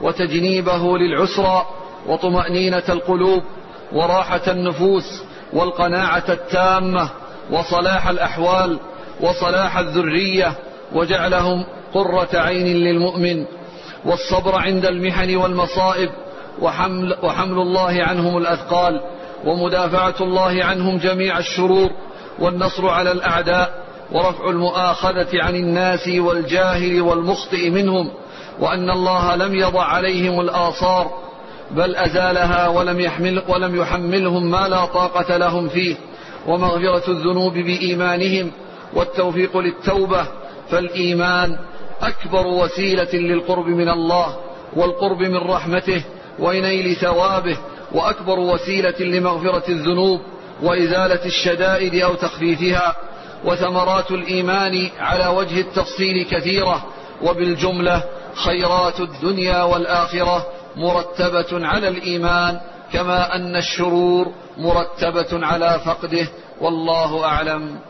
وتجنيبه للعسرى وطمأنينة القلوب وراحة النفوس والقناعة التامة وصلاح الأحوال وصلاح الذرية، وجعلهم قرة عين للمؤمن، والصبر عند المحن والمصائب، وحمل, وحمل الله عنهم الأثقال، ومدافعة الله عنهم جميع الشرور، والنصر على الأعداء، ورفع المؤاخذة عن الناس والجاهل والمخطئ منهم، وأن الله لم يضع عليهم الآثار بل أزالها ولم, يحمل ولم يحملهم ما لا طاقة لهم فيه، ومغفرة الذنوب بإيمانهم، والتوفيق للتوبة. فالإيمان أكبر وسيلة للقرب من الله والقرب من رحمته ونيل ثوابه، وأكبر وسيلة لمغفرة الذنوب وإزالة الشدائد أو تخفيفها. وثمرات الإيمان على وجه التفصيل كثيرة، وبالجملة خيرات الدنيا والآخرة مرتبة على الإيمان، كما أن الشرور مرتبة على فقده، والله أعلم.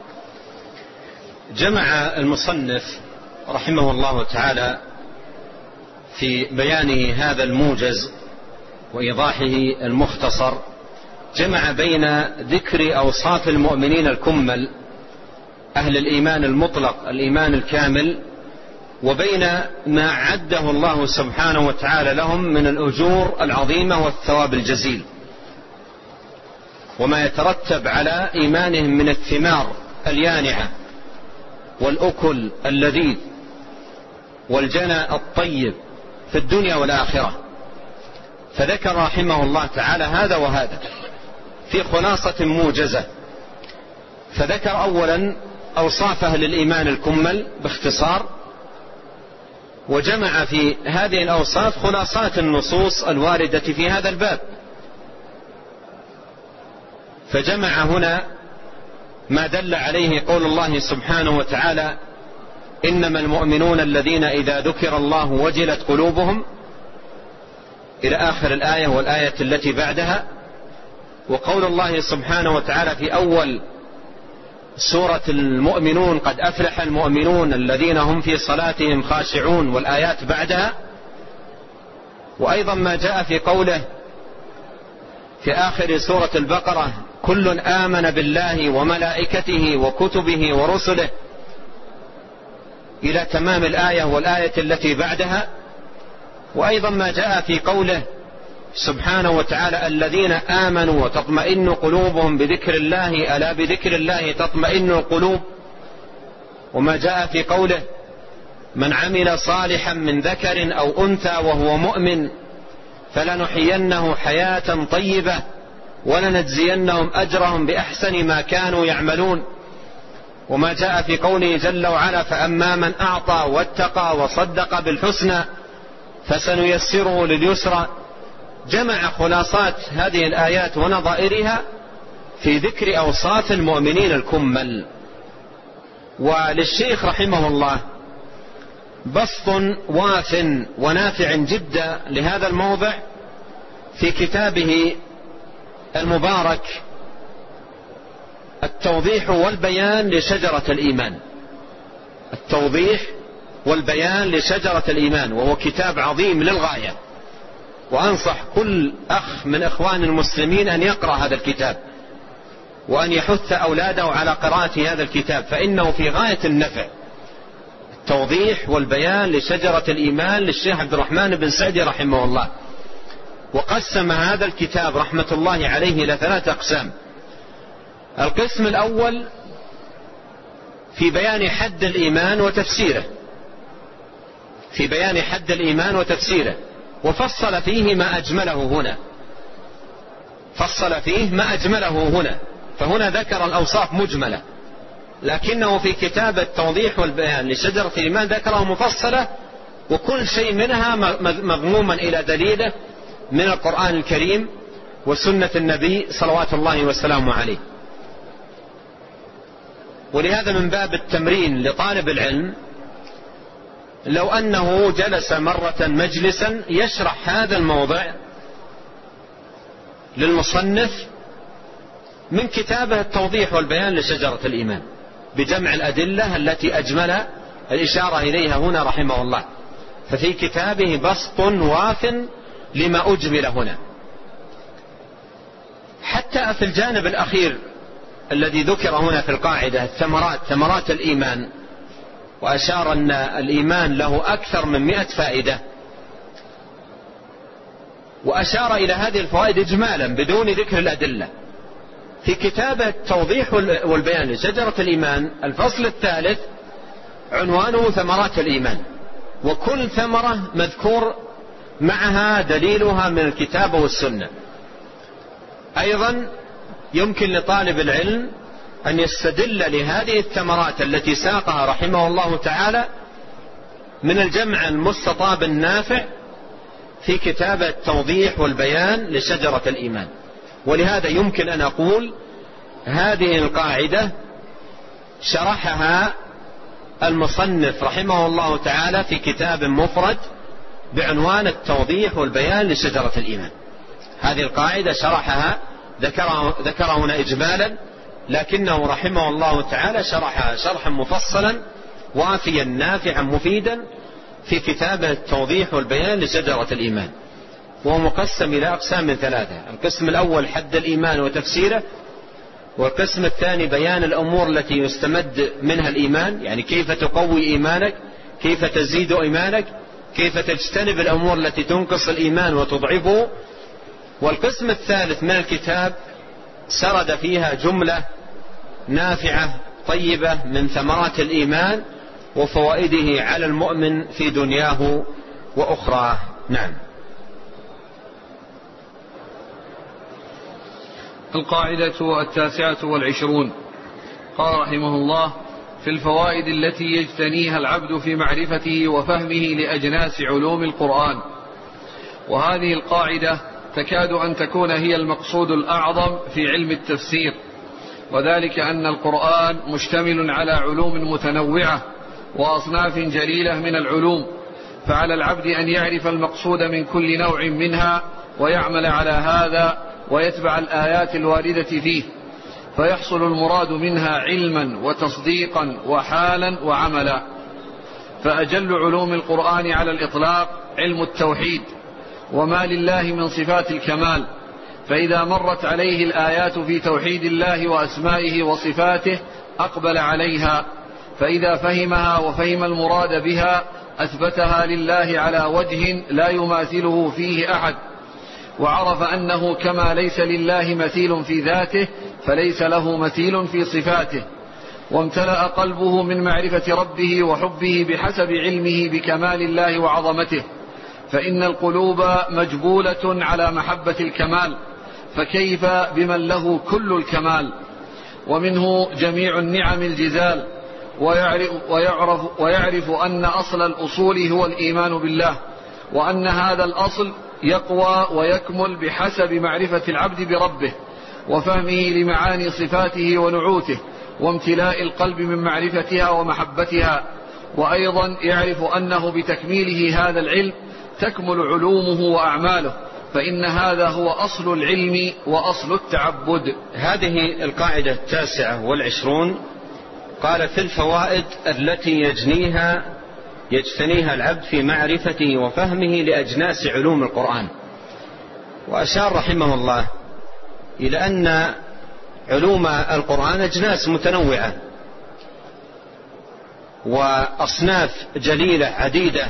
جمع المصنف رحمه الله تعالى في بيانه هذا الموجز وإيضاحه المختصر، جمع بين ذكر أوصاف المؤمنين الكمل أهل الإيمان المطلق الإيمان الكامل، وبين ما عده الله سبحانه وتعالى لهم من الأجور العظيمة والثواب الجزيل، وما يترتب على إيمانهم من الثمار اليانعة والأكل اللذيذ والجنى الطيب في الدنيا والآخرة. فذكر رحمه الله تعالى هذا وهذا في خلاصة موجزة. فذكر أولا أوصاف أهل الإيمان الكمل باختصار، وجمع في هذه الأوصاف خلاصات النصوص الواردة في هذا الباب. فجمع هنا ما دل عليه قول الله سبحانه وتعالى: إنما المؤمنون الذين إذا ذكر الله وجلت قلوبهم، إلى آخر الآية والآية التي بعدها. وقول الله سبحانه وتعالى في أول سورة المؤمنون: قد أفلح المؤمنون الذين هم في صلاتهم خاشعون، والآيات بعدها. وأيضا ما جاء في قوله في آخر سورة البقرة: كل آمن بالله وملائكته وكتبه ورسله إلى تمام الآية والآية التي بعدها. وأيضا ما جاء في قوله سبحانه وتعالى الذين آمنوا وتطمئن قلوبهم بذكر الله ألا بذكر الله تطمئن القلوب. وما جاء في قوله من عمل صالحا من ذكر أو أنثى وهو مؤمن فلنحيينه حياة طيبة ولنجزينهم أجرهم بأحسن ما كانوا يعملون. وما جاء في قوله جل وعلا فأما من أعطى واتقى وصدق بالحسنى فسنيسره لليسرى. جمع خلاصات هذه الآيات ونظائرها في ذكر أوصاف المؤمنين الكمل. وللشيخ رحمه الله بسط واف ونافع جدا لهذا الموضع في كتابه المبارك التوضيح والبيان لشجرة الإيمان. التوضيح والبيان لشجرة الإيمان، وهو كتاب عظيم للغاية، وأنصح كل أخ من إخوان المسلمين أن يقرأ هذا الكتاب وأن يحث أولاده على قراءة هذا الكتاب، فإنه في غاية النفع. التوضيح والبيان لشجرة الإيمان للشيخ عبد الرحمن بن سعدي رحمه الله. وقسم هذا الكتاب رحمة الله عليه إلى ثلاثة أقسام. القسم الأول في بيان حد الإيمان وتفسيره، في بيان حد الإيمان وتفسيره، وفصل فيه ما أجمله هنا، فصل فيه ما أجمله هنا. فهنا ذكر الأوصاف مجملة، لكنه في كتاب التوضيح والبيان لشجرة الإيمان ذكره مفصلة، وكل شيء منها مضموما إلى دليله من القرآن الكريم وسنة النبي صلوات الله وسلامه عليه. ولهذا من باب التمرين لطالب العلم لو أنه جلس مرة مجلسا يشرح هذا الموضع للمصنف من كتابه التوضيح والبيان لشجرة الإيمان بجمع الأدلة التي أجمل الإشارة إليها هنا رحمه الله. ففي كتابه بسط واف لما أجمل هنا. حتى في الجانب الأخير الذي ذكر هنا في القاعدة الثمرات، ثمرات الإيمان، وأشار أن الإيمان له أكثر من مئة فائدة، وأشار إلى هذه الفوائد إجمالا بدون ذكر الأدلة. في كتاب التوضيح والبيان لشجرة الإيمان الفصل الثالث عنوانه ثمرات الإيمان، وكل ثمرة مذكور معها دليلها من الكتاب والسنة. أيضا يمكن لطالب العلم أن يستدل لهذه الثمرات التي ساقها رحمه الله تعالى من الجمع المستطاب النافع في كتاب التوضيح والبيان لشجرة الإيمان. ولهذا يمكن أن أقول هذه القاعدة شرحها المصنف رحمه الله تعالى في كتاب مفرد بعنوان التوضيح والبيان لشجرة الإيمان. هذه القاعدة شرحها ذكرها ذكر هنا إجمالا، لكنه رحمه الله تعالى شرحها شرحا مفصلا وافيا نافعا مفيدا في كتاب التوضيح والبيان لشجرة الإيمان. وهو مقسم إلى أقسام ثلاثة: القسم الأول حد الإيمان وتفسيره، والقسم الثاني بيان الأمور التي يستمد منها الإيمان، يعني كيف تقوي إيمانك، كيف تزيد إيمانك، كيف تجتنب الأمور التي تنقص الإيمان وتضعفه. والقسم الثالث من الكتاب سرد فيها جملة نافعة طيبة من ثمرات الإيمان وفوائده على المؤمن في دنياه وأخرى. نعم. القاعدة التاسعة والعشرون. قال رحمه الله: في الفوائد التي يجتنيها العبد في معرفته وفهمه لأجناس علوم القرآن. وهذه القاعدة تكاد أن تكون هي المقصود الأعظم في علم التفسير، وذلك أن القرآن مشتمل على علوم متنوعة وأصناف جليلة من العلوم، فعلى العبد أن يعرف المقصود من كل نوع منها ويعمل على هذا ويتبع الآيات الواردة فيه، فيحصل المراد منها علما وتصديقا وحالا وعملا. فأجل علوم القرآن على الإطلاق علم التوحيد وما لله من صفات الكمال، فإذا مرت عليه الآيات في توحيد الله وأسمائه وصفاته أقبل عليها، فإذا فهمها وفهم المراد بها أثبتها لله على وجه لا يماثله فيه أحد، وعرف أنه كما ليس لله مثيل في ذاته فليس له مثيل في صفاته، وامتلأ قلبه من معرفة ربه وحبه بحسب علمه بكمال الله وعظمته، فإن القلوب مجبولة على محبة الكمال، فكيف بمن له كل الكمال ومنه جميع النعم الجزال، ويعرف, ويعرف, ويعرف أن أصل الأصول هو الإيمان بالله، وأن هذا الأصل يقوى ويكمل بحسب معرفة العبد بربه وفهمه لمعاني صفاته ونعوته وامتلاء القلب من معرفتها ومحبتها. وأيضا يعرف أنه بتكميله هذا العلم تكمل علومه وأعماله، فإن هذا هو أصل العلم وأصل التعبد. هذه القاعدة التاسعة والعشرون قال في الفوائد التي يجنيها يجتنيها العبد في معرفته وفهمه لأجناس علوم القرآن. وأشار رحمه الله إلى أن علوم القرآن أجناس متنوعة وأصناف جليلة عديدة،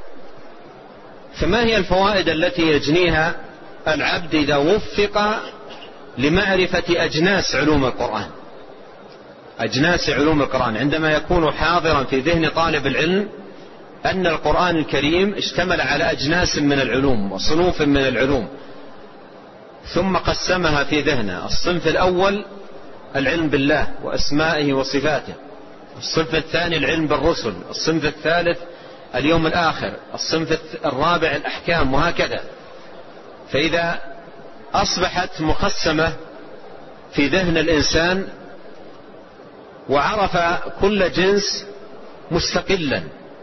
فما هي الفوائد التي يجنيها العبد إذا وفق لمعرفة أجناس علوم القرآن؟ أجناس علوم القرآن عندما يكون حاضرا في ذهن طالب العلم أن القرآن الكريم اشتمل على أجناس من العلوم وصنوف من العلوم، ثم قسمها في ذهنه: الصنف الأول العلم بالله وأسمائه وصفاته، الصنف الثاني العلم بالرسل، الصنف الثالث اليوم الآخر، الصنف الرابع الأحكام، وهكذا. فإذا أصبحت مقسمة في ذهن الإنسان وعرف كل جنس مستقلا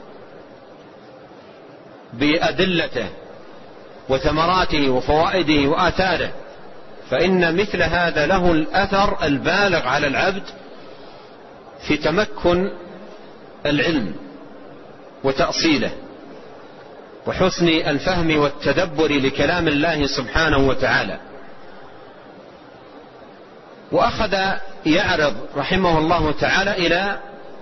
بأدلته وثمراته وفوائده وآثاره، فإن مثل هذا له الأثر البالغ على العبد في تمكن العلم وتأصيله وحسن الفهم والتدبر لكلام الله سبحانه وتعالى. وأخذ يعرض رحمه الله تعالى إلى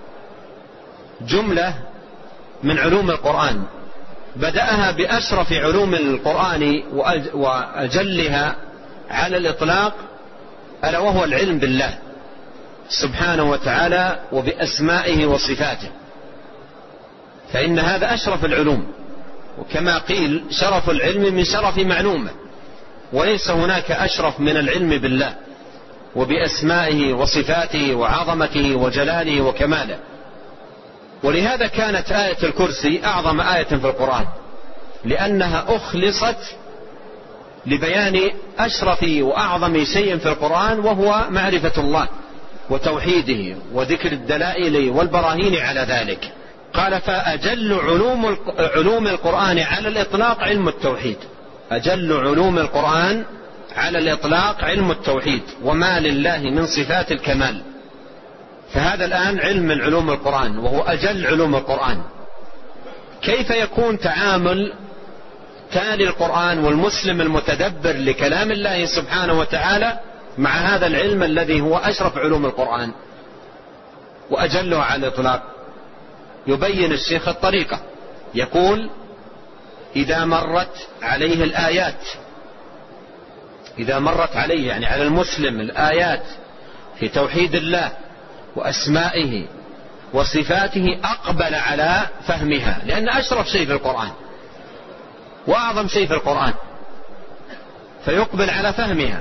جملة من علوم القرآن، بدأها بأشرف علوم القرآن وأجلها على الإطلاق، ألا وهو العلم بالله سبحانه وتعالى وبأسمائه وصفاته، فإن هذا أشرف العلوم، وكما قيل شرف العلم من شرف معلومه، وليس هناك أشرف من العلم بالله وبأسمائه وصفاته وعظمته وجلاله وكماله. ولهذا كانت آية الكرسي أعظم آية في القرآن، لأنها أخلصت لبيان أشرف وأعظم شيء في القرآن، وهو معرفة الله وتوحيده وذكر الدلائل والبراهين على ذلك. قال: فأجل علوم علوم القرآن على الإطلاق علم التوحيد. أجل علوم القرآن على الإطلاق علم التوحيد، وما لله من صفات الكمال. فهذا الآن علم من علوم القرآن وهو أجل علوم القرآن. كيف يكون تعامل تالي القرآن والمسلم المتدبر لكلام الله سبحانه وتعالى مع هذا العلم الذي هو أشرف علوم القرآن وأجله على الإطلاق؟ يبين الشيخ الطريقة، يقول: إذا مرت عليه الآيات، إذا مرت عليه يعني على المسلم الآيات في توحيد الله وأسمائه وصفاته أقبل على فهمها، لأن أشرف شيء في القرآن وأعظم شيء في القرآن، فيقبل على فهمها.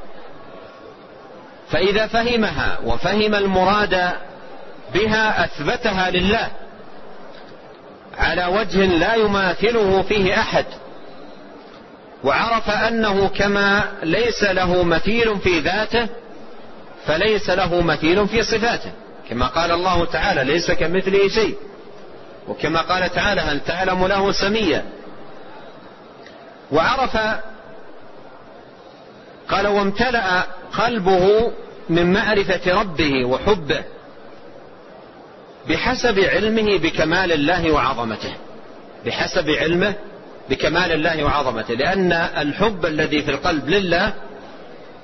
فإذا فهمها وفهم المراد بها أثبتها لله على وجه لا يماثله فيه أحد، وعرف أنه كما ليس له مثيل في ذاته فليس له مثيل في صفاته، كما قال الله تعالى: ليس كمثله شيء، وكما قال تعالى: هل تعلم له سميا. وعرف، قال: وامتلأ قلبه من معرفة ربه وحبه بحسب علمه بكمال الله وعظمته، بحسب علمه بكمال الله وعظمته، لأن الحب الذي في القلب لله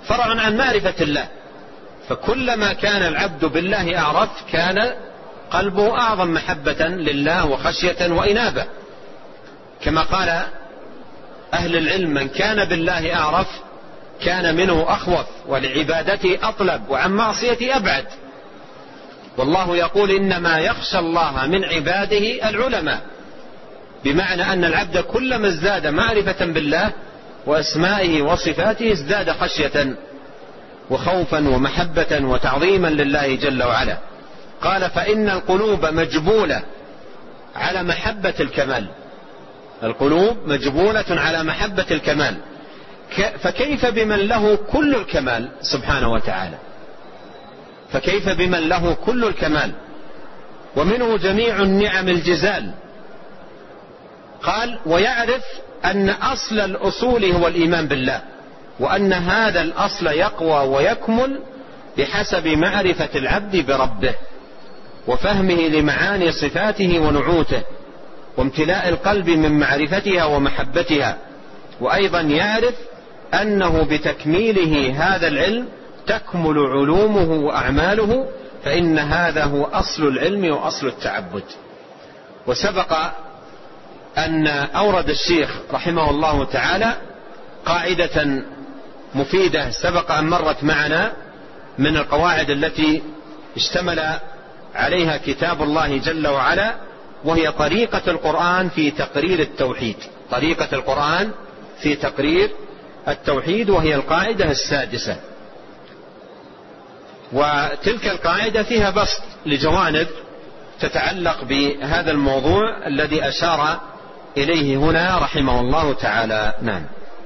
فرع عن معرفة الله. فكلما كان العبد بالله أعرف كان قلبه أعظم محبة لله وخشية وإنابة، كما قال أهل العلم: من كان بالله أعرف كان منه أخوف، ولعبادته أطلب، وعن معصيته أبعد. والله يقول: إنما يخشى الله من عباده العلماء، بمعنى أن العبد كلما ازداد معرفة بالله وأسمائه وصفاته ازداد خشية وخوفا ومحبة وتعظيما لله جل وعلا. قال: فإن القلوب مجبولة على محبة الكمال، القلوب مجبولة على محبة الكمال، فكيف بمن له كل الكمال سبحانه وتعالى؟ فكيف بمن له كل الكمال ومنه جميع النعم الجزال؟ قال: ويعرف أن أصل الأصول هو الإيمان بالله، وأن هذا الأصل يقوى ويكمل بحسب معرفة العبد بربه وفهمه لمعاني صفاته ونعوته وامتلاء القلب من معرفتها ومحبتها. وأيضا يعرف أنه بتكميله هذا العلم تكمل علومه وأعماله، فإن هذا هو أصل العلم وأصل التعبد. وسبق أن أورد الشيخ رحمه الله تعالى قاعدة مفيدة سبق أن مرت معنا من القواعد التي اشتمل عليها كتاب الله جل وعلا، وهي طريقة القرآن في تقرير التوحيد، طريقة القرآن في تقرير التوحيد، وهي القاعدة السادسة. وتلك القاعدة فيها بسط لجوانب تتعلق بهذا الموضوع الذي أشار إليه هنا رحمه الله تعالى. نعم.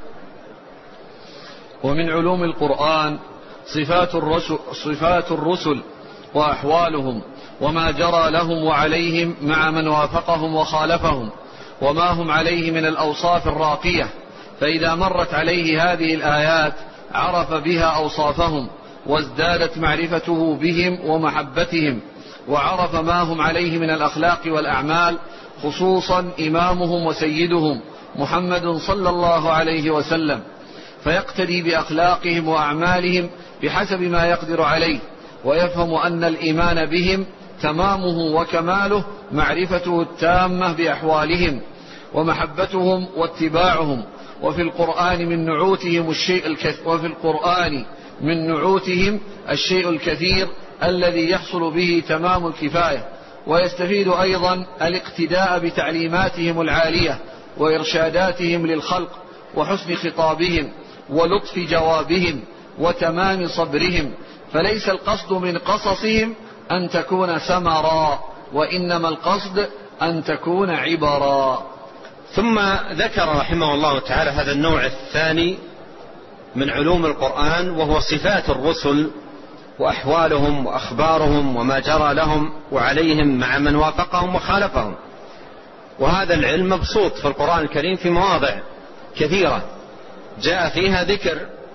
ومن علوم القرآن صفات الرسل, صفات الرسل وأحوالهم وما جرى لهم وعليهم مع من وافقهم وخالفهم، وما هم عليه من الأوصاف الراقية، فإذا مرت عليه هذه الآيات عرف بها أوصافهم، وازدادت معرفته بهم ومحبتهم، وعرف ما هم عليه من الأخلاق والأعمال، خصوصا إمامهم وسيدهم محمد صلى الله عليه وسلم، فيقتدي بأخلاقهم وأعمالهم بحسب ما يقدر عليه، ويفهم أن الإيمان بهم تمامه وكماله معرفته التامة بأحوالهم ومحبتهم واتباعهم. وفي القرآن من نعوتهم الشيء الكثير وفي القرآن من نعوتهم الشيء الكثير الذي يحصل به تمام الكفاية. ويستفيد أيضا الاقتداء بتعليماتهم العالية وإرشاداتهم للخلق وحسن خطابهم ولطف جوابهم وتمام صبرهم، فليس القصد من قصصهم أن تكون سمرا، وإنما القصد أن تكون عبرا. ثم ذكر رحمه الله تعالى هذا النوع الثاني من علوم القرآن، وهو صفات الرسل وأحوالهم وأخبارهم وما جرى لهم وعليهم مع من وافقهم وخالفهم. وهذا العلم مبسوط في القرآن الكريم في مواضع كثيرة جاء فيها ذكر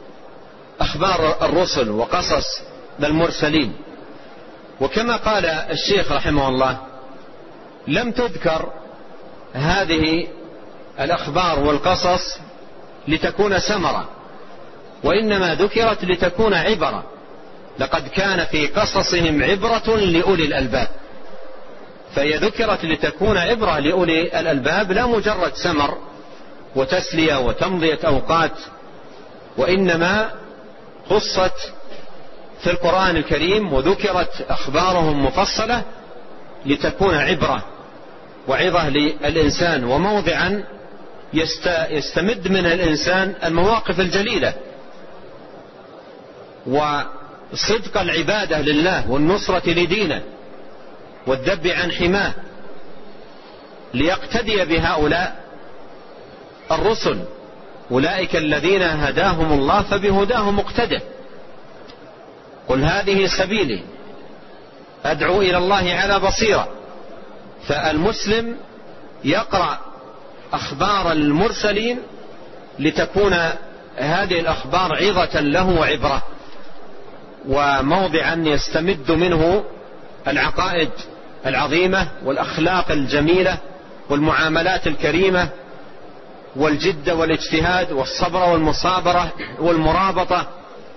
أخبار الرسل وقصص المرسلين. وكما قال الشيخ رحمه الله: لم تذكر هذه الأخبار والقصص لتكون سمرة، وإنما ذكرت لتكون عبرة. لقد كان في قصصهم عبرة لأولي الألباب، فهي ذكرت لتكون عبرة لأولي الألباب، لا مجرد سمر وتسلية وتمضية أوقات، وإنما قصت في القرآن الكريم وذكرت أخبارهم مفصلة لتكون عبرة وعظة للإنسان، وموضعا يستمد من الإنسان المواقف الجليلة وصدق العبادة لله والنصرة لدينه والذب عن حماه، ليقتدي بهؤلاء الرسل، أولئك الذين هداهم الله فبهداه مقتدى. قل هذه سبيلي أدعو إلى الله على بصيرة. فالمسلم يقرأ أخبار المرسلين لتكون هذه الأخبار عظة له وعبرة، وموضعا يستمد منه العقائد العظيمة والأخلاق الجميلة والمعاملات الكريمة والجد والاجتهاد والصبر والمصابرة والمرابطة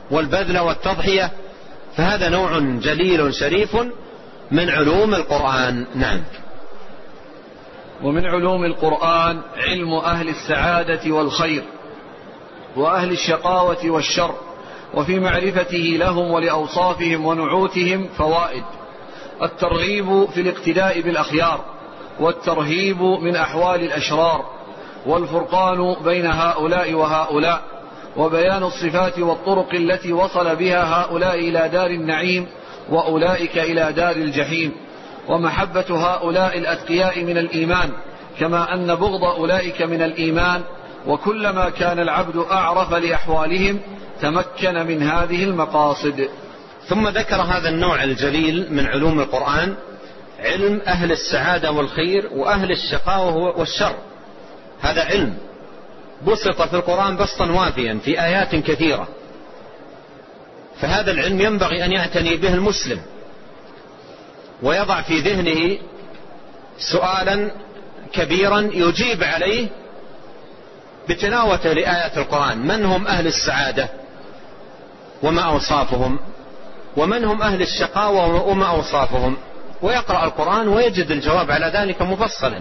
والبذل والتضحية، فهذا نوع جليل شريف من علوم القرآن. نعم. ومن علوم القرآن علم أهل السعادة والخير وأهل الشقاوة والشر، وفي معرفته لهم ولأوصافهم ونعوتهم فوائد: الترغيب في الاقتداء بالأخيار، والترهيب من أحوال الأشرار، والفرقان بين هؤلاء وهؤلاء، وبيان الصفات والطرق التي وصل بها هؤلاء إلى دار النعيم وأولئك إلى دار الجحيم، ومحبة هؤلاء الأتقياء من الإيمان، كما أن بغض أولئك من الإيمان، وكلما كان العبد أعرف لأحوالهم تمكن من هذه المقاصد. ثم ذكر هذا النوع الجليل من علوم القرآن علم أهل السعادة والخير وأهل الشقاوة والشر. هذا علم بسط في القرآن بسطا وافيا في آيات كثيرة، فهذا العلم ينبغي أن يعتني به المسلم ويضع في ذهنه سؤالا كبيرا يجيب عليه بتلاوته لآيات القرآن: من هم أهل السعادة وما أوصافهم، ومن هم أهل الشقاوة وما أوصافهم، ويقرأ القرآن ويجد الجواب على ذلك مفصلا،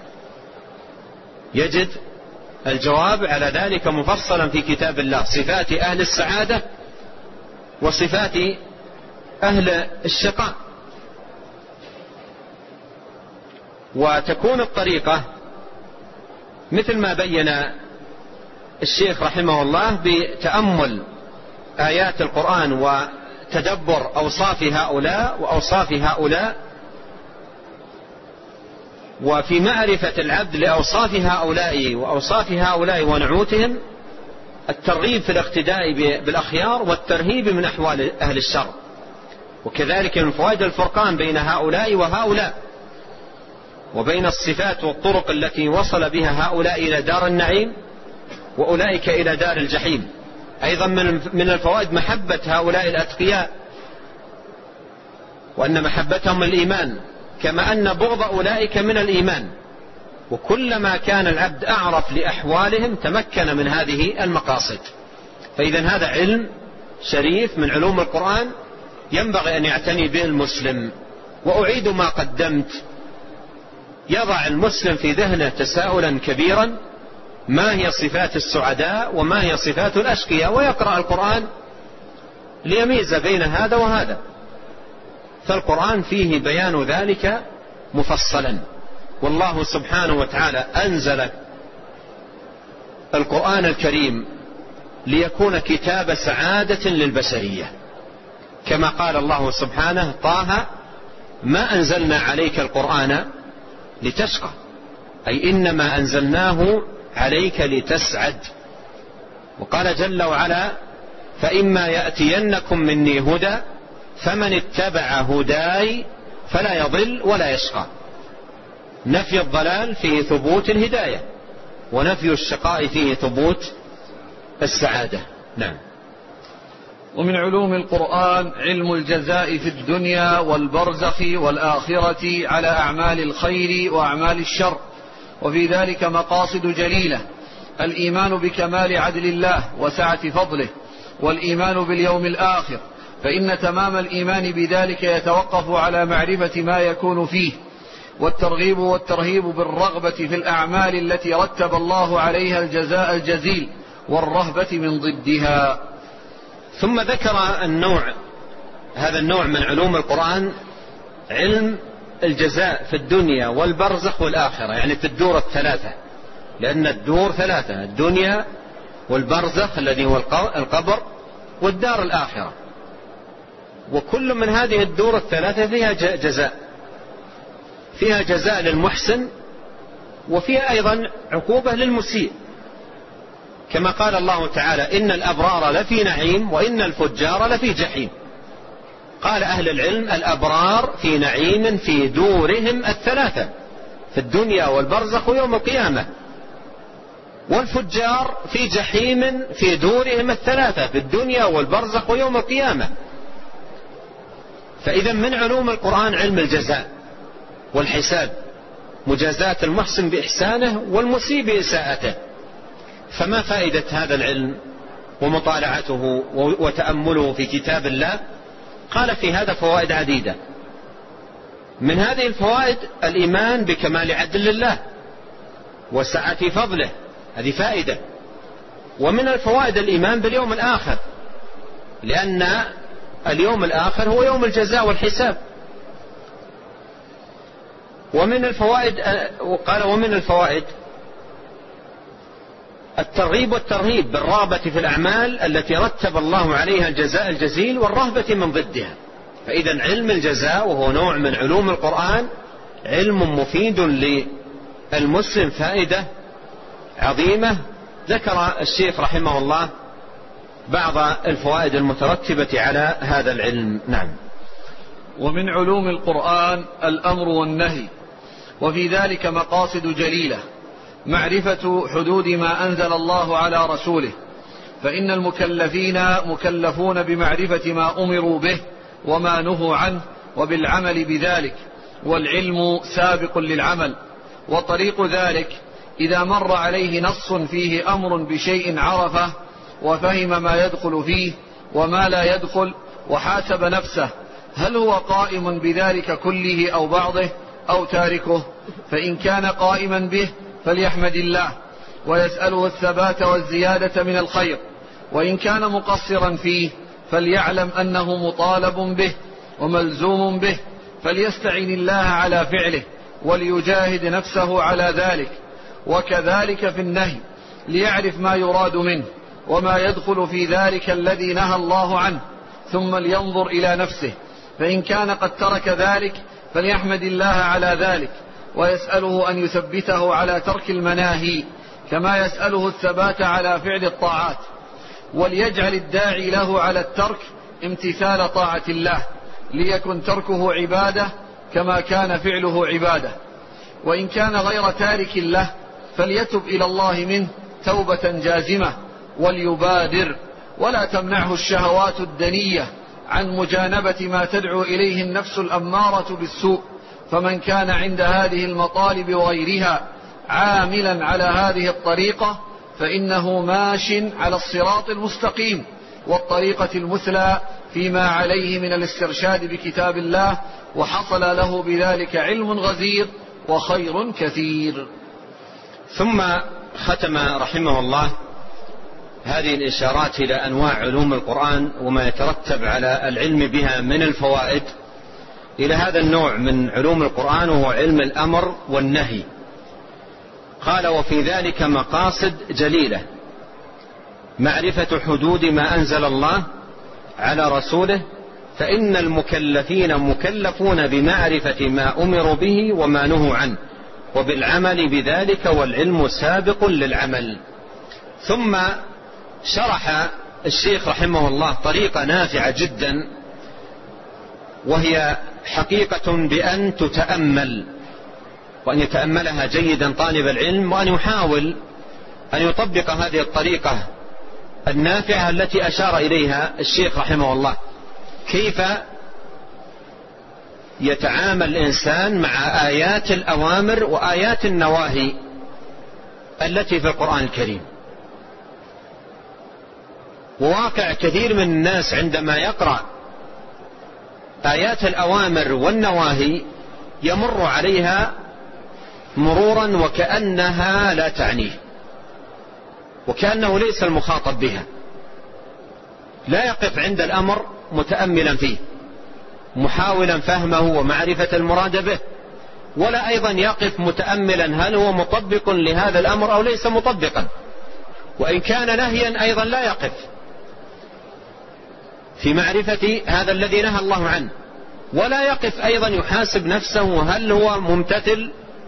يجد الجواب على ذلك مفصلا في كتاب الله: صفات أهل السعادة وصفات أهل الشقاء. وتكون الطريقة مثل ما بين الشيخ رحمه الله بتأمل آيات القرآن وتدبر أوصاف هؤلاء وأوصاف هؤلاء، وفي معرفة العبد لأوصاف هؤلاء وأوصاف هؤلاء ونعوتهم الترغيب في الاقتداء بالأخيار والترهيب من أحوال أهل الشر. وكذلك من فوائد الفرقان بين هؤلاء وهؤلاء، وبين الصفات والطرق التي وصل بها هؤلاء إلى دار النعيم وأولئك إلى دار الجحيم. أيضا من الفوائد محبة هؤلاء الأتقياء، وأن محبتهم الإيمان، كما أن بغض أولئك من الإيمان، وكلما كان العبد أعرف لأحوالهم تمكن من هذه المقاصد. فإذا هذا علم شريف من علوم القرآن ينبغي أن يعتني به المسلم. وأعيد ما قدمت: يضع المسلم في ذهنه تساؤلا كبيرا: ما هي صفات السعداء وما هي صفات الأشقياء، ويقرأ القرآن ليميز بين هذا وهذا. فالقرآن فيه بيان ذلك مفصلا، والله سبحانه وتعالى أنزل القرآن الكريم ليكون كتاب سعادة للبشرية، كما قال الله سبحانه: طه ما أنزلنا عليك القرآن لتشقى، أي إنما أنزلناه عليك لتسعد. وقال جل وعلا: فإما يأتينكم مني هدى فمن اتبع هداي فلا يضل ولا يشقى. نفي الضلال فيه ثبوت الهداية، ونفي الشقاء فيه ثبوت السعادة. نعم. ومن علوم القرآن علم الجزاء في الدنيا والبرزخ والآخرة على أعمال الخير وأعمال الشر، وفي ذلك مقاصد جليلة: الإيمان بكمال عدل الله وسعة فضله، والإيمان باليوم الآخر، فإن تمام الإيمان بذلك يتوقف على معرفة ما يكون فيه، والترغيب والترهيب بالرغبة في الأعمال التي رتب الله عليها الجزاء الجزيل، والرهبة من ضدها. ثم ذكر النوع هذا النوع من علوم القرآن علم الجزاء في الدنيا والبرزخ والآخرة، يعني في الدور الثلاثة، لأن الدور ثلاثة: الدنيا والبرزخ الذي هو القبر والدار الآخرة، وكل من هذه الدور الثلاثة فيها جزاء، فيها جزاء للمحسن وفيها أيضا عقوبة للمسيء، كما قال الله تعالى: إن الأبرار لفي نعيم وإن الفجار لفي جحيم. قال أهل العلم: الأبرار في نعيم في دورهم الثلاثة، في الدنيا والبرزخ ويوم القيامة، والفجار في جحيم في دورهم الثلاثة، في الدنيا والبرزخ ويوم القيامة. فإذا من علوم القرآن علم الجزاء والحساب، مجازاة المحسن بإحسانه والمسيء بإساءته. فما فائدة هذا العلم ومطالعته وتأمله في كتاب الله. قال في هذا فوائد عديدة. من هذه الفوائد الإيمان بكمال عدل الله وسعة فضله، هذه فائدة. ومن الفوائد الإيمان باليوم الآخر، لأن اليوم الآخر هو يوم الجزاء والحساب. ومن الفوائد قال ومن الفوائد الترغيب والترهيب بالرغبة في الأعمال التي رتب الله عليها الجزاء الجزيل والرهبة من ضدها. فإذا علم الجزاء وهو نوع من علوم القرآن علم مفيد للمسلم فائدة عظيمة. ذكر الشيخ رحمه الله بعض الفوائد المترتبة على هذا العلم. نعم. ومن علوم القرآن الأمر والنهي، وفي ذلك مقاصد جليلة: معرفة حدود ما أنزل الله على رسوله، فإن المكلفين مكلفون بمعرفة ما أمروا به وما نهوا عنه وبالعمل بذلك، والعلم سابق للعمل. وطريق ذلك إذا مر عليه نص فيه أمر بشيء عرفه وفهم ما يدخل فيه وما لا يدخل، وحاسب نفسه هل هو قائم بذلك كله أو بعضه أو تاركه. فإن كان قائما به فليحمد الله ويسأله الثبات والزيادة من الخير، وإن كان مقصرا فيه فليعلم أنه مطالب به وملزوم به، فليستعين الله على فعله وليجاهد نفسه على ذلك. وكذلك في النهي ليعرف ما يراد منه وما يدخل في ذلك الذي نهى الله عنه، ثم لينظر إلى نفسه، فإن كان قد ترك ذلك فليحمد الله على ذلك ويسأله أن يثبته على ترك المناهي، كما يسأله الثبات على فعل الطاعات، وليجعل الداعي له على الترك امتثال طاعة الله، ليكن تركه عبادة كما كان فعله عبادة. وإن كان غير تارك له فليتب إلى الله منه توبة جازمة وليبادر، ولا تمنعه الشهوات الدنية عن مجانبة ما تدعو إليه النفس الأمارة بالسوء. فمن كان عند هذه المطالب وغيرها عاملا على هذه الطريقة فإنه ماش على الصراط المستقيم والطريقة المثلى فيما عليه من الاسترشاد بكتاب الله، وحصل له بذلك علم غزير وخير كثير. ثم ختم رحمه الله هذه الإشارات إلى أنواع علوم القرآن وما يترتب على العلم بها من الفوائد إلى هذا النوع من علوم القرآن، وهو علم الأمر والنهي. قال: وفي ذلك مقاصد جليلة: معرفة حدود ما أنزل الله على رسوله، فإن المكلفين مكلفون بمعرفة ما أمروا به وما نهوا عنه وبالعمل بذلك، والعلم سابق للعمل. ثم شرح الشيخ رحمه الله طريقة نافعة جدا، وهي حقيقة بأن تتأمل، وأن يتأملها جيدا طالب العلم، وأن يحاول أن يطبق هذه الطريقة النافعة التي أشار إليها الشيخ رحمه الله. كيف يتعامل الإنسان مع آيات الأوامر وآيات النواهي التي في القرآن الكريم. وواقع كثير من الناس عندما يقرأ آيات الأوامر والنواهي يمر عليها مرورا وكأنها لا تعنيه، وكأنه ليس المخاطب بها، لا يقف عند الأمر متأملا فيه محاولا فهمه ومعرفة المراد به، ولا أيضا يقف متأملا هل هو مطبق لهذا الأمر أو ليس مطبقا، وإن كان نهيا أيضا لا يقف في معرفة هذا الذي نهى الله عنه، ولا يقف أيضا يحاسب نفسه هل هو ممتثل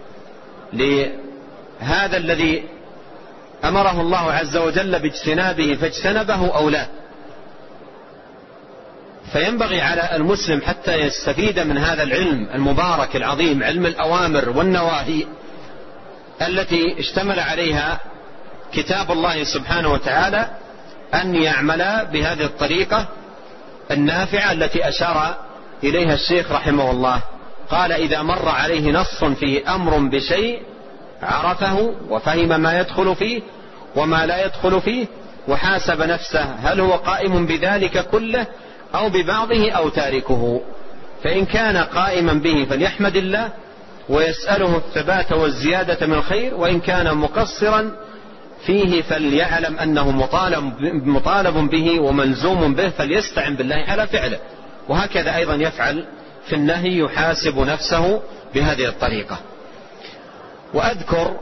لهذا الذي أمره الله عز وجل باجتنابه فاجتنبه أو لا. فينبغي على المسلم حتى يستفيد من هذا العلم المبارك العظيم، علم الأوامر والنواهي التي اشتمل عليها كتاب الله سبحانه وتعالى، أن يعمل بهذه الطريقة النافعة التي أشار إليها الشيخ رحمه الله. قال: إذا مر عليه نص فيه أمر بشيء عرفه وفهم ما يدخل فيه وما لا يدخل فيه، وحاسب نفسه هل هو قائم بذلك كله أو ببعضه أو تاركه. فإن كان قائما به فليحمد الله ويسأله الثبات والزيادة من الخير، وإن كان مقصرا فيه فليعلم أنه مطالب, مطالب به وملزوم به فليستعن بالله على فعله. وهكذا أيضا يفعل في النهي، يحاسب نفسه بهذه الطريقة. وأذكر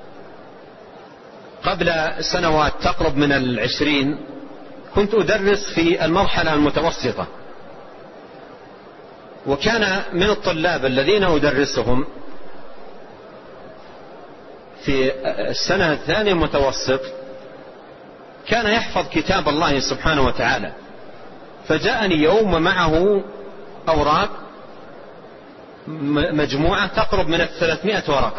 قبل سنوات تقرب من العشرين كنت أدرس في المرحلة المتوسطة، وكان من الطلاب الذين أدرسهم في السنة الثانية متوسط كان يحفظ كتاب الله سبحانه وتعالى، فجاءني يوم ومعه أوراق مجموعة تقرب من الثلاثمائة ورقة،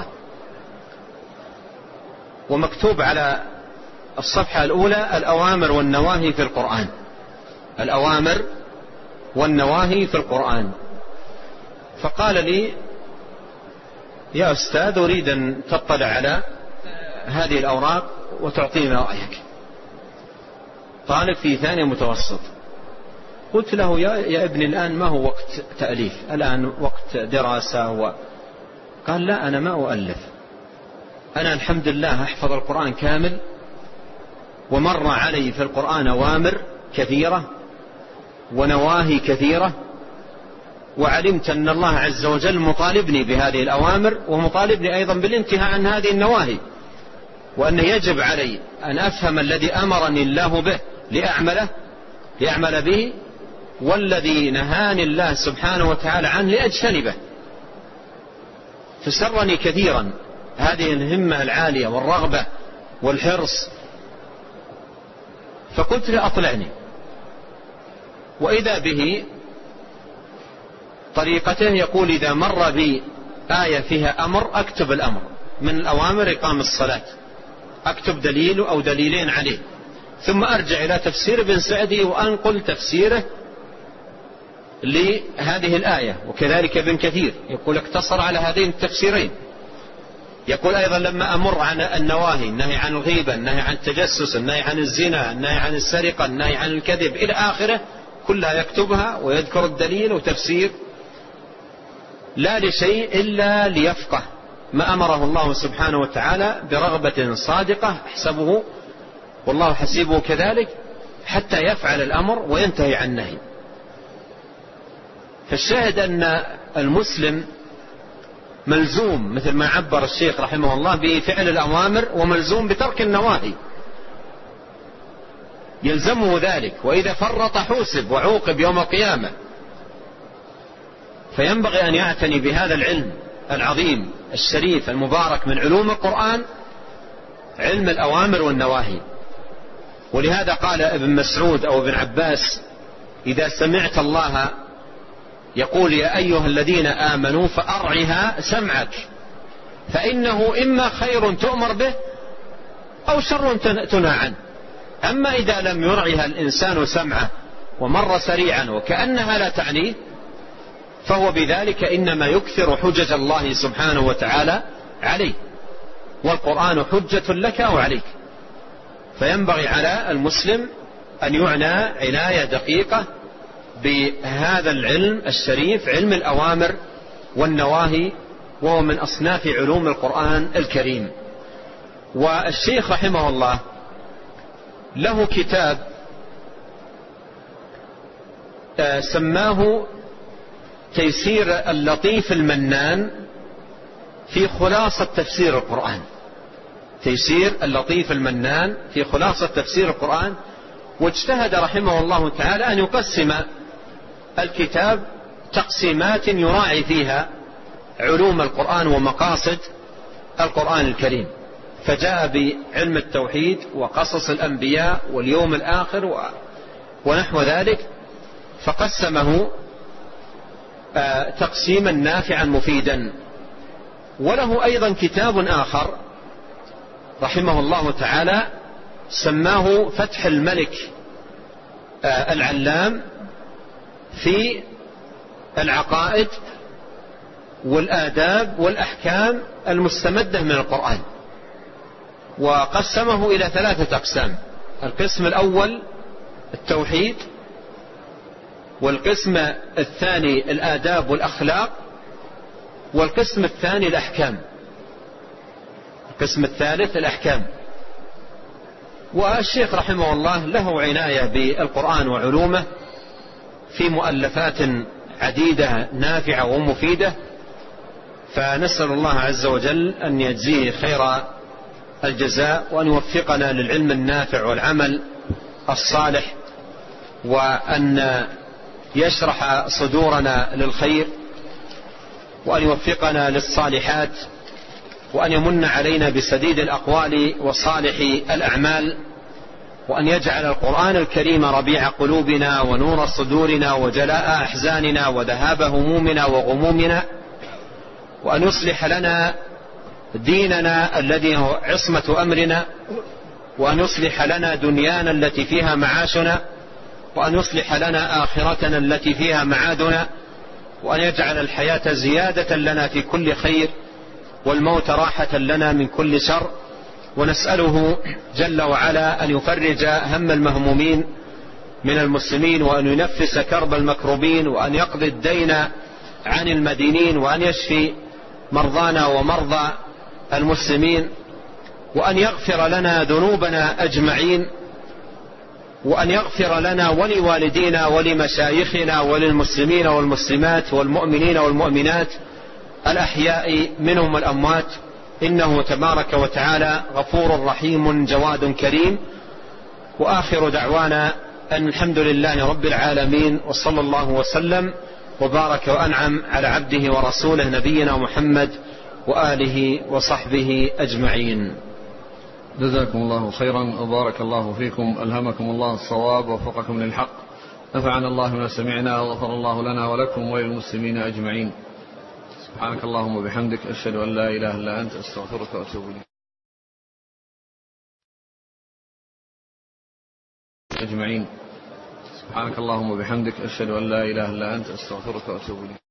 ومكتوب على الصفحة الأولى الأوامر والنواهي في القرآن، الأوامر والنواهي في القرآن. فقال لي يا أستاذ أريد أن تطلع على هذه الأوراق وتعطينا رأيك. طالب في ثاني متوسط. قلت له يا, يا ابني الآن ما هو وقت تأليف، الآن وقت دراسة و... قال لا أنا ما أؤلف، أنا الحمد لله أحفظ القرآن كامل، ومر علي في القرآن أوامر كثيرة ونواهي كثيرة، وعلمت أن الله عز وجل مطالبني بهذه الأوامر ومطالبني أيضا بالانتهاء عن هذه النواهي، وأن يجب علي أن أفهم الذي أمرني الله به لأعمله لأعمل به، والذي نهاني الله سبحانه وتعالى عنه لأجتنبه. فسرني كثيرا هذه الهمة العالية والرغبة والحرص. فقلت لأطلعني، وإذا به طريقته يقول إذا مر بي آية فيها أمر أكتب الأمر، من الأوامر إقام الصلاة، أكتب دليل أو دليلين عليه، ثم أرجع إلى تفسير ابن سعدي وأنقل تفسيره لهذه الآية. وكذلك ابن كثير يقول اقتصر على هذين التفسيرين. يقول أيضا لما أمر عن النواهي، النهي عن الغيبة، النهي عن التجسس، النهي عن الزنا، النهي عن السرقة، النهي عن الكذب إلى آخره، كلها يكتبها ويذكر الدليل وتفسير، لا لشيء إلا ليفقه ما أمره الله سبحانه وتعالى برغبة صادقة أحسبه والله حسيبه كذلك، حتى يفعل الأمر وينتهي عن النهي. فالشاهد أن المسلم ملزوم مثل ما عبر الشيخ رحمه الله بفعل الأوامر، وملزوم بترك النواهي، يلزمه ذلك، وإذا فرط حوسب وعوقب يوم القيامة. فينبغي أن يعتني بهذا العلم العظيم الشريف المبارك من علوم القرآن، علم الأوامر والنواهي. ولهذا قال ابن مسعود أو ابن عباس إذا سمعت الله يقول يا أيها الذين آمنوا فأرعها سمعك، فإنه إما خير تؤمر به أو شر تنهى عنه. أما إذا لم يرعها الإنسان سمعه ومر سريعا وكأنها لا تعنيه، فهو بذلك إنما يكثر حجج الله سبحانه وتعالى عليه، والقرآن حجة لك أو عليك. فينبغي على المسلم أن يعنى عناية دقيقة بهذا العلم الشريف، علم الأوامر والنواهي، وهو من أصناف علوم القرآن الكريم. والشيخ رحمه الله له كتاب سماه تيسير اللطيف المنان في خلاصة تفسير القرآن، تيسير اللطيف المنان في خلاصة تفسير القرآن. واجتهد رحمه الله تعالى أن يقسم الكتاب تقسيمات يراعي فيها علوم القرآن ومقاصد القرآن الكريم، فجاء بعلم التوحيد وقصص الأنبياء واليوم الآخر ونحو ذلك، فقسمه تقسيما نافعا مفيدا. وله أيضا كتاب آخر رحمه الله تعالى سماه فتح الملك العلام في العقائد والآداب والأحكام المستمدة من القرآن، وقسمه إلى ثلاثة أقسام. القسم الأول التوحيد، والقسم الثاني الآداب والأخلاق، والقسم الثاني الأحكام. القسم الثالث الأحكام. والشيخ رحمه الله له عناية بالقرآن وعلومه في مؤلفات عديدة نافعة ومفيدة، فنسأل الله عز وجل أن يجزيه خير الجزاء، وأن يوفقنا للعلم النافع والعمل الصالح، وأن يشرح صدورنا للخير، وأن يوفقنا للصالحات، وأن يمن علينا بسديد الأقوال وصالح الأعمال، وأن يجعل القرآن الكريم ربيع قلوبنا ونور صدورنا وجلاء أحزاننا وذهاب همومنا وغمومنا، وأن يصلح لنا ديننا الذي هو عصمة أمرنا، وأن يصلح لنا دنيانا التي فيها معاشنا، وأن يصلح لنا آخرتنا التي فيها معادنا، وأن يجعل الحياة زيادة لنا في كل خير، والموت راحة لنا من كل شر. ونسأله جل وعلا أن يفرج هم المهمومين من المسلمين، وأن ينفس كرب المكروبين، وأن يقضي الدين عن المدينين، وأن يشفي مرضانا ومرضى المسلمين، وأن يغفر لنا ذنوبنا أجمعين، وأن يغفر لنا ولوالدينا ولمشايخنا وللمسلمين والمسلمات والمؤمنين والمؤمنات الأحياء منهم والأموات، إنه تبارك وتعالى غفور رحيم جواد كريم. وآخر دعوانا أن الحمد لله رب العالمين، وصلى الله وسلم وبارك وأنعم على عبده ورسوله نبينا محمد وآله وصحبه أجمعين. جزاكم الله خيرا وبارك الله فيكم، ألهمكم الله الصواب ووفقكم للحق، نفعنا الله ما سمعنا وغفر الله لنا ولكم وللمسلمين أجمعين. سبحانك اللهم وبحمدك، أشهد أن لا إله إلا أنت، أستغفرك وأتوب إليك أجمعين. سبحانك اللهم وبحمدك، أشهد أن لا إله إلا أنت، أستغفرك وأتوب إليك.